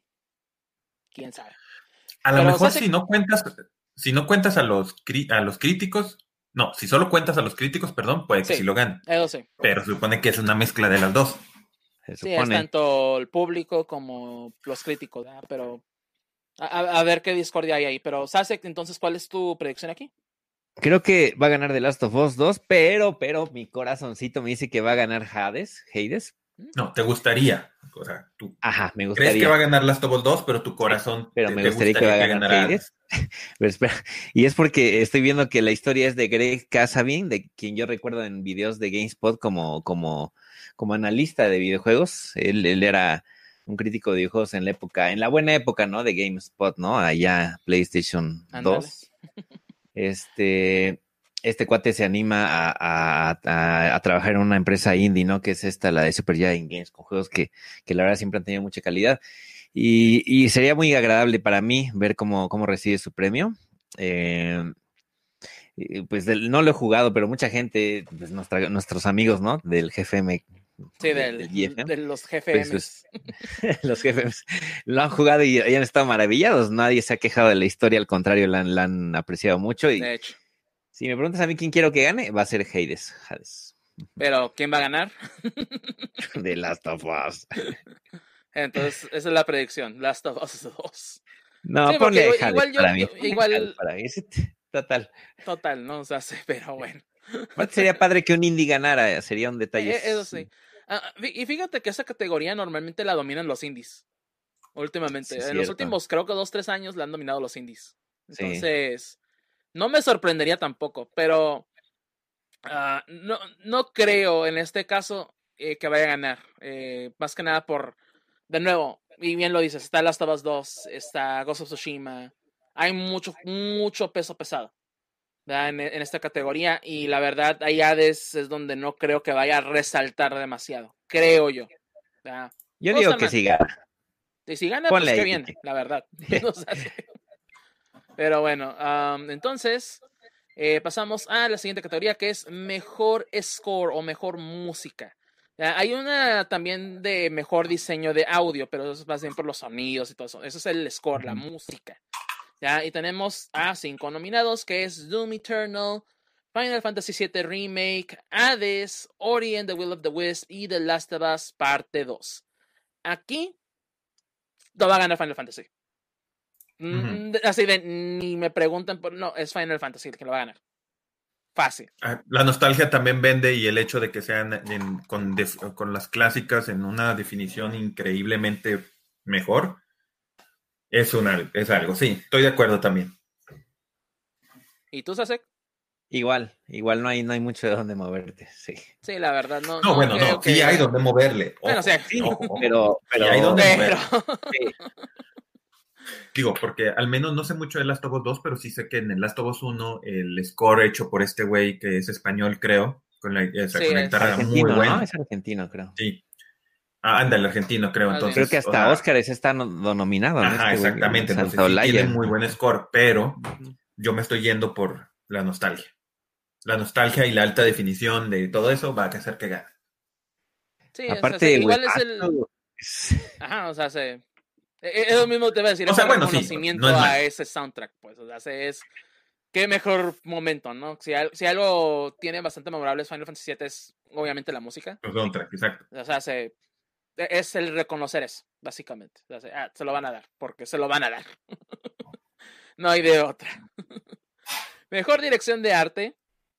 quién sabe. A lo pero, mejor o sea, si no cuentas... Si no cuentas a los, a los críticos, no, si solo cuentas a los críticos, perdón, puede que sí, sí lo gane. Eso sí. Pero se supone que es una mezcla de las dos. Se sí, supone. Es tanto el público como los críticos, ¿verdad? Pero a, a ver qué discordia hay ahí. Pero, Sasek, entonces, ¿cuál es tu predicción aquí? Creo que va a ganar The Last of Us dos, pero, pero mi corazoncito me dice que va a ganar Hades, Hades. No, te gustaría. O sea, tú Ajá, me gustaría. Crees que va a ganar Last of Us dos, pero tu corazón. Sí, pero te, me gustaría, te gustaría que va a ganar Hades. Pero espera, y es porque estoy viendo que la historia es de Greg Casabin, de quien yo recuerdo en videos de GameSpot como, como, como analista de videojuegos. Él, él era un crítico de videojuegos en la época, en la buena época, ¿no? De GameSpot, ¿no? Allá PlayStation Andale. dos. Este. Este cuate se anima a, a, a, a trabajar en una empresa indie, ¿no? Que es esta, la de Supergiant Games, con juegos que, que la verdad siempre han tenido mucha calidad. Y, y sería muy agradable para mí ver cómo, cómo recibe su premio. Eh, y, pues del, no lo he jugado, pero mucha gente, pues nuestra, nuestros amigos, ¿no? Del G F M. Sí, de, del, del G F M, de los G F Ms. Pues, pues, los G F Ms lo han jugado y, y han estado maravillados. Nadie se ha quejado de la historia, al contrario, la, la han apreciado mucho. Y de hecho. Si me preguntas a mí quién quiero que gane, va a ser Hades. Hades. Pero, ¿quién va a ganar? The Last of Us. Entonces, esa es la predicción. Last of Us dos. No, sí, ponle porque, Hades igual yo, para mí. yo igual, Hades para mí. Total. Total, no, o sea, sí, pero bueno. Sería padre que un indie ganara, sería un detalle. Eh, eso sí. Ah, y fíjate que esa categoría normalmente la dominan los indies. Últimamente. Sí, en cierto. los últimos, creo que dos, tres años la han dominado los indies. Sí. Entonces, no me sorprendería tampoco, pero uh, no, no creo en este caso eh, que vaya a ganar. Eh, más que nada por, de nuevo, y bien lo dices, está Last of Us dos, está Ghost of Tsushima. Hay mucho, mucho peso pesado en, en esta categoría, y la verdad, ahí Hades es donde no creo que vaya a resaltar demasiado. Creo yo. ¿Verdad? Yo digo que sí gana. Y si gana, Ponle pues qué ahí. bien, la verdad. O sea, sí. Pero bueno, um, entonces eh, pasamos a la siguiente categoría, que es mejor score o mejor música. ¿Ya? Hay una también de mejor diseño de audio, pero eso es más bien por los sonidos y todo eso. Eso es el score, uh-huh. La música. ¿Ya? Y tenemos a cinco nominados, que es Doom Eternal, Final Fantasy siete Remake, Hades, Ori and the Will of the Wisps y The Last of Us Parte dos. Aquí no va a ganar Final Fantasy. Uh-huh. Así de, ni me preguntan, por, no, es Final Fantasy el que lo va a ganar. Fácil. La nostalgia también vende, y el hecho de que sean en, con, def, con las clásicas en una definición increíblemente mejor, es, una, es algo, sí, estoy de acuerdo también. ¿Y tú, Sasek? Igual, igual no hay, no hay mucho de dónde moverte, sí. Sí, la verdad, no. No, no bueno, no, que... sí hay donde moverle. Ojo, bueno, o sea, sí, ojo, ojo. pero, pero sí hay donde pero... moverle. Sí. Digo, porque al menos no sé mucho de Last of Us dos, pero sí sé que en el Last of Us uno el score hecho por este güey que es español, creo, con la, esa, sí, con la guitarra muy buena. ¿no? Es argentino, creo. Sí. Ah, anda, el argentino, creo. Ah, entonces, creo que hasta o sea, Oscar está no, nominado. Ajá, este exactamente. Güey, entonces sí tiene muy buen score, pero yo me estoy yendo por la nostalgia. La nostalgia y la alta definición de todo eso va a hacer que gane. Sí, aparte, o sea, igual wey, es el... Ajá, o sea, se... Es lo mismo te voy a decir, o es sea, un bueno, reconocimiento sí, no es a ese soundtrack, pues, o sea, es qué mejor momento, ¿no? Si, si algo tiene bastante memorable es Final Fantasy siete, es obviamente la música. El soundtrack, exacto. O sea, se, es el reconocer eso, básicamente. O sea, se, ah, se lo van a dar, porque se lo van a dar. No hay de otra. Mejor dirección de arte.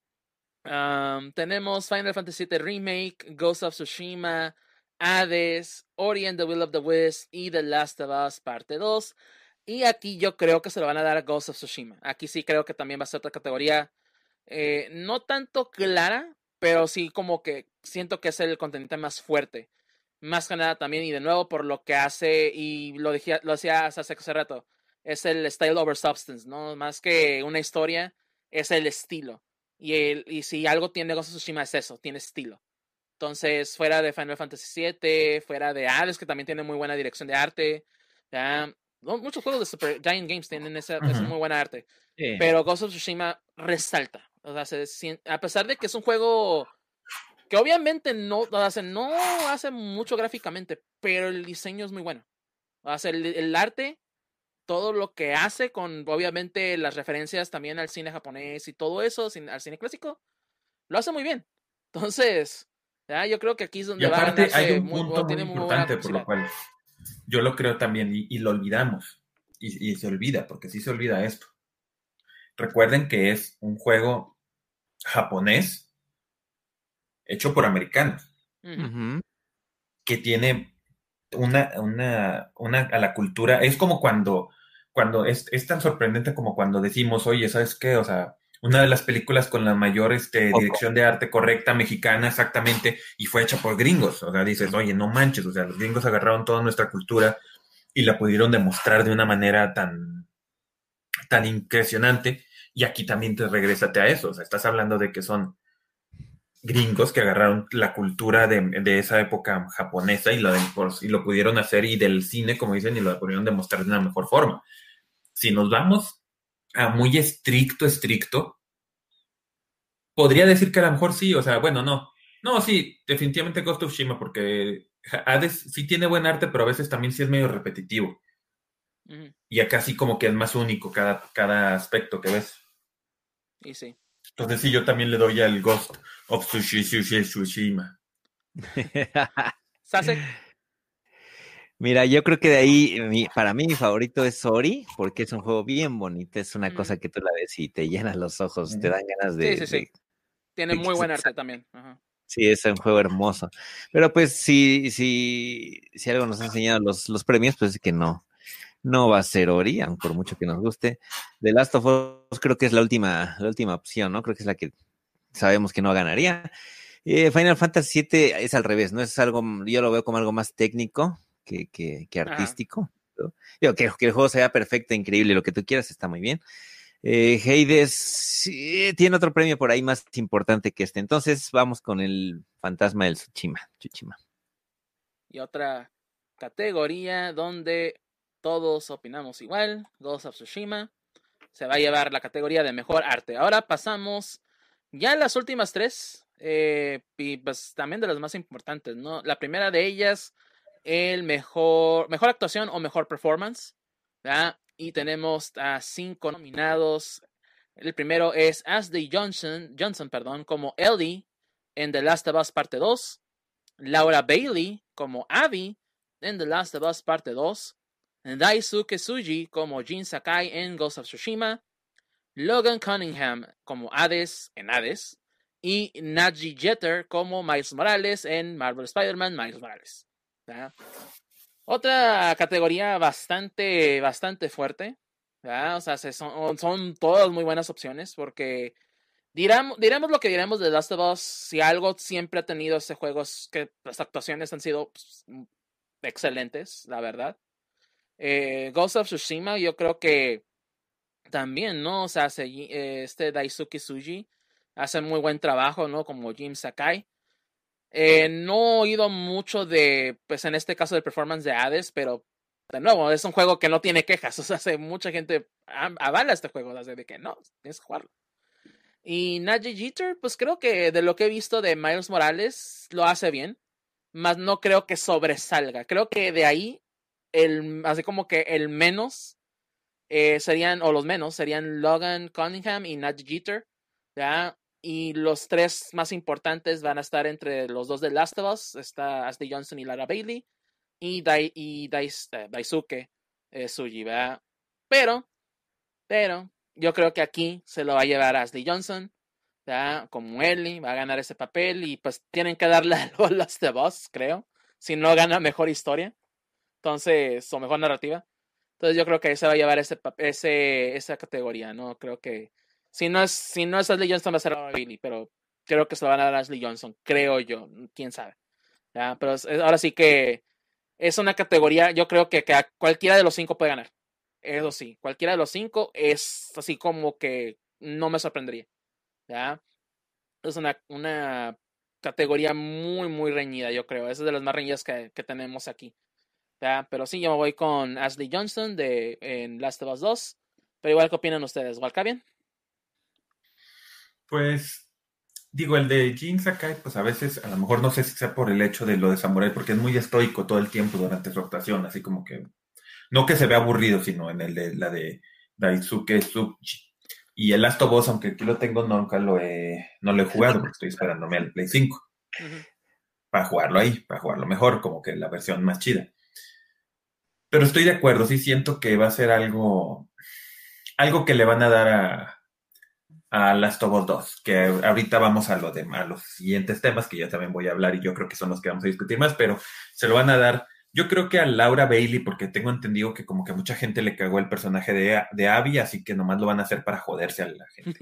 Um, tenemos Final Fantasy siete Remake, Ghost of Tsushima, Hades, Ori and the Will of the Wisps y The Last of Us Parte dos. Y aquí yo creo que se lo van a dar a Ghost of Tsushima. Aquí sí creo que también va a ser otra categoría eh, no tanto clara, pero sí como que siento que es el contendiente más fuerte. Más que nada también, y de nuevo por lo que hace, y lo, dije, lo decía hace, hace rato, es el style over substance, ¿no? Más que una historia, es el estilo. Y, el, y si algo tiene Ghost of Tsushima es eso, tiene estilo. Entonces, fuera de Final Fantasy siete, fuera de Hades, que también tiene muy buena dirección de arte. ¿Ya? Muchos juegos de Super Giant Games tienen esa, uh-huh. esa muy buena arte. Sí. Pero Ghost of Tsushima resalta. O sea, se, a pesar de que es un juego que obviamente no, o sea, no hace mucho gráficamente, pero el diseño es muy bueno. O sea, el, el arte, todo lo que hace con, obviamente, las referencias también al cine japonés y todo eso, al cine clásico, lo hace muy bien. Entonces... Ya, yo creo que aquí es donde y aparte, va a hay un muy, punto muy, tiene muy importante por lo cual yo lo creo también y, y lo olvidamos y, y se olvida, porque sí se olvida esto. Recuerden que es un juego japonés hecho por americanos uh-huh. que tiene una, una, una a la cultura, es como cuando, cuando es, es tan sorprendente como cuando decimos, oye, ¿sabes qué? O sea, una de las películas con la mayor este, dirección de arte correcta mexicana, exactamente, y fue hecha por gringos. O sea, dices, oye, no manches, o sea, los gringos agarraron toda nuestra cultura y la pudieron demostrar de una manera tan, tan impresionante, y aquí también te regrésate a eso. O sea, estás hablando de que son gringos que agarraron la cultura de, de esa época japonesa y lo, de, y lo pudieron hacer, y del cine, como dicen, y lo pudieron demostrar de una mejor forma. Si nos vamos a muy estricto, estricto, podría decir que a lo mejor sí, o sea, bueno, no. No, sí, definitivamente Ghost of Tsushima, porque Hades sí tiene buen arte, pero a veces también sí es medio repetitivo. Uh-huh. Y acá sí como que es más único cada, cada aspecto que ves. Y sí. Entonces sí, yo también le doy al Ghost of Tsushima. Sasek. Mira, yo creo que de ahí, mi, para mí mi favorito es Ori, porque es un juego bien bonito, es una Mm. cosa que tú la ves y te llenas los ojos, te dan ganas de... Sí, sí, sí. de Tiene de muy que- buen arte también. Ajá. Sí, es un juego hermoso. Pero pues si, si, si algo nos han enseñado los, los premios, pues es que no, no va a ser Ori, aunque por mucho que nos guste. The Last of Us creo que es la última, la última opción, ¿no? Creo que es la que sabemos que no ganaría. Eh, Final Fantasy siete es al revés, ¿no? Es algo, yo lo veo como algo más técnico que, que, que artístico. ¿No? Digo, que, que el juego sea perfecto, increíble, lo que tú quieras, está muy bien. Eh, Hades sí, tiene otro premio por ahí más importante que este. Entonces vamos con el fantasma del Tsushima. Tsushima. Y otra categoría donde todos opinamos igual, Ghost of Tsushima se va a llevar la categoría de mejor arte. Ahora pasamos ya a las últimas tres, eh, y pues también de las más importantes, ¿no? La primera de ellas, el mejor, mejor actuación o mejor performance, ¿verdad? Y tenemos a cinco nominados. El primero es Ashley Johnson, Johnson, perdón, como Ellie en The Last of Us Parte dos. Laura Bailey como Abby en The Last of Us Parte dos. Daisuke Tsuji como Jin Sakai en Ghost of Tsushima. Logan Cunningham como Hades en Hades. Y Nadji Jeter como Miles Morales en Marvel Spider-Man Miles Morales. ¿Verdad? Otra categoría bastante, bastante fuerte. ¿Verdad? O sea, son, son todas muy buenas opciones porque diramos, diremos lo que diremos de Last of Us. Si algo siempre ha tenido este juego es que las actuaciones han sido pues, excelentes, la verdad. Eh, Ghost of Tsushima, yo creo que también, ¿no? O sea, se, eh, este Daisuke Tsuji hace muy buen trabajo, ¿no? Como Jin Sakai. Eh, no he oído mucho de, pues en este caso, del performance de Hades, pero de nuevo, es un juego que no tiene quejas. O sea, hace, mucha gente avala este juego, o sea, de que no, tienes que jugarlo. Y Nadji Jeter, pues creo que de lo que he visto de Miles Morales, lo hace bien, más no creo que sobresalga. Creo que de ahí, el, así como que el menos eh, serían, o los menos, serían Logan Cunningham y Nadji Jeter, ¿ya? Y los tres más importantes van a estar entre los dos de Last of Us, está Ashley Johnson y Lara Bailey, y, Dai, y Dais, eh, Daisuke eh, Tsuji, ¿verdad? Pero, pero, yo creo que aquí se lo va a llevar Ashley Johnson, ¿verdad? Como Ellie, va a ganar ese papel, y pues tienen que darle algo a Last of Us, creo, si no gana mejor historia, entonces, o mejor narrativa. Entonces yo creo que se va a llevar ese, ese, esa categoría, ¿no? Creo que si no es, si no es Ashley Johnson va a ser Billy, pero creo que se lo van a dar a Ashley Johnson, creo yo, quién sabe. ¿Ya? Pero es, ahora sí que es una categoría, yo creo que, que a cualquiera de los cinco puede ganar. Eso sí, cualquiera de los cinco es así como que no me sorprendería. ¿Ya? Es una, una categoría muy, muy reñida, yo creo. Es de las más reñidas que, que tenemos aquí. ¿Ya? Pero sí, yo me voy con Ashley Johnson de, en Last of Us dos. Pero igual, ¿qué opinan ustedes? ¿Walcavian? Pues, digo, el de Jin Sakai, pues a veces, a lo mejor no sé si sea por el hecho de lo de Samurai, porque es muy estoico todo el tiempo durante su actuación, así como que, no que se vea aburrido, sino en el de la de Daisuke Tsuji. Y el Last of Us, aunque aquí lo tengo, nunca lo he, no lo he jugado, porque estoy esperándome al Play cinco. Uh-huh. Para jugarlo ahí, para jugarlo mejor, como que la versión más chida. Pero estoy de acuerdo, sí siento que va a ser algo, algo que le van a dar a, a Last of Us dos, que ahorita vamos a, lo de, a los siguientes temas, que yo también voy a hablar y yo creo que son los que vamos a discutir más, pero se lo van a dar, yo creo que a Laura Bailey, porque tengo entendido que como que a mucha gente le cagó el personaje de, de Abby, así que nomás lo van a hacer para joderse a la gente.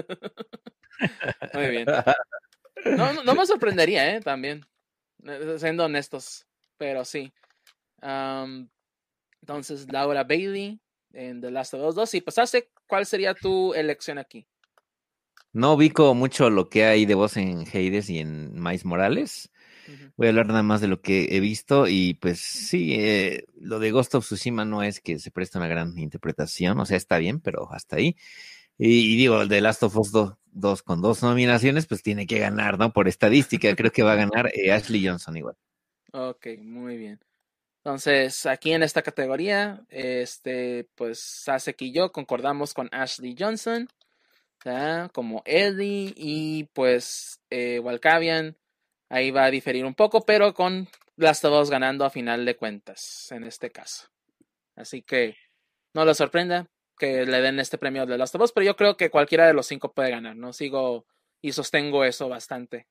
Muy bien. No, no, no me sorprendería, ¿eh? También, siendo honestos, pero sí. Um, entonces, Laura Bailey en The Last of Us dos. Y pasaste, ¿cuál sería tu elección aquí? No ubico mucho lo que hay de voz en Hades y en Miles Morales. Ujú. Voy a hablar nada más de lo que he visto y pues sí, eh, lo de Ghost of Tsushima no es que se preste una gran interpretación, o sea, está bien, pero hasta ahí. Y, y digo, el de Last of Us dos con dos nominaciones, pues tiene que ganar, ¿no? Por estadística, creo que va a ganar eh, Ashley Johnson igual. Ok, muy bien. Entonces, aquí en esta categoría, este, pues Sasek y yo concordamos con Ashley Johnson, ¿verdad? Como Ellie, y pues eh, Walkavian ahí va a diferir un poco, pero con Last of Us ganando a final de cuentas, en este caso. Así que no le sorprenda que le den este premio de Last of Us, pero yo creo que cualquiera de los cinco puede ganar, ¿no? Sigo y sostengo eso bastante.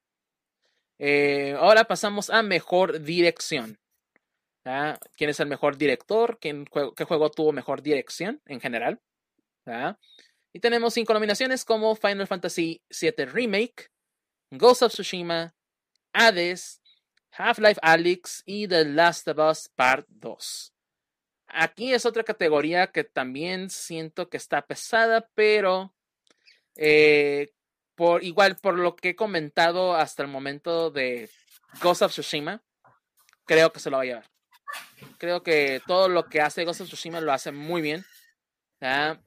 Eh, ahora pasamos a mejor dirección. ¿Ah? ¿Quién es el mejor director? ¿Quién juego, ¿Qué juego tuvo mejor dirección en general? ¿Ah? Y tenemos cinco nominaciones como Final Fantasy siete Remake, Ghost of Tsushima, Hades, Half-Life Alyx y The Last of Us Part dos. Aquí es otra categoría que también siento que está pesada, pero eh, por igual por lo que he comentado hasta el momento de Ghost of Tsushima, creo que se lo va a llevar. Creo que todo lo que hace Ghost of Tsushima lo hace muy bien. ¿Ya?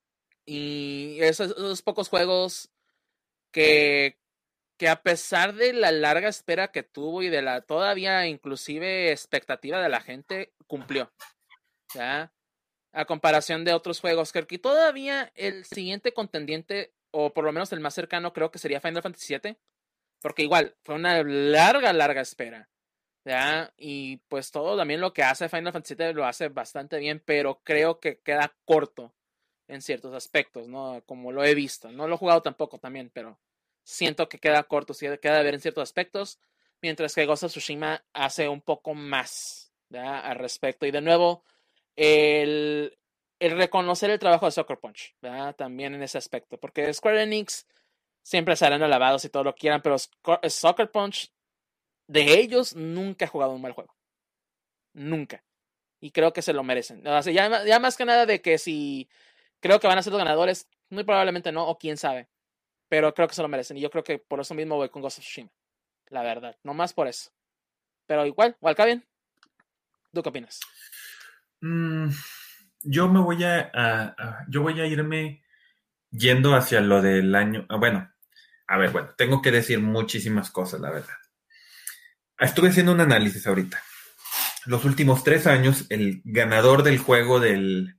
Y esos, esos pocos juegos que, que a pesar de la larga espera que tuvo y de la todavía inclusive expectativa de la gente, cumplió. ¿Ya? A comparación de otros juegos, creo que todavía el siguiente contendiente, o por lo menos el más cercano, creo que sería Final Fantasy siete. Porque igual, fue una larga, larga espera. ¿Ya? Y pues todo también lo que hace Final Fantasy siete lo hace bastante bien, pero creo que queda corto en ciertos aspectos, ¿no? Como lo he visto. No lo he jugado tampoco también, pero siento que queda corto, sí, queda de ver en ciertos aspectos, mientras que Ghost of Tsushima hace un poco más, ¿ya? Al respecto. Y de nuevo, el, el reconocer el trabajo de Sucker Punch, ¿ya? También en ese aspecto, porque Square Enix siempre serán alabados y todo lo quieran, pero Sucker Punch de ellos nunca he jugado un mal juego. Nunca. Y creo que se lo merecen. O sea, ya, ya más que nada de que si creo que van a ser los ganadores, muy probablemente no, o quién sabe. Pero creo que se lo merecen. Y yo creo que por eso mismo voy con Ghost of Tsushima. La verdad. No más por eso. Pero igual, Walkavian, ¿tú qué opinas? Mm, yo me voy a, a- a- yo voy a irme yendo hacia lo del año. ah, Bueno, a ver, bueno, tengo que decir muchísimas cosas, la verdad. Estuve haciendo un análisis ahorita. Los últimos tres años, el ganador del juego del,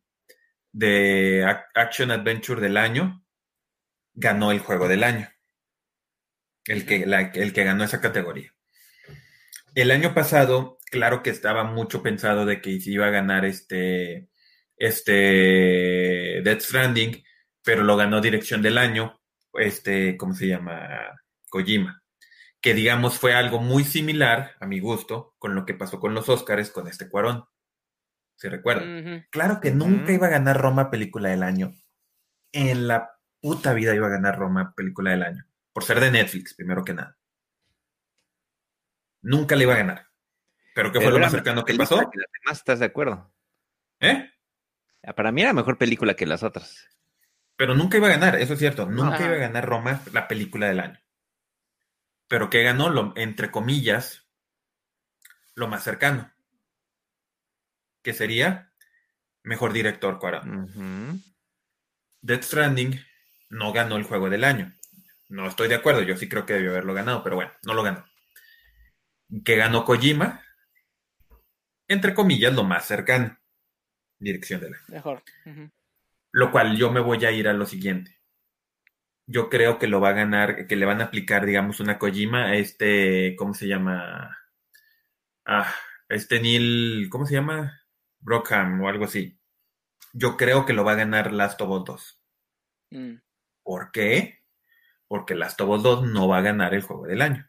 de Ac- Action Adventure del año ganó el juego del año. El que, la- el que ganó esa categoría. El año pasado, claro que estaba mucho pensado de que se iba a ganar este, este Death Stranding, pero lo ganó Dirección del Año, este, ¿cómo se llama? Kojima. Que digamos fue algo muy similar, a mi gusto, con lo que pasó con los Oscars con este Cuarón. ¿Se recuerdan? Uh-huh. Claro que Ujú. nunca iba a ganar Roma Película del Año. En la puta vida iba a ganar Roma Película del Año. Por ser de Netflix, primero que nada. Nunca le iba a ganar. ¿Pero qué fue Pero lo era más mejor cercano que película pasó? que las demás, ¿estás de acuerdo? ¿Eh? Para mí era mejor película que las otras. Pero nunca iba a ganar, eso es cierto. No. Nunca iba a Ajá. ganar Roma la película del año. Pero que ganó, lo, entre comillas, lo más cercano. Que sería mejor director Cuarón. Ujú. Death Stranding no ganó el juego del año. No estoy de acuerdo, yo sí creo que debió haberlo ganado, pero bueno, no lo ganó. Que ganó Kojima, entre comillas, lo más cercano. Dirección del año. Mejor. Uh-huh. Lo cual yo me voy a ir a lo siguiente. Yo creo que lo va a ganar, que le van a aplicar, digamos, una Kojima a este, ¿cómo se llama? Ah, este Neil, ¿cómo se llama? Brockham o algo así. Yo creo que lo va a ganar Last of Us dos. Mm. ¿Por qué? Porque Last of Us dos no va a ganar el juego del año.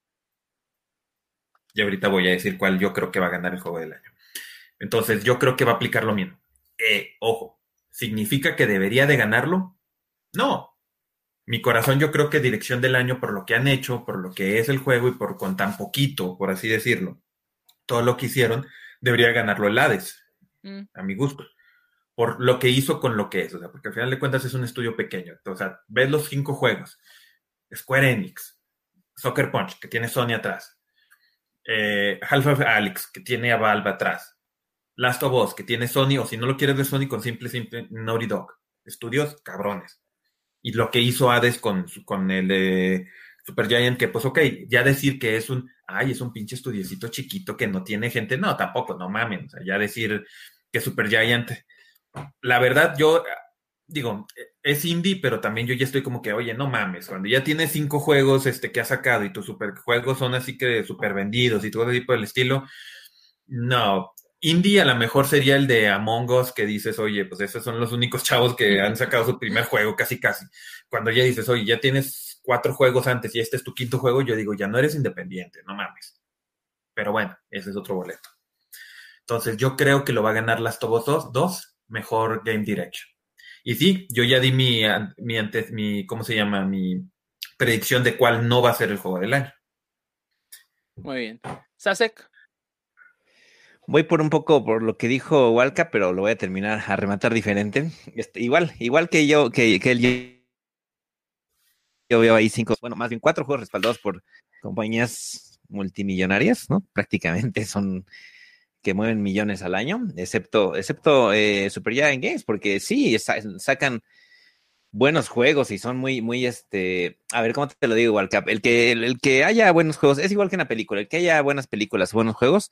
Y ahorita voy a decir cuál yo creo que va a ganar el juego del año. Entonces, yo creo que va a aplicar lo mismo. Eh, ojo, ¿significa que debería de ganarlo? No. Mi corazón yo creo que dirección del año por lo que han hecho, por lo que es el juego y por con tan poquito, por así decirlo, todo lo que hicieron, debería ganarlo el Hades, Mm. a mi gusto. por lo que hizo con lo que es, o sea, porque al final de cuentas es un estudio pequeño. O sea, ves los cinco juegos, Square Enix, Sucker Punch, que tiene Sony atrás, eh, Half-Life Alyx, que tiene a Valve atrás, Last of Us, que tiene Sony, o si no lo quieres de Sony, con simple, simple Naughty Dog. Estudios cabrones. Y lo que hizo Hades con, con el de Supergiant, que pues ok, ya decir que es un, ay, es un pinche estudiecito chiquito que no tiene gente, no, tampoco, no mamen, o sea, ya decir que Supergiant, la verdad, yo digo, es indie, pero también yo ya estoy como que, oye, no mames, cuando ya tienes cinco juegos este, que has sacado y tus superjuegos son así que super vendidos y todo ese tipo del estilo, no. Indie a lo mejor sería el de Among Us, que dices, oye, pues esos son los únicos chavos que han sacado su primer juego, casi casi. Cuando ya dices, oye, ya tienes cuatro juegos antes y este es tu quinto juego, yo digo, ya no eres independiente, no mames. Pero bueno, ese es otro boleto. Entonces yo creo que lo va a ganar Last of Us dos, mejor Game Direction. Y sí, yo ya di mi, mi, antes, mi, ¿cómo se llama? Mi predicción de cuál no va a ser el juego del año. Muy bien. Sasek. Voy por un poco por lo que dijo Walca, pero lo voy a terminar a rematar diferente. Este, igual, igual que yo, que, que él, yo, yo veo ahí cinco, bueno, más bien cuatro juegos respaldados por compañías multimillonarias, ¿no? Prácticamente son que mueven millones al año, excepto, excepto eh, Supergiant Games, porque sí, sa sacan buenos juegos y son muy, muy, este, a ver, ¿cómo te lo digo, Walcap? El que, el, el que haya buenos juegos, es igual que en la película, el que haya buenas películas, buenos juegos,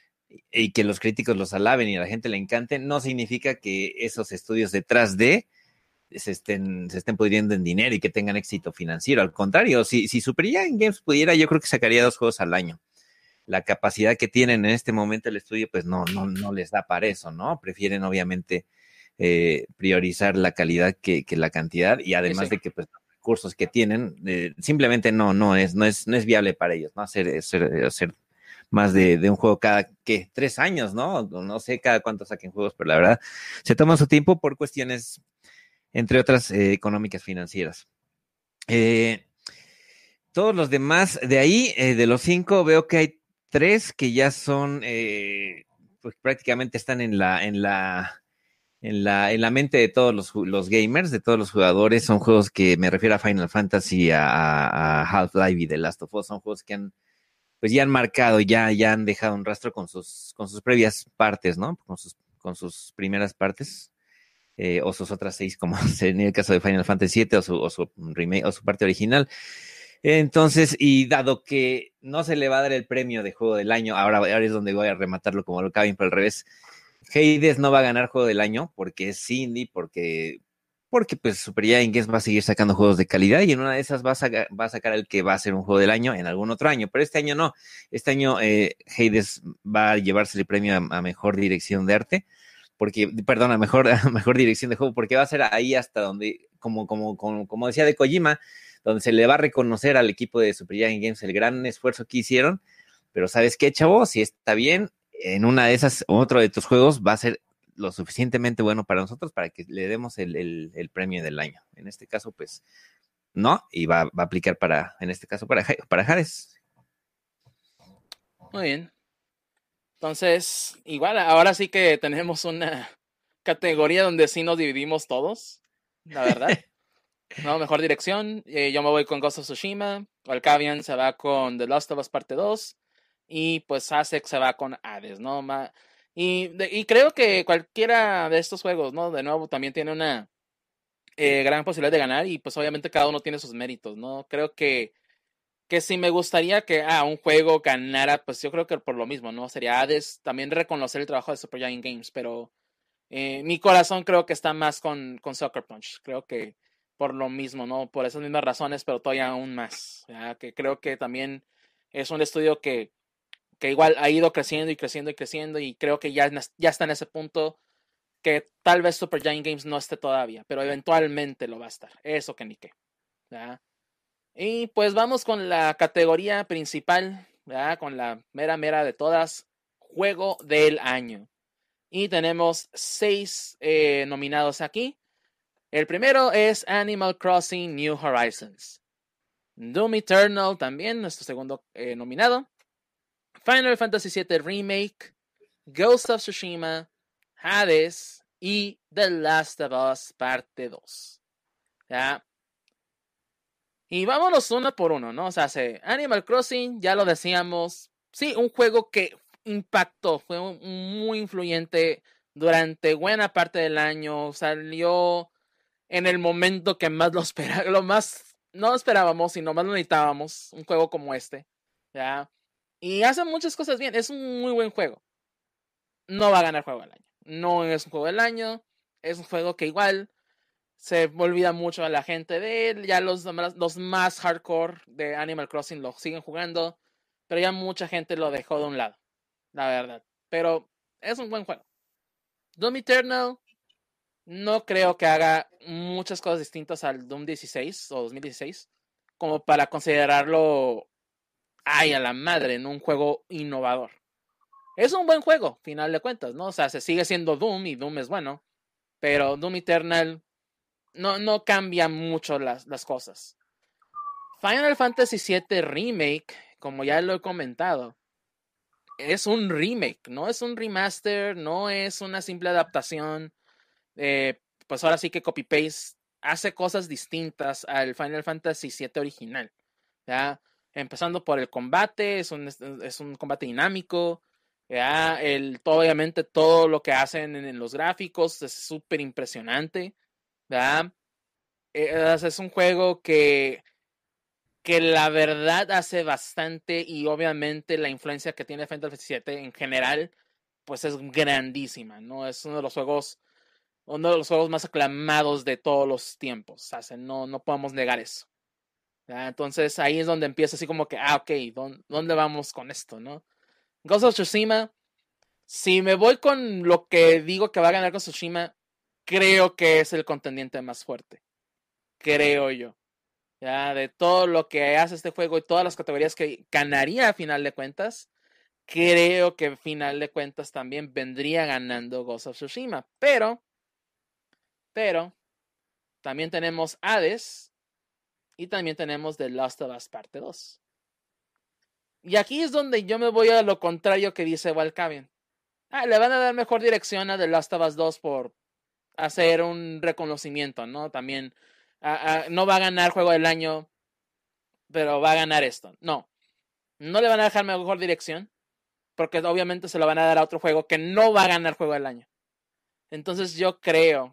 y que los críticos los alaben y a la gente le encante, no significa que esos estudios detrás de se estén, se estén pudiendo en dinero y que tengan éxito financiero. Al contrario, si, si Supergiant Games pudiera, yo creo que sacaría dos juegos al año. La capacidad que tienen en este momento el estudio, pues no, no, no les da para eso, ¿no? Prefieren obviamente eh, priorizar la calidad que, que la cantidad, y además sí, sí. de que pues los recursos que tienen, eh, simplemente no, no es, no es, no es viable para ellos, ¿no? Hacer, hacer, hacer más de, de un juego cada, ¿qué? Tres años, ¿no? No sé cada cuánto saquen juegos, pero la verdad se toman su tiempo por cuestiones, entre otras, eh, económicas, financieras. Eh, todos los demás, de ahí, eh, de los cinco, veo que hay tres que ya son, eh, pues prácticamente están en la, en la, en la, en la mente de todos los, los gamers, de todos los jugadores. Son juegos que me refiero a Final Fantasy, a, a Half-Life y The Last of Us. Son juegos que han, pues ya han marcado, ya, ya han dejado un rastro con sus, con sus previas partes, ¿no? Con sus, con sus primeras partes, eh, o sus otras seis, como en el caso de Final Fantasy siete, o su, o su remake, o su parte original. Entonces, y dado que no se le va a dar el premio de juego del año, ahora, ahora es donde voy a rematarlo como lo Kevin, pero al revés. Hades no va a ganar juego del año porque es indie, porque, porque pues Supergiant Games va a seguir sacando juegos de calidad, y en una de esas va a, sacar, va a sacar el que va a ser un juego del año en algún otro año, pero este año no. Este año eh, Hades va a llevarse el premio a, a mejor dirección de arte, porque, perdón, a mejor, a mejor dirección de juego, porque va a ser ahí hasta donde, como, como, como, como decía de Kojima, donde se le va a reconocer al equipo de Supergiant Games el gran esfuerzo que hicieron. Pero ¿sabes qué, chavo? Si está bien, en una de esas, otro de tus juegos va a ser lo suficientemente bueno para nosotros para que le demos el, el, el premio del año. En este caso, pues, no, y va, va a aplicar para, en este caso, para, para Hades. Muy bien. Entonces, igual, ahora sí que tenemos una categoría donde sí nos dividimos todos, la verdad. No, mejor dirección, eh, yo me voy con Ghost of Tsushima, Valkavian se va con The Last of Us Parte dos, y pues Sasek se va con Hades, ¿no? Ma- y, de, y creo que cualquiera de estos juegos, ¿no? De nuevo, también tiene una eh, gran posibilidad de ganar, y pues obviamente cada uno tiene sus méritos, ¿no? Creo que, que si me gustaría que ah, un juego ganara, pues yo creo que por lo mismo, ¿no? Sería Hades, también reconocer el trabajo de Supergiant Games, pero eh, mi corazón creo que está más con, con Sucker Punch, creo que por lo mismo, ¿no? Por esas mismas razones, pero todavía aún más, ¿ya? Que creo que también es un estudio que, que igual ha ido creciendo y creciendo y creciendo, y creo que ya, ya está en ese punto que tal vez Supergiant Games no esté todavía, pero eventualmente lo va a estar, eso que ni qué, ¿ya? Y pues vamos con la categoría principal, ¿ya? Con la mera mera de todas, juego del año. Y tenemos seis eh, nominados aquí. El primero es Animal Crossing New Horizons. Doom Eternal también, nuestro segundo eh, nominado. Final Fantasy siete Remake. Ghost of Tsushima. Hades. y The Last of Us Parte dos. ¿Ya? Y vámonos uno por uno, ¿no? O sea, se, Animal Crossing, ya lo decíamos, sí, un juego que impactó, fue un, muy influyente durante buena parte del año, salió en el momento que más lo esperábamos, lo más, no lo esperábamos, sino más lo necesitábamos, un juego como este, ¿ya? Y hace muchas cosas bien, es un muy buen juego. No va a ganar juego del año, no es un juego del año, es un juego que igual se olvida mucho a la gente de él, ya los, los más hardcore de Animal Crossing lo siguen jugando, pero ya mucha gente lo dejó de un lado, la verdad. Pero es un buen juego. Doom Eternal no creo que haga muchas cosas distintas al Doom dieciséis o dos mil dieciséis como para considerarlo, ay, a la madre, en un juego innovador. Es un buen juego, final de cuentas, ¿no? O sea, se sigue siendo Doom y Doom es bueno, pero Doom Eternal no, no cambia mucho las, las cosas. Final Fantasy siete Remake, como ya lo he comentado, es un remake, no es un remaster, no es una simple adaptación. Eh, pues ahora sí que copy-paste hace cosas distintas al Final Fantasy siete original. ¿Ya? Empezando por el combate, es un, es un combate dinámico. ¿Ya? El, todo, obviamente todo lo que hacen en, en los gráficos es súper impresionante. ¿Ya? Eh, es un juego que que la verdad hace bastante y obviamente la influencia que tiene Final Fantasy siete en general pues es grandísima, ¿no? Es uno de los juegos uno de los juegos más aclamados de todos los tiempos, o sea, no, no podemos negar eso. ¿Ya? Entonces ahí es donde empieza así como que, ah, ok, ¿dónde, ¿dónde vamos con esto, no? Ghost of Tsushima, si me voy con lo que digo que va a ganar Ghost of Tsushima, creo que es el contendiente más fuerte, creo yo. Ya, de todo lo que hace este juego y todas las categorías que ganaría a final de cuentas, creo que a final de cuentas también vendría ganando Ghost of Tsushima. Pero, pero, también tenemos Hades y también tenemos The Last of Us Parte dos. Y aquí es donde yo me voy a lo contrario que dice Valkavian. Ah, le van a dar mejor dirección a The Last of Us dos por hacer un reconocimiento, ¿no? También a, a, no va a ganar juego del año, pero va a ganar esto. No, no le van a dejar mejor dirección, porque obviamente se lo van a dar a otro juego que no va a ganar juego del año. Entonces yo creo,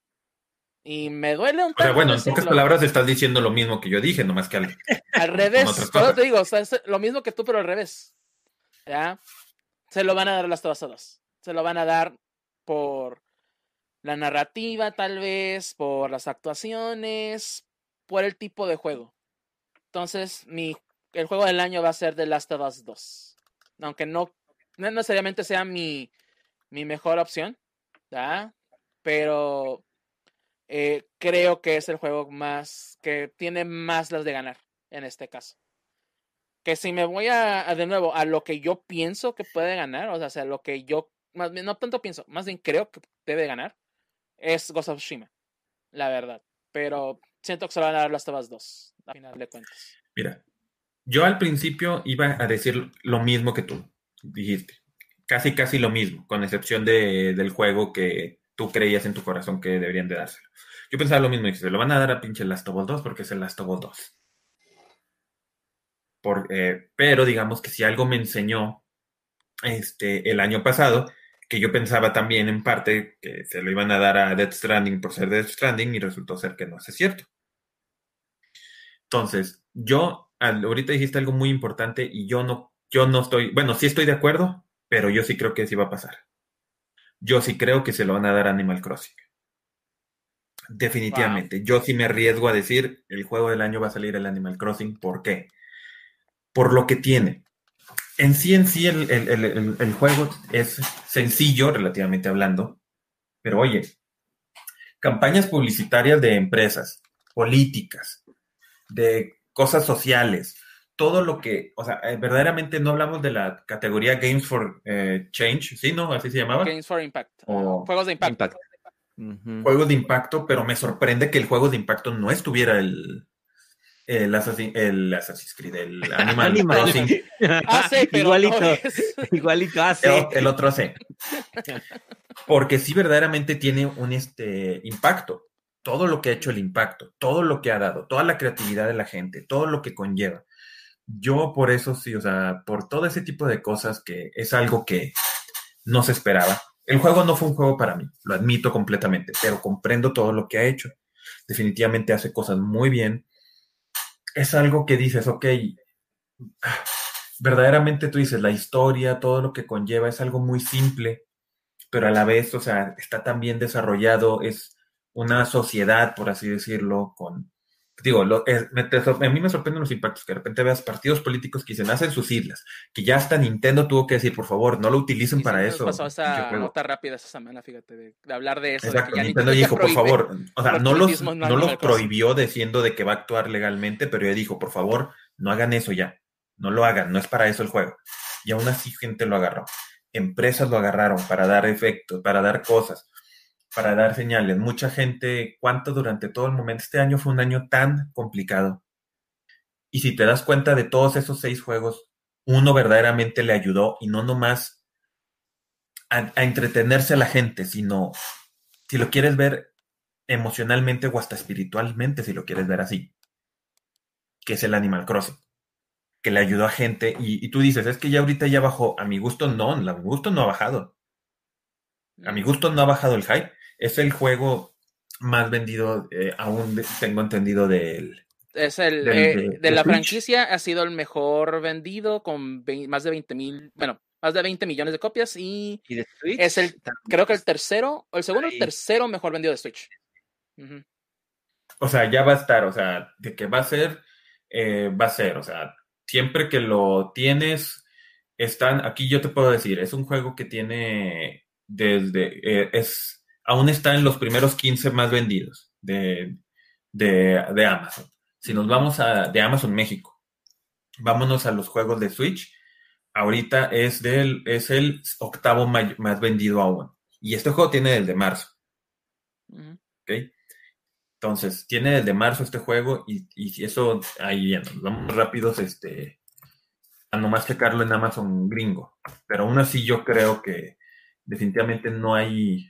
y me duele un tanto. O sea, bueno, decirlo, en pocas palabras estás diciendo lo mismo que yo dije, nomás que al, al revés. Todo te digo, o sea, es lo mismo que tú, pero al revés. ¿Ya? Se lo van a dar a las Last of Us dos. Se lo van a dar por la narrativa, tal vez, por las actuaciones, por el tipo de juego. Entonces, mi, el juego del año va a ser The Last of Us dos. Aunque no, no necesariamente sea mi, mi mejor opción, ¿ya? Pero eh, creo que es el juego más, que tiene más las de ganar en este caso. Que si me voy a, a de nuevo a lo que yo pienso que puede ganar, o sea, o sea lo que yo, más bien, no tanto pienso, más bien creo que debe ganar, es Ghost of Tsushima, la verdad. Pero siento que se lo van a dar Last of Us dos, a final de cuentas. Mira, yo al principio iba a decir lo mismo que tú dijiste. Casi, casi lo mismo, con excepción de, del juego que tú creías en tu corazón que deberían de dárselo. Yo pensaba lo mismo, y se lo van a dar a pinche Last of Us dos porque es el Last of Us dos. Por, eh, pero digamos que si algo me enseñó este, el año pasado, que yo pensaba también en parte que se lo iban a dar a Death Stranding por ser Death Stranding y resultó ser que no es cierto. Entonces, yo, ahorita dijiste algo muy importante y yo no, yo no estoy, bueno, sí estoy de acuerdo, pero yo sí creo que sí va a pasar. Yo sí creo que se lo van a dar a Animal Crossing. Definitivamente. Wow. Yo sí me arriesgo a decir, el juego del año va a salir el Animal Crossing. ¿Por qué? Por lo que tiene. En sí, en sí, el, el, el, el juego es sencillo, relativamente hablando, pero oye, campañas publicitarias de empresas, políticas, de cosas sociales, todo lo que, o sea, verdaderamente no hablamos de la categoría Games for eh, Change, ¿sí, no? ¿Así se llamaba? Games for Impact. O juegos de impacto. Impact. Uh-huh. Juegos de impacto, pero me sorprende que el juego de impacto no estuviera el, El, Assassin, el Assassin's Creed, el Animal, Animal. Crossing. Ah, sí, pero igualito, no es. igualito hace. El, el otro C. Porque sí verdaderamente tiene un este impacto. Todo lo que ha hecho el impacto, todo lo que ha dado, toda la creatividad de la gente, todo lo que conlleva. Yo por eso sí, o sea, por todo ese tipo de cosas que es algo que no se esperaba. El juego no fue un juego para mí, lo admito completamente, pero comprendo todo lo que ha hecho. Definitivamente hace cosas muy bien. Es algo que dices, ok, verdaderamente tú dices, la historia, todo lo que conlleva es algo muy simple, pero a la vez, o sea, está tan bien desarrollado, es una sociedad, por así decirlo, con, digo, lo, es, me, te, a mí me sorprenden los impactos, que de repente veas partidos políticos que se nacen sus islas, que ya hasta Nintendo tuvo que decir, por favor, no lo utilicen Y para sí, eso. nos pasó esa nota rápida esa semana, fíjate, de, de hablar de eso. Exacto, De que ya Nintendo Nintendo dijo, por favor, o sea, no los, no no los prohibió diciendo de que va a actuar legalmente, pero ya dijo, por favor, no hagan eso ya, no lo hagan, no es para eso el juego. Y aún así gente lo agarró. Empresas lo agarraron para dar efectos, para dar cosas, para dar señales. Mucha gente, ¿cuánto durante todo el momento? Este año fue un año tan complicado. Y si te das cuenta de todos esos seis juegos, uno verdaderamente le ayudó y no nomás a, a entretenerse a la gente, sino, si lo quieres ver emocionalmente o hasta espiritualmente, si lo quieres ver así, que es el Animal Crossing, que le ayudó a gente. Y, y tú dices, es que ya ahorita ya bajó. A mi gusto no, a mi gusto no ha bajado. A mi gusto no ha bajado el hype. Es el juego más vendido, eh, aún tengo entendido, del... Es el, del, eh, de, de, de la Switch. franquicia ha sido el mejor vendido con veinte, más de veinte mil, bueno, más de veinte millones de copias y, ¿Y de Switch? es el, creo que el tercero, o el segundo o el Ahí. tercero mejor vendido de Switch. Uh-huh. O sea, ya va a estar, o sea, de que va a ser, eh, va a ser, o sea, siempre que lo tienes, están, aquí yo te puedo decir, es un juego que tiene desde, eh, es, aún está en los primeros quince más vendidos de, de, de Amazon. Si nos vamos a, de Amazon México, vámonos a los juegos de Switch, ahorita es, del, es el octavo may, más vendido aún. Y este juego tiene el de marzo. Uh-huh. ¿Ok? Entonces, tiene el de marzo este juego y, y eso, ahí ya nos vamos rápidos, este, a nomás checarlo en Amazon gringo. Pero aún así yo creo que definitivamente no hay,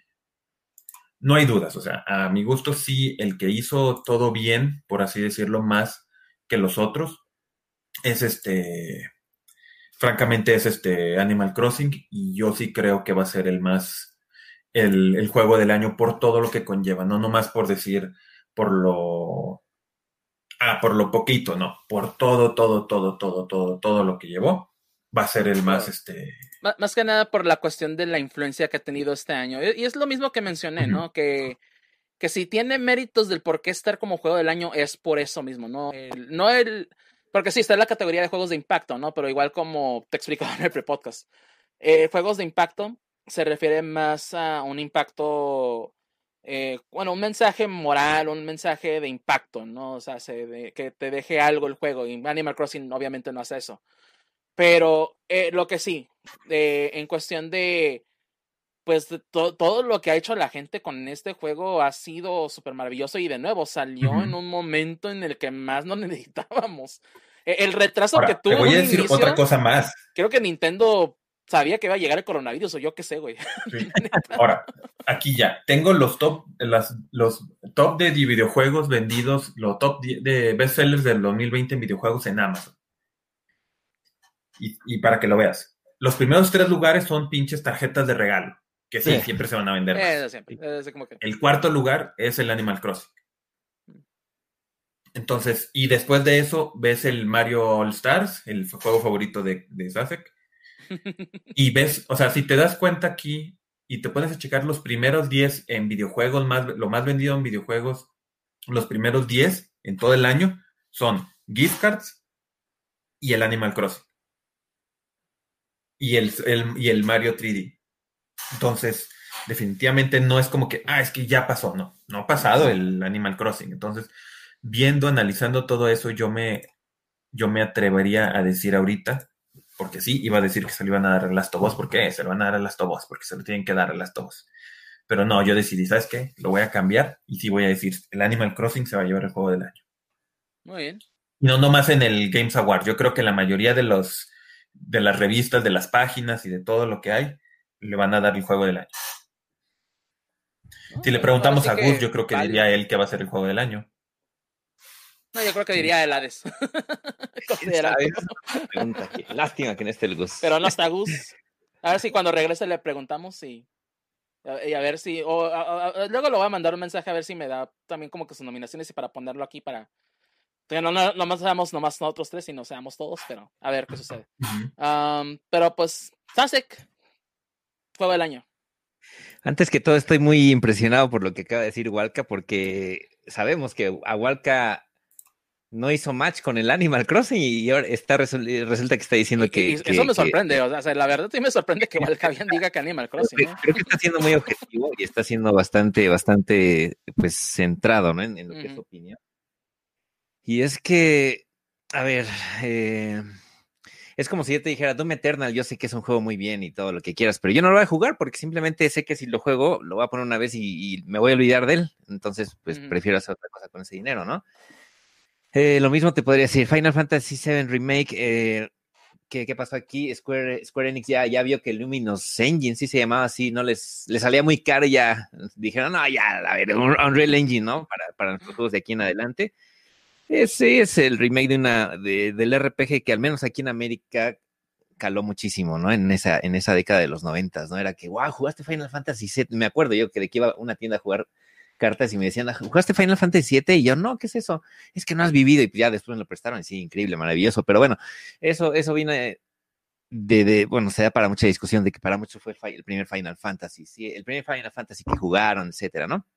no hay dudas. O sea, a mi gusto sí, el que hizo todo bien, por así decirlo, más que los otros, es este, francamente es este Animal Crossing y yo sí creo que va a ser el más, el, el juego del año por todo lo que conlleva, no nomás por decir, por lo, ah, por lo poquito, no, por todo, todo, todo, todo, todo, todo lo que llevó, va a ser el más, Claro. este... Más que nada por la cuestión de la influencia que ha tenido este año. Y es lo mismo que mencioné, Uh-huh. ¿no? Que, que si tiene méritos del por qué estar como juego del año es por eso mismo, ¿no? El, no el... Porque sí, está en la categoría de juegos de impacto, ¿no? Pero igual como te explicaba en el pre-podcast, eh, juegos de impacto se refiere más a un impacto, eh, bueno, un mensaje moral, un mensaje de impacto, ¿no? O sea, se de, que te deje algo el juego. Y Animal Crossing obviamente no hace eso. Pero eh, lo que sí, eh, en cuestión de, pues de to- todo lo que ha hecho la gente con este juego ha sido súper maravilloso y de nuevo salió Uh-huh. en un momento en el que más no necesitábamos. Eh, el retraso Ahora, que tuvo te voy en a un decir inicio, otra cosa más. creo que Nintendo sabía que iba a llegar el coronavirus o yo qué sé, güey. Sí. Ahora, aquí ya, tengo los top, las, los top de videojuegos vendidos, los top de bestsellers del dos mil veinte en videojuegos en Amazon. Y, y para que lo veas. Los primeros tres lugares son pinches tarjetas de regalo, que sí, Sí. siempre se van a vender más. Eh, siempre, eh, como que... El cuarto lugar es el Animal Crossing. Entonces, y después de eso ves el Mario All Stars, el juego favorito de, de Sasek. Y ves, o sea, si te das cuenta aquí y te pones a checar los primeros diez en videojuegos, más, lo más vendido en videojuegos, los primeros diez en todo el año son gift cards y el Animal Crossing. Y el, el, y el Mario tres D. Entonces, definitivamente no es como que, ah, es que ya pasó. No, no ha pasado el Animal Crossing. Entonces, viendo, analizando todo eso, yo me, yo me atrevería a decir ahorita, porque sí, iba a decir que se lo iban a dar a Last of Us. ¿Por qué? Se lo van a dar a Last of Us, porque se lo tienen que dar a Last of Us. Pero no, yo decidí, ¿sabes qué? Lo voy a cambiar y sí voy a decir, el Animal Crossing se va a llevar el juego del año. Muy bien. No nomás en el Games Award. Yo creo que la mayoría de los de las revistas, de las páginas y de todo lo que hay, le van a dar el juego del año. No, Si le pues, ahora preguntamos sí a Gus, que yo creo que vale. diría él que va a ser el juego del año. No, yo creo que diría el Hades. Considerando. Pregunta que, lástima que no esté el Gus. Pero no está Gus. A ver si cuando regrese le preguntamos si. Y a ver si. O, a, a, luego le voy a mandar un mensaje a ver si me da también como que sus nominaciones y para ponerlo aquí para. Que no, no, no más seamos nomás nosotros tres, sino seamos todos, pero a ver qué sucede. Uh-huh. Um, pero pues, Sasek, juego del año. Antes que todo, estoy muy impresionado por lo que acaba de decir Walka, porque sabemos que a Walka no hizo match con el Animal Crossing y ahora está resu- resulta que está diciendo y, que, y que... Eso me sorprende, que, o sea, la verdad sí me sorprende que Walka bien diga que Animal Crossing. Creo, ¿no? creo que está siendo muy objetivo y está siendo bastante, bastante, pues, centrado, ¿no? En, en lo que uh-huh. es su opinión. Y es que, a ver, eh, es como si yo te dijera, Doom Eternal, yo sé que es un juego muy bien y todo lo que quieras, pero yo no lo voy a jugar porque simplemente sé que si lo juego, lo voy a poner una vez y, y me voy a olvidar de él. Entonces, pues, uh-huh. prefiero hacer otra cosa con ese dinero, ¿no? Eh, lo mismo te podría decir, Final Fantasy siete Remake, eh, ¿qué, ¿qué pasó aquí? Square, Square Enix ya, ya vio que Luminous Engine, sí se llamaba así, no les, les salía muy caro y ya dijeron, no, ya, a ver, un Unreal Engine, ¿no? Para, para nuestros juegos de aquí en adelante. Ese es el remake de una de, del R P G que al menos aquí en América caló muchísimo, ¿no? En esa, en esa década de los noventas, ¿no? Era que, wow, jugaste Final Fantasy siete. Me acuerdo yo que de que iba a una tienda a jugar cartas y me decían, ¿jugaste Final Fantasy siete? Y yo, no, ¿qué es eso? Es que no has vivido. Y ya después me lo prestaron. Y sí, increíble, maravilloso. Pero bueno, eso, eso vino de, de, de, bueno, se da para mucha discusión de que para muchos fue el, el primer Final Fantasy, sí, el primer Final Fantasy que jugaron, etcétera, ¿no?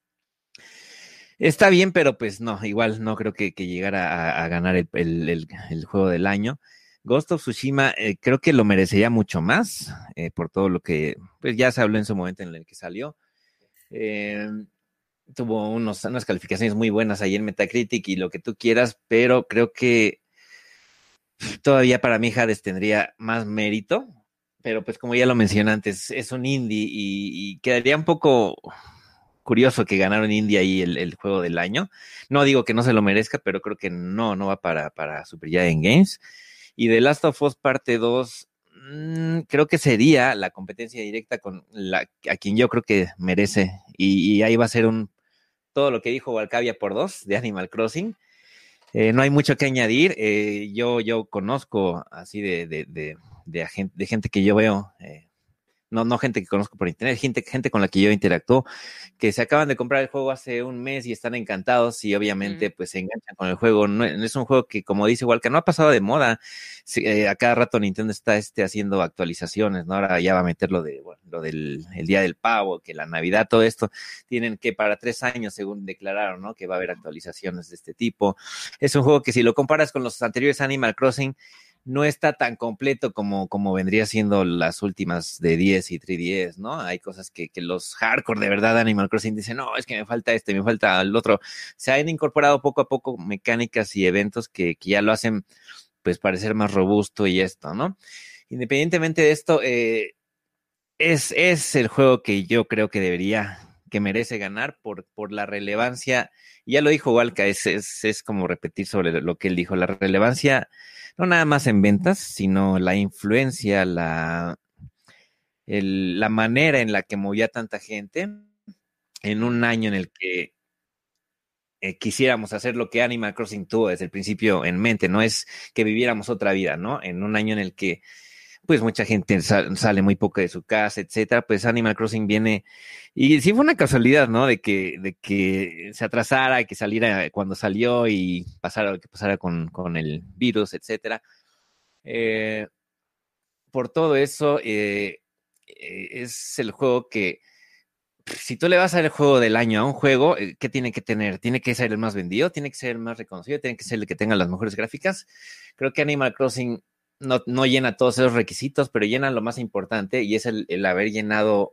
Está bien, pero pues no, igual no creo que, que llegara a, a ganar el, el, el, el juego del año. Ghost of Tsushima eh, creo que lo merecería mucho más eh, por todo lo que pues ya se habló en su momento en el que salió. Eh, tuvo unos, unas calificaciones muy buenas ahí en Metacritic y lo que tú quieras, pero creo que todavía para mí Hades tendría más mérito, pero pues como ya lo mencioné antes, es un indie y, y quedaría un poco curioso que ganaron Indie ahí el, el juego del año. No digo que no se lo merezca, pero creo que no, no va para, para Super Giant Games. Y The Last of Us parte dos, mmm, creo que sería la competencia directa con la, a quien yo creo que merece. Y, y ahí va a ser un todo lo que dijo Valcavia por dos de Animal Crossing. Eh, no hay mucho que añadir. Eh, yo, yo conozco así de, de, de, de, agente, de gente que yo veo... Eh, No, no gente que conozco por internet, gente, gente con la que yo interactúo, que se acaban de comprar el juego hace un mes y están encantados y obviamente mm. pues se enganchan con el juego. No, es un juego que, como dice Walker, no ha pasado de moda. Sí, eh, a cada rato Nintendo está este, haciendo actualizaciones, ¿no? Ahora ya va a meter lo, de, bueno, lo del el Día del Pavo, que la Navidad, todo esto. Tienen que para tres años, según declararon, ¿no? Que va a haber actualizaciones de este tipo. Es un juego que si lo comparas con los anteriores Animal Crossing, no está tan completo como, como vendría siendo las últimas de diez y tres D S, ¿no? Hay cosas que, que los hardcore de verdad de Animal Crossing dicen, no, es que me falta este, me falta el otro. Se han incorporado poco a poco mecánicas y eventos que, que ya lo hacen, pues, parecer más robusto y esto, ¿no? Independientemente de esto, eh, es, es el juego que yo creo que debería, que merece ganar por, por la relevancia. Ya lo dijo Walka, es, es, es como repetir sobre lo que él dijo, la relevancia no nada más en ventas, sino la influencia, la, el, la manera en la que movía tanta gente en un año en el que eh, quisiéramos hacer lo que Animal Crossing tuvo desde el principio en mente, no es que viviéramos otra vida, ¿no? En un año en el que pues mucha gente sal, sale muy poco de su casa, etcétera, pues Animal Crossing viene, y sí fue una casualidad, ¿no? De que, de que se atrasara, que saliera cuando salió y pasara lo que pasara con, con el virus, etcétera. Eh, por todo eso, eh, es el juego que, si tú le vas a dar el juego del año a un juego, ¿qué tiene que tener? Tiene que ser el más vendido, tiene que ser el más reconocido, tiene que ser el que tenga las mejores gráficas. Creo que Animal Crossing No, no llena todos esos requisitos, pero llena lo más importante y es el, el haber llenado,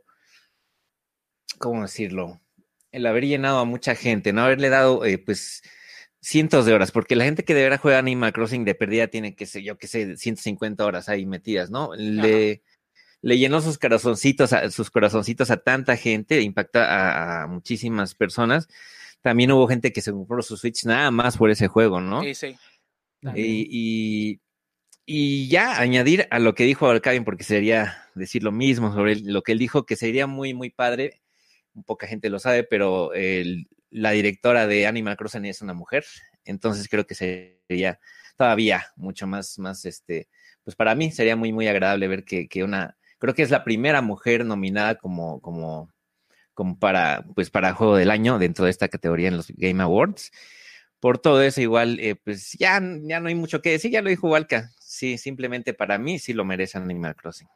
¿cómo decirlo? El haber llenado a mucha gente, no haberle dado, eh, pues, cientos de horas, porque la gente que de verdad juega Animal Crossing de perdida tiene que ser, yo que sé, ciento cincuenta horas ahí metidas, ¿no? Le, le llenó sus corazoncitos, a, sus corazoncitos a tanta gente, impacta a, a muchísimas personas. También hubo gente que se compró su Switch nada más por ese juego, ¿no? Sí, sí. Y, y, y ya añadir a lo que dijo Alcavin, porque sería decir lo mismo sobre él, lo que él dijo, que sería muy, muy padre. Poca gente lo sabe, pero el, la directora de Animal Crossing es una mujer, entonces creo que sería todavía mucho más, más este, pues para mí sería muy, muy agradable ver que, que una, creo que es la primera mujer nominada como, como, como para, pues para Juego del Año dentro de esta categoría en los Game Awards. Por todo eso, igual, eh, pues ya, ya no hay mucho que decir, ya lo dijo Walca. Sí, simplemente para mí sí lo merece Animal Crossing.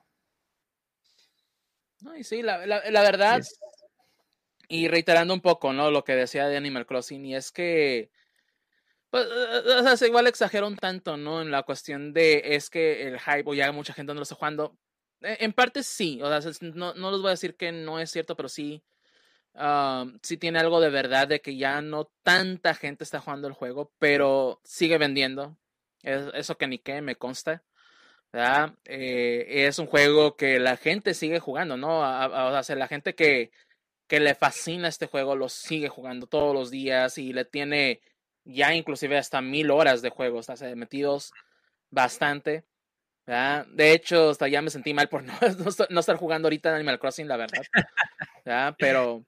No, y sí, la, la, la verdad, Es... y reiterando un poco, ¿no? Lo que decía de Animal Crossing, y es que, pues, o sea, igual exagero un tanto, ¿no? En la cuestión de, es que el hype, o ya mucha gente no lo está jugando. En parte sí, o sea, no, no les voy a decir que no es cierto, pero sí, um, sí tiene algo de verdad de que ya no tanta gente está jugando el juego, pero sigue vendiendo. Es, eso que ni qué, me consta. ¿Verdad? Eh, es un juego que la gente sigue jugando, ¿no? A, a, o sea, la gente que, que le fascina este juego lo sigue jugando todos los días y le tiene ya inclusive hasta mil horas de juego, o sea, metidos bastante. ¿Verdad? De hecho, hasta ya me sentí mal por no, no, no estar jugando ahorita en Animal Crossing, la verdad. ¿Verdad? Pero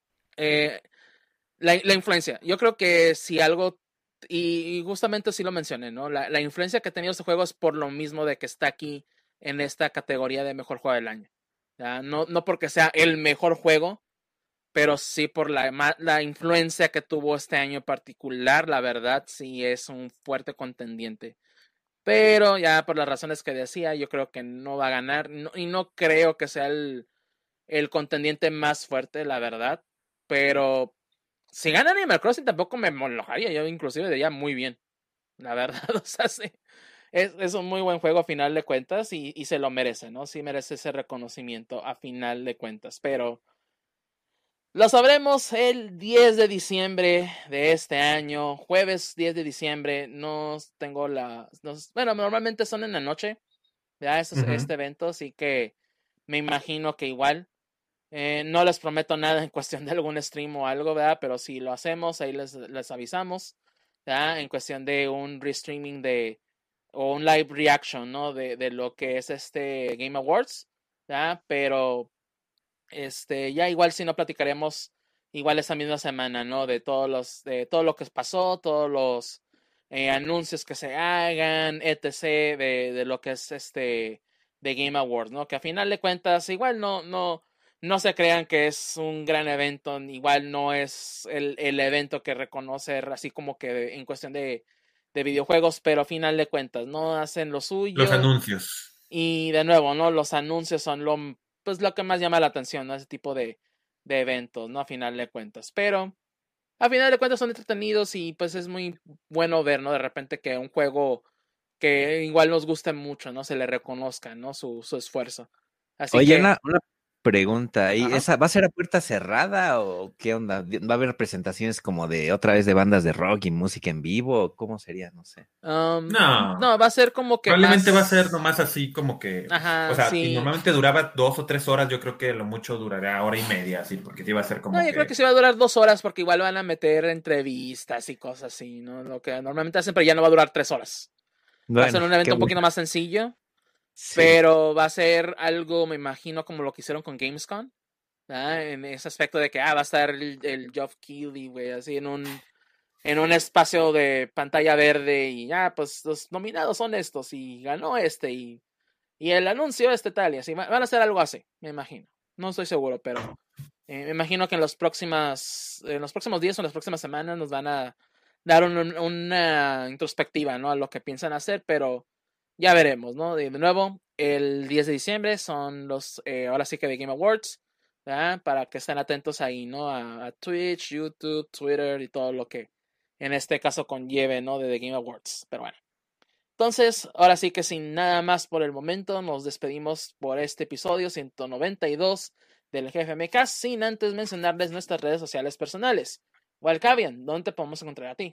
eh, la, la influencia, yo creo que si algo, y, y justamente sí lo mencioné, ¿no? La, la influencia que ha tenido este juego es por lo mismo de que está aquí en esta categoría de mejor juego del año. ¿Ya? No, no porque sea el mejor juego, pero sí por la, la influencia que tuvo este año en particular, la verdad, sí es un fuerte contendiente. Pero ya por las razones que decía, yo creo que no va a ganar, no, y no creo que sea el, el contendiente más fuerte, la verdad. Pero si gana Animal Crossing tampoco me enojaría, yo inclusive diría muy bien, la verdad, o sea, sí, es, es un muy buen juego a final de cuentas y, y se lo merece, ¿no? Sí merece ese reconocimiento a final de cuentas, pero lo sabremos el diez de diciembre de este año, jueves diez de diciembre, no tengo la, no, bueno, normalmente son en la noche, ya este, uh-huh. este evento, así que me imagino que igual. Eh, no les prometo nada en cuestión de algún stream o algo, ¿verdad? Pero si lo hacemos, ahí les, les avisamos, ¿verdad? En cuestión de un restreaming de, o un live reaction, ¿no? De, de lo que es este Game Awards, ¿verdad? Pero, este, ya igual si no platicaremos igual esa misma semana, ¿no? De todos los, de todo lo que pasó, todos los eh, anuncios que se hagan, etcétera, de, de lo que es este, de Game Awards, ¿no? Que a final de cuentas, igual no, no, no se crean que es un gran evento, igual no es el, el evento que reconocer así como que en cuestión de, de videojuegos, pero a final de cuentas, ¿no? Hacen lo suyo. Los anuncios. Y de nuevo, ¿no? Los anuncios son lo, pues, lo que más llama la atención, ¿no? Ese tipo de, de eventos, ¿no? A final de cuentas. Pero a final de cuentas son entretenidos y pues es muy bueno ver, ¿no? De repente que un juego que igual nos guste mucho, ¿no? Se le reconozca, ¿no? Su, su esfuerzo. Así Oye, que... una, una pregunta, ¿y esa va a ser a puerta cerrada o qué onda? ¿Va a haber presentaciones como de otra vez de bandas de rock y música en vivo? ¿O cómo sería? No sé. Um, no, no, va a ser como que probablemente más... va a ser nomás así como que, Ajá, o sea, sí. y normalmente duraba dos o tres horas, yo creo que lo mucho durará hora y media, así, porque sí va a ser como No, yo que... creo que sí va a durar dos horas porque igual van a meter entrevistas y cosas así, ¿no? Lo que normalmente hacen, pero ya no va a durar tres horas. Bueno, va a ser un evento un bueno. poquito más sencillo, sí. Pero va a ser algo, me imagino, como lo que hicieron con Gamescom, ¿verdad? En ese aspecto de que, ah, va a estar el, el Geoff Keighley, güey, así en un, en un espacio de pantalla verde y ya, ah, pues los nominados son estos y ganó este y, y el anuncio este tal y así. Van a hacer algo así, me imagino. No estoy seguro, pero eh, me imagino que en los próximas, en los próximos días o en las próximas semanas nos van a dar un, un, una introspectiva, ¿no? A lo que piensan hacer, pero ya veremos, ¿no? De, de nuevo, el diez de diciembre son los, eh, ahora sí que de Game Awards, ¿verdad? Para que estén atentos ahí, ¿no? A, a Twitch, YouTube, Twitter y todo lo que en este caso conlleve, ¿no? De The Game Awards. Pero bueno. Entonces, ahora sí que sin nada más por el momento, nos despedimos por este episodio ciento noventa y dos del G F M K, sin antes mencionarles nuestras redes sociales personales. Walcavian, ¿dónde te podemos encontrar a ti?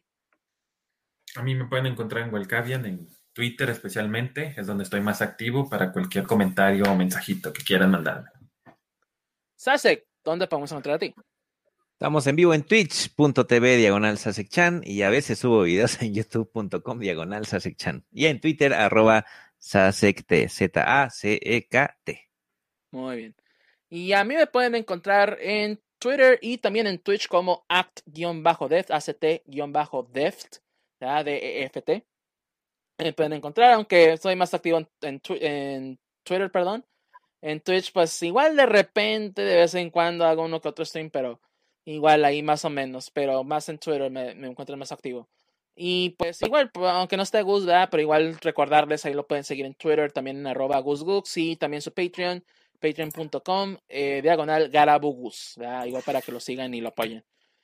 A mí me pueden encontrar en Walcavian, en Twitter especialmente, es donde estoy más activo para cualquier comentario o mensajito que quieran mandarme. Sasek, ¿dónde podemos encontrar a ti? Estamos en vivo en twitch.tv diagonal Sasek-chan y a veces subo videos en youtube.com diagonal Sasek-chan y en Twitter arroba Sasek-t, Z A C E K T. Muy bien. Y a mí me pueden encontrar en Twitter y también en Twitch como act-deft, A C T-deft, ¿ya? D E F T. Me pueden encontrar, aunque soy más activo en, en, en Twitter, perdón. En Twitch, pues igual de repente, de vez en cuando hago uno que otro stream, pero igual ahí más o menos. Pero más en Twitter me, me encuentro más activo. Y pues igual, pues, aunque no esté Gus, ¿verdad? Pero igual recordarles, ahí lo pueden seguir en Twitter, también en arroba GusGux y también su Patreon, patreon.com, eh, diagonal Garabugus, ¿verdad? Igual para que lo sigan y lo apoyen.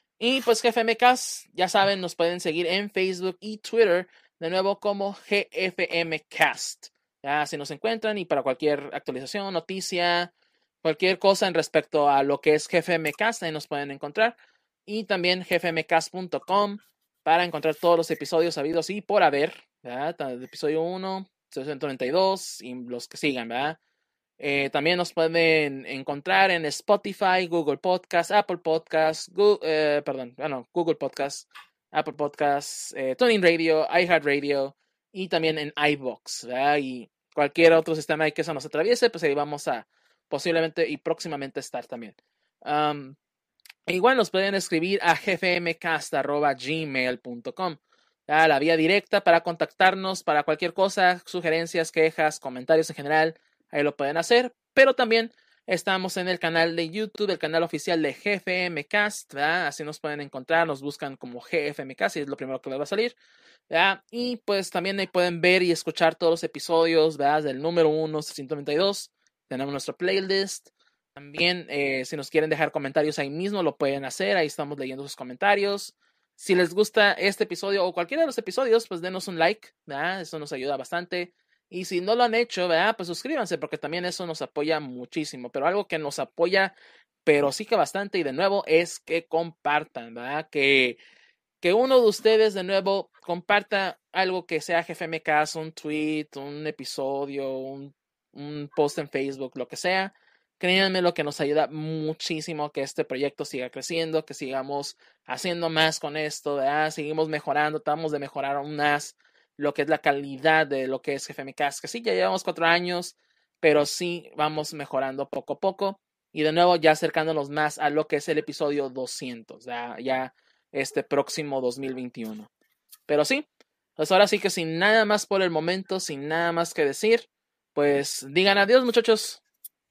Y pues G F M Cast, ya saben, nos pueden seguir en Facebook y Twitter, de nuevo como G F M Cast. Ya, si nos encuentran y para cualquier actualización, noticia, cualquier cosa en respecto a lo que es G F M Cast, ahí nos pueden encontrar. Y también g f m cast punto com para encontrar todos los episodios habidos y por haber, ¿verdad? El episodio uno, ciento noventa y dos y los que sigan, ¿verdad? Eh, también nos pueden encontrar en Spotify, Google Podcast, Apple Podcast, Google, eh, perdón, bueno, Google Podcast, Apple Podcast, eh, TuneIn Radio, iHeartRadio y también en iVoox, ¿verdad? Y cualquier otro sistema que eso nos atraviese, pues ahí vamos a posiblemente y próximamente estar también. Um, igual nos pueden escribir a g f m cast arroba gmail punto com. La vía directa para contactarnos para cualquier cosa, sugerencias, quejas, comentarios en general. Ahí lo pueden hacer, pero también estamos en el canal de YouTube, el canal oficial de G F M Cast, ¿verdad? Así nos pueden encontrar, nos buscan como G F M Cast y es lo primero que les va a salir, ¿verdad? Y pues también ahí pueden ver y escuchar todos los episodios, ¿verdad? Del número uno, ciento noventa y dos, tenemos nuestro playlist. También, eh, si nos quieren dejar comentarios ahí mismo, lo pueden hacer, ahí estamos leyendo sus comentarios. Si les gusta este episodio o cualquiera de los episodios, pues denos un like, ¿verdad? Eso nos ayuda bastante. Y si no lo han hecho, ¿verdad? Pues suscríbanse porque también eso nos apoya muchísimo. Pero algo que nos apoya, pero sí que bastante, y de nuevo, es que compartan, ¿verdad? Que, que uno de ustedes, de nuevo, comparta algo que sea G F M K, un tweet, un episodio, un, un post en Facebook, lo que sea. Créanme, lo que nos ayuda muchísimo que este proyecto siga creciendo, que sigamos haciendo más con esto, ¿verdad? Seguimos mejorando, tratamos de mejorar aún más lo que es la calidad de lo que es G F M Cast, que sí, ya llevamos cuatro años, pero sí vamos mejorando poco a poco y de nuevo ya acercándonos más a lo que es el episodio doscientos, ya, ya este próximo dos mil veintiuno. Pero sí, pues ahora sí que sin nada más por el momento, sin nada más que decir, pues digan adiós, muchachos.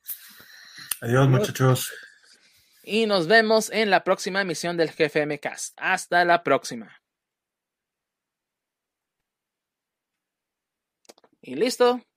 Adiós, muchachos. Y nos vemos en la próxima emisión del G F M Cast. Hasta la próxima. Y listo.